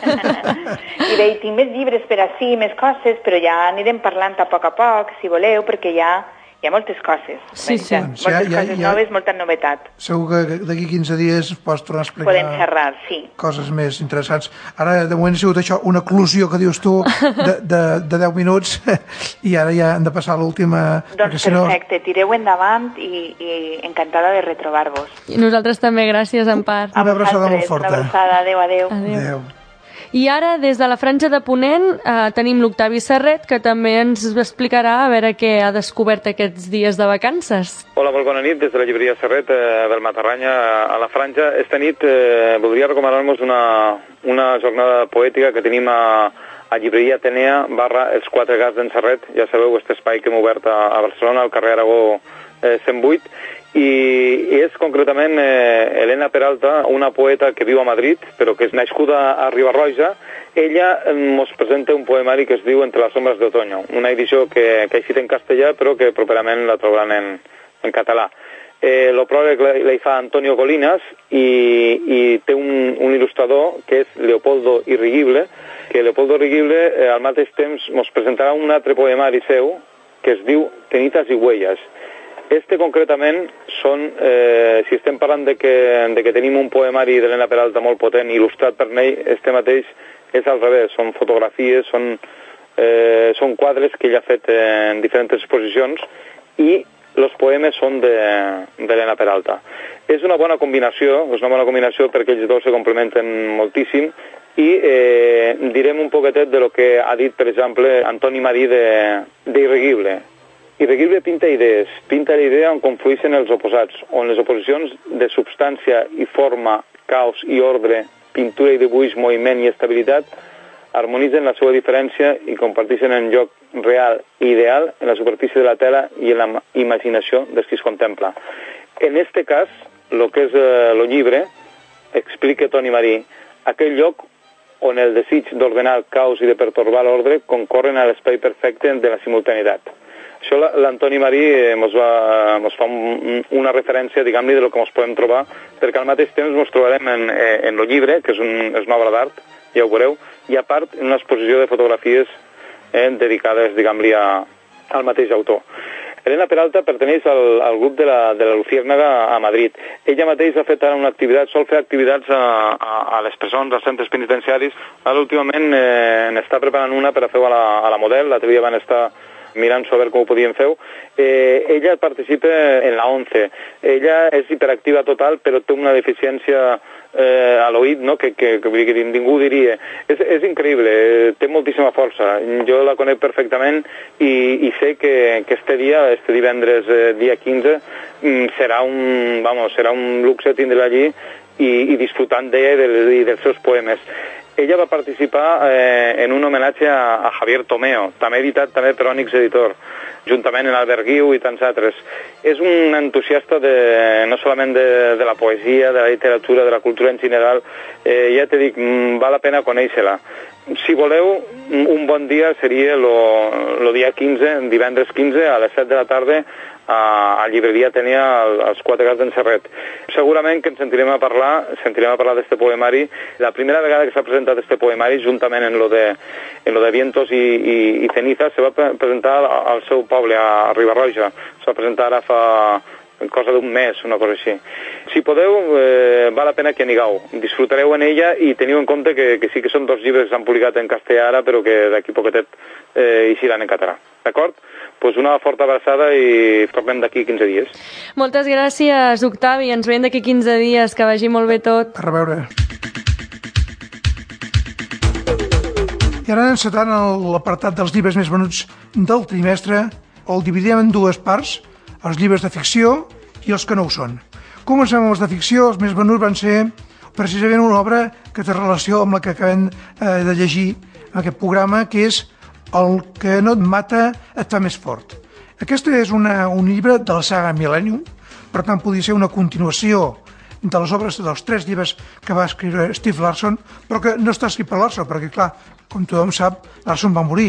I bé, tinc més llibres per ací, més coses, però ja anirem parlant a poc a poc, si voleu, perquè ja hi ha moltes coses. Sí, sí. Moltes Ja, ja, coses ja. noves, molta novetat. Segur que d'aquí quinze dies pots tornar a explicar Podem xerrar, sí. coses més interessants. Ara, de moment, ha sigut això, una eclosió que dius tu de, de, de deu minuts i ara ja hem de passar a l'última... Doncs si no... perfecte, tireu endavant i, i encantada de retrobar-vos. I nosaltres també, gràcies, Empar. Una abraçada molt vosaltres, forta. Una abraçada, adéu, adéu. Adéu. Adéu. I ara, des de la franja de Ponent, eh, tenim l'Octavi Serret, que també ens explicarà a veure què ha descobert aquests dies de vacances. Hola, molt bona nit, des de la llibreria Serret eh, del Matarranya a la franja. Esta nit eh, voldria recomanar-vos una, una jornada poètica que tenim a, a llibreria Atenea barra Els Quatre Gats d'en Serret. Ja sabeu, aquest espai que hem obert a, a Barcelona, al carrer Aragó eh, cent vuit, i és concretament eh, Elena Peralta, una poeta que viu a Madrid, però que és nascuda a Ribarroja. Ella ens presenta un poemari que es diu Entre les ombres d'otoño, una edició que, que ha escrit en castellà, però que properament la trobaran en, en català. Eh, lo pròleg la fa Antonio Colinas i, i té un, un il·lustrador que és Leopoldo Irrigible, que Leopoldo Irrigible eh, al mateix temps ens presentarà un altre poemari seu que es diu Tenitas i Huellas. Este concretament són, eh, si estem parlant de que, de que tenim un poemari d'Elena Peralta molt potent, il·lustrat per ell, este mateix és al revés, són fotografies, són, eh, són quadres que ell ha fet en diferents exposicions i els poemes són d'Elena Peralta. És una bona combinació, és una bona combinació perquè ells dos se complementen moltíssim i eh, direm un poquetet de lo que ha dit, per exemple, Antoni Marí d'Irrigible. Irrigible pinta idees, pinta la idea on conflueixen els oposats, on les oposicions de substància i forma, caos i ordre, pintura i dibuix, moviment i estabilitat, harmonitzen la seva diferència i comparteixen en lloc real i ideal en la superfície de la tela i en la imaginació dels qui es contempla. En este cas, el que és eh, el llibre, explica Toni Marí, aquell lloc on el desig d'ordenar el caos i de pertorbar l'ordre concorren a l'espai perfecte de la simultaneïtat. Això l'Antoni Marí ens eh, fa un, una referència, diguem-li, de lo que ens podem trobar, perquè al mateix temps ens trobarem en, en el llibre, que és, un, és una obra d'art, ja ho veureu, i a part en una exposició de fotografies eh, dedicades, diguem-li, al mateix autor. Elena Peralta perteneix al, al grup de la, de la Luciérnaga a Madrid. Ella mateix ha fet ara una activitat, sol fer activitats a, a, a les presons, als centres penitenciaris. Ara últimament eh, n'està preparant una per a fer a la, a la Model, l'altre dia van estar mirant a veure com ho podien fer. Eh, ella participa en la ONCE. Ella és hiperactiva total, però té una deficiència eh, a l'oït, no? que, que, que, que ningú diria. És, és increïble, eh, té moltíssima força. Jo la conec perfectament i, i sé que, que este dia, este divendres, eh, dia quinze, serà un, vamos, serà un luxe tindre-la allí i, i disfrutant d'ella i, de, i dels seus poemes. Ella va participar eh, en un homenatge a, a Javier Tomeo, també editat també per Ònix Editor, juntament amb Albert Guiu i tants altres. És un entusiasta de, no solament de, de la poesia, de la literatura, de la cultura en general. Eh, ja t'he dit, val la pena conèixer-la. Si voleu, un bon dia seria el dia quinze, divendres quinze, a les set de la tarda, a, a llibreria Atenea als Quatre Gats d'en Serret. Segurament que ens sentirem a parlar, sentirem a parlar d'este poemari. La primera vegada que s'ha presentat este poemari, juntament en lo de, en lo de Vientos i, i, i Cenizas, se va presentar al, al seu poble, a, a Ribarroja. Se va presentar ara fa cosa d'un mes, una cosa així. Si podeu, eh, val la pena que anigueu. Disfrutareu en ella i teniu en compte que, que sí que són dos llibres que s'han publicat en castellà ara, però que d'aquí poquetet eh, eixiran en català. D'acord? Pues una forta abraçada i tornem d'aquí quinze dies. Moltes gràcies, Octavi. Ens veiem d'aquí quinze dies. Que vagi molt bé tot. A reveure. I ara encetant l'apartat dels llibres més venuts del trimestre, el dividim en dues parts, els llibres de ficció i els que no ho són. Comencem amb els de ficció. Els més venuts van ser precisament una obra que té relació amb la que acabem eh, de llegir en aquest programa, que és El que no et mata et fa més fort. Aquest és una, un llibre de la saga Millennium, per tant podria ser una continuació de les obres dels tres llibres que va escriure Steve Larson, però que no està escrit per Larson, perquè, clar, com tothom sap, Larson va morir.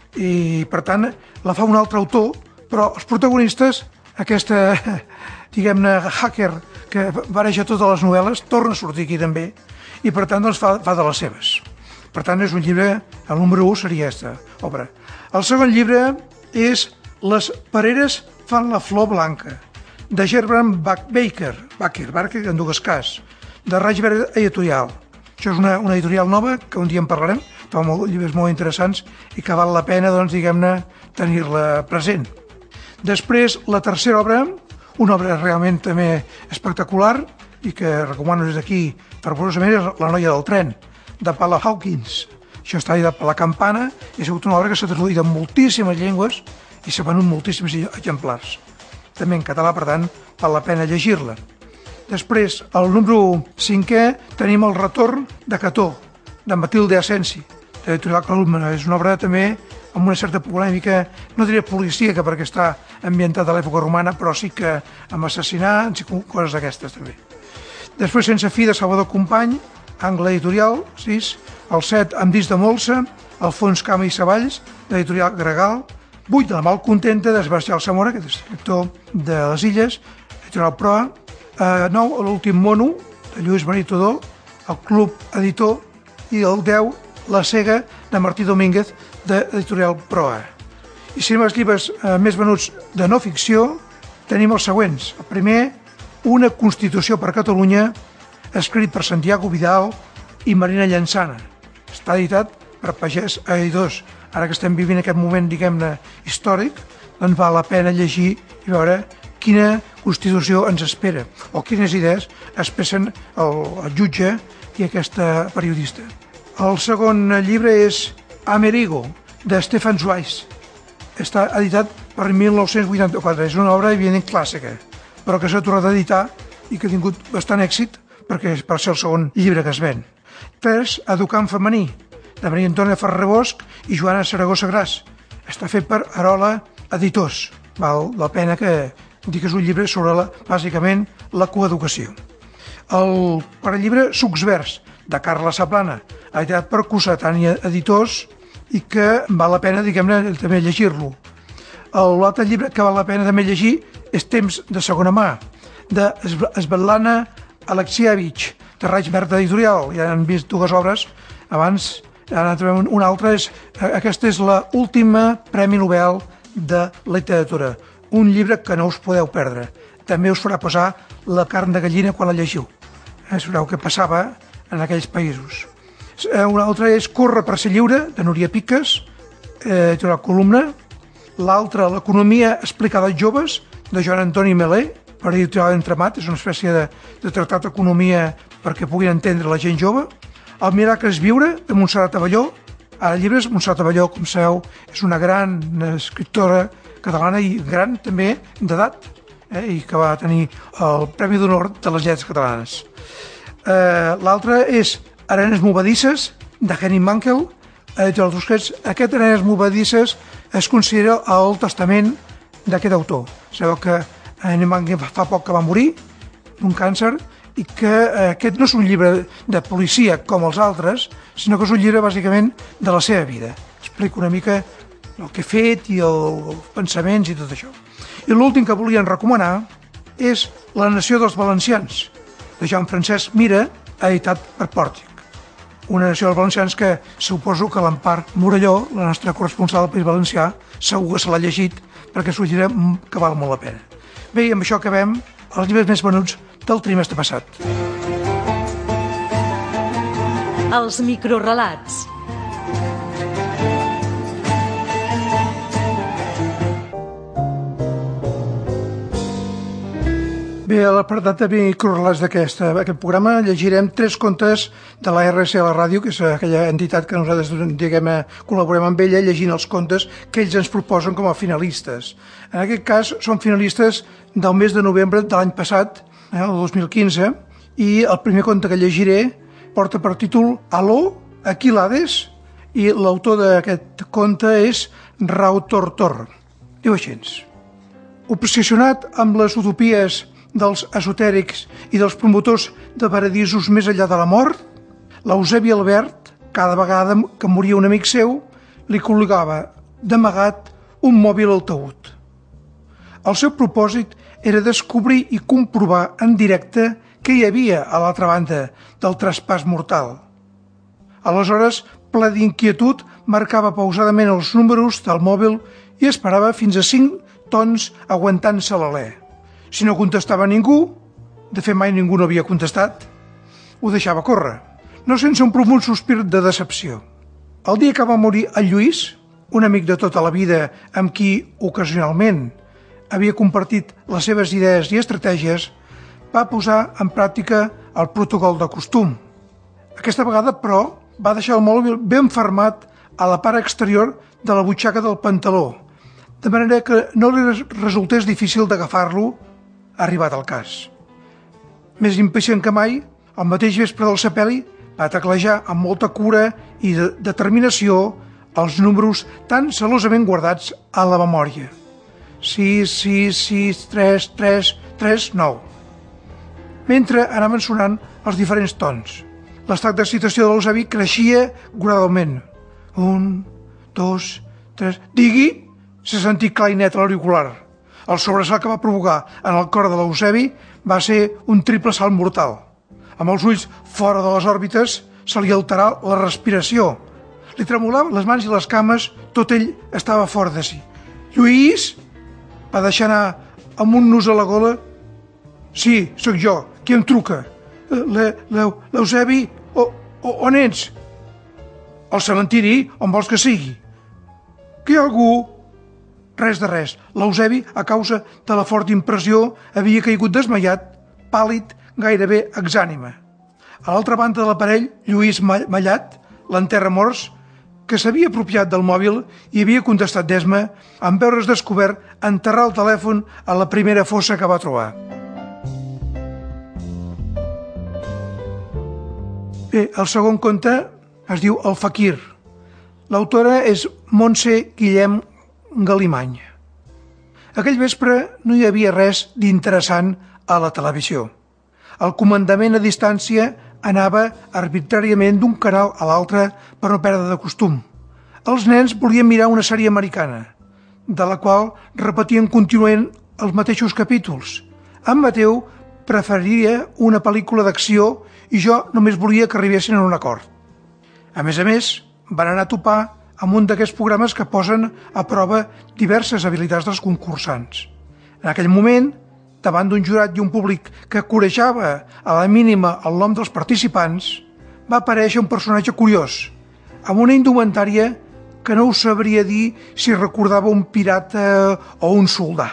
I, per tant, la fa un altre autor, però els protagonistes, aquesta, diguem-ne, hacker que vareja totes les novel·les, torna a sortir aquí també, i, per tant, doncs, fa, fa de les seves. Per tant, és un llibre, el número u seria aquesta obra. El segon llibre és Les pereres fan la flor blanca, de Gerbrand Baker, Baker, Baker en dues cas, de Raig Verd Editorial. Això és una, una editorial nova, que un dia en parlarem, fa molt, llibres molt interessants i que val la pena, doncs, diguem-ne, tenir-la present. Després, la tercera obra, una obra realment també espectacular i que recomano des d'aquí fervorosament, és La noia del tren, de Paula Hawkins. Això està editat per La Campana i ha sigut una obra que s'ha traduït en moltíssimes llengües i s'ha venut moltíssims exemplars. També en català, per tant, val la pena llegir-la. Després, al número cinquè, tenim El retorn de Cató, de Matilde Asensi, de l'editorial Columna. És una obra també amb una certa polèmica, no diré policíaca perquè està ambientada a l'època romana, però sí que amb assassinats i coses d'aquestes també. Després, Sense fi, de Salvador Company, Angle Editorial, sis. El set, Amb disc de molsa, Alfons Cama i Savalls, de l'editorial Gregal. vuit, de La malcontenta, de Sebastià Alsamora, que és escriptor de les Illes, editorial Proa. Eh, nou, L'últim mono, de Lluís Marí Todó, el Club Editor. I el deu, La cega, de Martí Domínguez, de l'editorial Proa. I si anem als llibres eh, més venuts de no ficció, tenim els següents. El primer, Una Constitució per Catalunya, escrit per Santiago Vidal i Marina Llançana. Està editat per Pagès Editors. Ara que estem vivint aquest moment, diguem-ne, històric, doncs val la pena llegir i veure quina Constitució ens espera o quines idees expressen el, el jutge i aquesta periodista. El segon llibre és Amerigo, de Stefan Zweig. Està editat per mil nou-cents vuitanta-quatre. És una obra, evidentment, clàssica, però que s'ha tornat a editar i que ha tingut bastant èxit perquè és per ser el segon llibre que es ven. Tres, Educant femení, de Maria Antònia Ferrer Bosch i Joana Saragossa Gras. Està fet per Arola Editors. Val la pena que dic que és un llibre sobre, la, bàsicament, la coeducació. El quart llibre, Sucs Verds, de Carla Saplana, editat per Cossetània Editors i que val la pena, diguem-ne, també llegir-lo. L'altre llibre que val la pena també llegir és Temps de segona mà, de Svetlana Alexievich, de Raig Verd Editorial. Ja han vist dues obres abans. Ara trobem una altra, és, aquesta és l'última Premi Nobel de Literatura, un llibre que no us podeu perdre. També us farà posar la carn de gallina quan la llegiu. Eh, sabreu què passava en aquells països. Una altra és Corre per ser lliure, de Núria Piques, eh, de la Columna. L'altra, L'economia explicada als joves, de Joan Antoni Melé, per editorial Entremat. És una espècie de, de tractat d'economia perquè puguin entendre la gent jove. El miracle és viure, de Montserrat Abelló. Ara llibres, Montserrat Abelló, com sabeu, és una gran escriptora catalana i gran també d'edat, eh, i que va tenir el Premi d'Honor de les Lletres Catalanes. Eh, L'altre és Arenes Movedisses, de Henning Mankell, editorial Tusquets. Aquest Arenes Movedisses es considera el testament d'aquest autor. Sabeu que Henning Mankell fa poc que va morir d'un càncer i que eh, aquest no és un llibre de policia com els altres, sinó que és un llibre bàsicament de la seva vida. Explica una mica el que ha fet i el, els pensaments i tot això. I l'últim que volien recomanar és La nació dels valencians, de Joan Francesc Mira, editat per Pòrtic. Una nació dels valencians que suposo que l'Empar Morelló, la nostra corresponsal del País Valencià, segur que se l'ha llegit perquè és un llibre que val molt la pena. Bé, i amb això acabem els llibres més venuts del trimestre passat. Els microrelats. Bé, a l'apartat de microrelats d'aquest programa llegirem tres contes de la R S a la ràdio, que és aquella entitat que nosaltres, diguem, col·laborem amb ella llegint els contes que ells ens proposen com a finalistes. En aquest cas són finalistes del mes de novembre de l'any passat, eh, el dos mil quinze, i el primer conte que llegiré porta per títol Aló, aquí l'Hades, i l'autor d'aquest conte és Rau Tortor. Diu així: obsessionat amb les utopies dels esotèrics i dels promotors de paradisos més enllà de la mort, l'Eusebi Albert, cada vegada que moria un amic seu, li col·locava d'amagat un mòbil al taüt. El seu propòsit era descobrir i comprovar en directe què hi havia a l'altra banda del traspàs mortal. Aleshores, ple d'inquietud, marcava pausadament els números del mòbil i esperava fins a cinc tons aguantant-se l'alè. Si no contestava ningú, de fet mai ningú no havia contestat, ho deixava córrer, no sense un profund sospir de decepció. El dia que va morir el Lluís, un amic de tota la vida amb qui ocasionalment havia compartit les seves idees i estratègies, va posar en pràctica el protocol de costum. Aquesta vegada, però, va deixar el mòbil ben fermat a la part exterior de la butxaca del pantaló, de manera que no li resultés difícil d'agafar-lo arribat al cas. Més impacient que mai, el mateix vespre del sepeli va teclejar amb molta cura i de determinació els números tan celosament guardats a la memòria. sis, sis, sis, tres, tres, tres, nou. Mentre anaven sonant els diferents tons, l'estat d'excitació de l'Eusebi creixia gradualment. Un, dos, tres... Digui! S'ha sentit clar i net a l'auricular. El sobresalt que va provocar en el cor de l'Eusebi va ser un triple salt mortal. Amb els ulls fora de les òrbites se li alterà la respiració. Li tremolaven les mans i les cames, tot ell estava fora de si. Lluís! Va deixar anar amb un nus a la gola. Sí, sóc jo. Qui em truca? L'Eusebi? On ets? Al cementiri, on vols que sigui? Que hi ha algú? Res de res. L'Eusebi, a causa de la forta impressió, havia caigut desmaiat, pàl·lid, gairebé exànime. A l'altra banda de l'aparell, Lluís Mallat, l'enterramorts, que s'havia apropiat del mòbil i havia contestat d'esma en veure's descobert enterrar el telèfon a la primera fossa que va trobar. Bé, el segon conte es diu El Faquir. L'autora és Montse Guillem Galimany. Aquell vespre no hi havia res d'interessant a la televisió. El comandament a distància anava arbitràriament d'un canal a l'altre per no perdre de costum. Els nens volien mirar una sèrie americana, de la qual repetien contínuament els mateixos capítols. En Mateu preferiria una pel·lícula d'acció i jo només volia que arribessin a un acord. A més a més, van anar a topar amb un d'aquests programes que posen a prova diverses habilitats dels concursants. En aquell moment, davant d'un jurat i un públic que corejava a la mínima el nom dels participants, va aparèixer un personatge curiós, amb una indumentària que no us sabria dir si recordava un pirata o un soldà.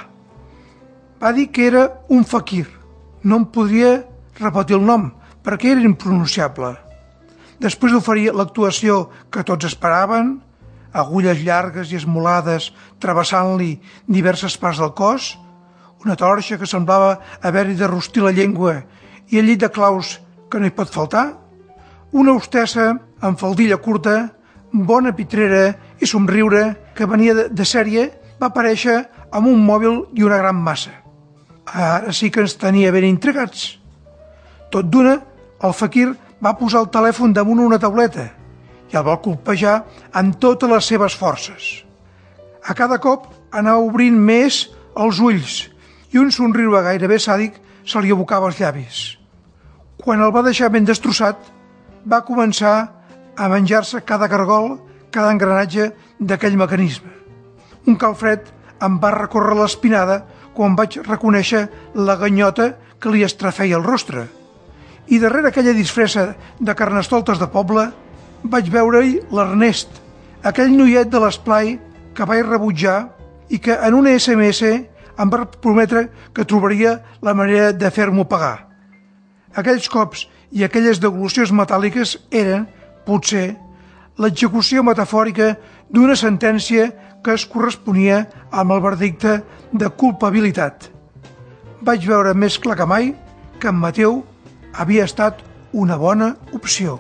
Va dir que era un faquir. No em podria repetir el nom, perquè era impronunciable. Després d'oferir l'actuació que tots esperaven, agulles llargues i esmolades travessant-li diverses parts del cos, una torxa que semblava haver-hi de rostir la llengua i el llit de claus que no hi pot faltar, una hostessa amb faldilla curta, bona pitrera i somriure que venia de, de sèrie, va aparèixer amb un mòbil i una gran massa. Ara sí que ens tenia ben intrigats. Tot d'una, el faquir va posar el telèfon damunt una tauleta i el va colpejar amb totes les seves forces. A cada cop anava obrint més els ulls i un somriure gairebé sàdic se li abocava als llavis. Quan el va deixar ben destrossat, va començar a menjar-se cada cargol, cada engranatge d'aquell mecanisme. Un calfred em va recórrer l'espinada quan vaig reconèixer la ganyota que li estrafeia el rostre. I darrere aquella disfressa de carnestoltes de poble vaig veure-hi l'Ernest, aquell noiet de l'esplai que vaig rebutjar i que en una esse eme esse em va prometre que trobaria la manera de fer-m'ho pagar. Aquells cops i aquelles devolucions metàl·liques eren, potser, l'execució metafòrica d'una sentència que es corresponia amb el verdicte de culpabilitat. Vaig veure més clar que mai que en Mateu havia estat una bona opció.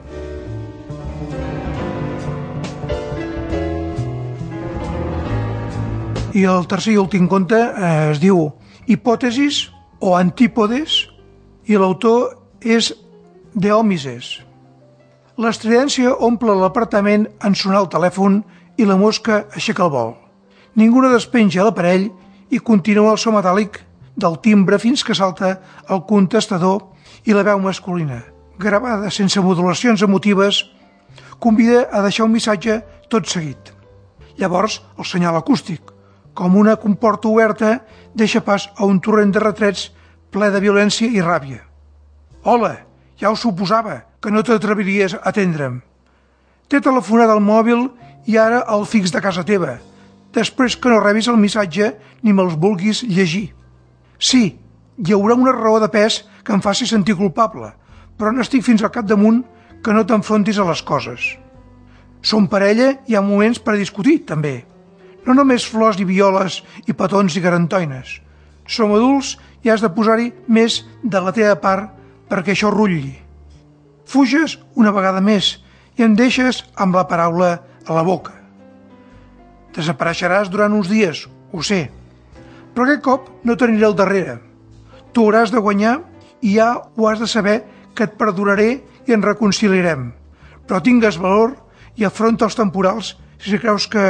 I el tercer i últim conte eh, es diu Hipòtesis o Antípodes, i l'autor és Diomises. L'estridència omple l'apartament en sonar el telèfon i la mosca aixeca el vol. Ningú no despenja l'aparell i continua el so metàl·lic del timbre fins que salta el contestador i la veu masculina, gravada sense modulacions emotives, convida a deixar un missatge tot seguit. Llavors, el senyal acústic, com una comporta oberta, deixa pas a un torrent de retrets ple de violència i ràbia. Hola, ja ho suposava, que no t'atreviries a atendre'm. T'he telefonat al mòbil i ara al fix de casa teva, després que no rebis el missatge ni me'ls vulguis llegir. Sí, hi haurà una raó de pes que em faci sentir culpable, però n'estic fins al capdamunt que no t'enfrontis a les coses. Som parella i hi ha moments per a discutir, també. No només flors i violes i petons i garantoines. Som adults i has de posar-hi més de la teva part perquè això rutlli. Fuges una vegada més i em deixes amb la paraula a la boca. Desapareixeràs durant uns dies, ho sé, però aquest cop no t'aniré al darrere. Tu hauràs de guanyar i ja ho has de saber que et perdonaré i ens reconciliarem. Però tingues valor i afronta els temporals si creus que...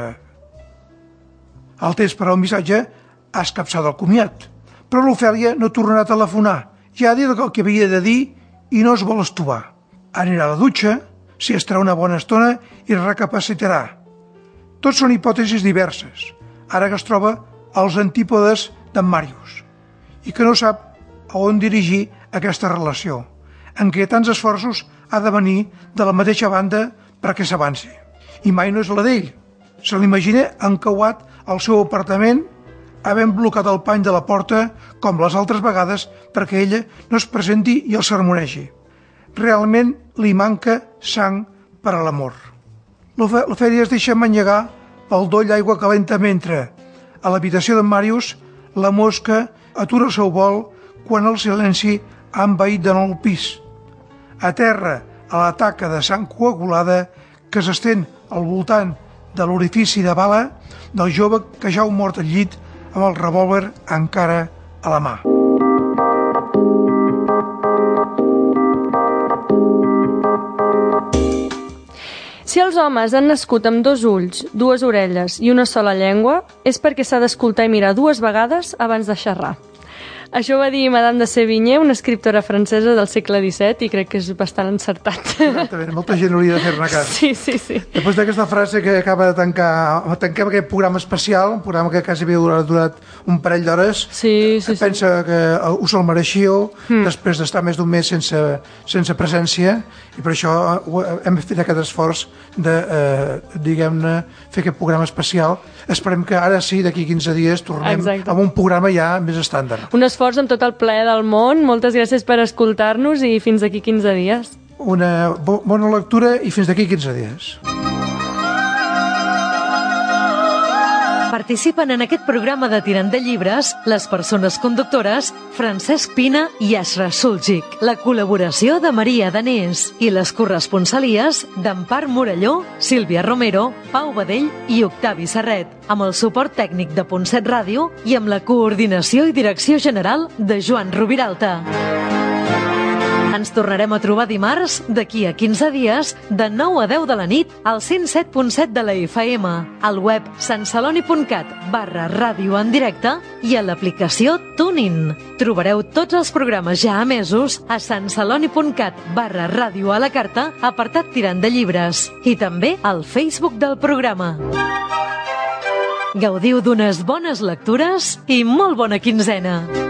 Al temps per al missatge has capçat el comiat, però l'Ofèlia no tornarà a telefonar. Ja ha dit el que havia de dir i no es vol estovar. Anirà a la dutxa, s'hi estarà una bona estona i recapacitarà. Tots són hipòtesis diverses, ara que es troba als antípodes d'en Màrius, i que no sap a on dirigir aquesta relació, en què tants esforços ha de venir de la mateixa banda perquè s'avanci. I mai no és la d'ell. Se l'imagina encauat al seu apartament, havent blocat el pany de la porta com les altres vegades perquè ella no es presenti i el sermonegi. Realment li manca sang per a l'amor. L'Ofèlia es deixa manllegar pel doll aigua calenta mentre, a l'habitació d'en Màrius, la mosca atura el seu vol quan el silenci ha envaït de nou el pis. A terra, a la taca de sang coagulada que s'estén al voltant de l'orifici de bala del jove que ja ha mort al llit amb el revòlver encara a la mà. Si els homes han nascut amb dos ulls, dues orelles i una sola llengua, és perquè s'ha d'escoltar i mirar dues vegades abans de xerrar. Això va dir Madame de Sévigné, una escriptora francesa del segle disset, i crec que és bastant encertat. Exactament, molta gent hauria de fer-ne cas. Sí, sí, sí. Després d'aquesta frase que acaba de tancar, tanquem aquest programa especial, un programa que quasi havia durat, durat un parell d'hores, sí, sí, pensa sí. que us el mereixíeu, mm. després d'estar més d'un mes sense, sense presència, i per això hem fet aquest esforç de, eh, diguem-ne, fer aquest programa especial. Esperem que ara sí, d'aquí quinze dies, tornem Exacte. Amb un programa ja més estàndard. Un esforç amb tot el plaer del món. Moltes gràcies per escoltar-nos i fins d'aquí quinze dies. Una bo- bona lectura i fins d'aquí quinze dies. Participen en aquest programa de Tirant de Llibres les persones conductores Francesc Pina i Asra Suljic, la col·laboració de Maria Danés i les corresponsalies d'Empar Morelló, Sílvia Romero, Pau Badell i Octavi Serret, amb el suport tècnic de Ponset Ràdio i amb la coordinació i direcció general de Joan Rubiralta. Ens tornarem a trobar dimarts, d'aquí a quinze dies, de nou a deu de la nit, al cent set punt set de la F M, al web santceloni.cat barra ràdio en directe i a l'aplicació TuneIn. Trobareu tots els programes ja emesos a santceloni.cat barra ràdio a la carta, apartat Tirant de Llibres, i també al Facebook del programa. Gaudiu d'unes bones lectures i molt bona quinzena!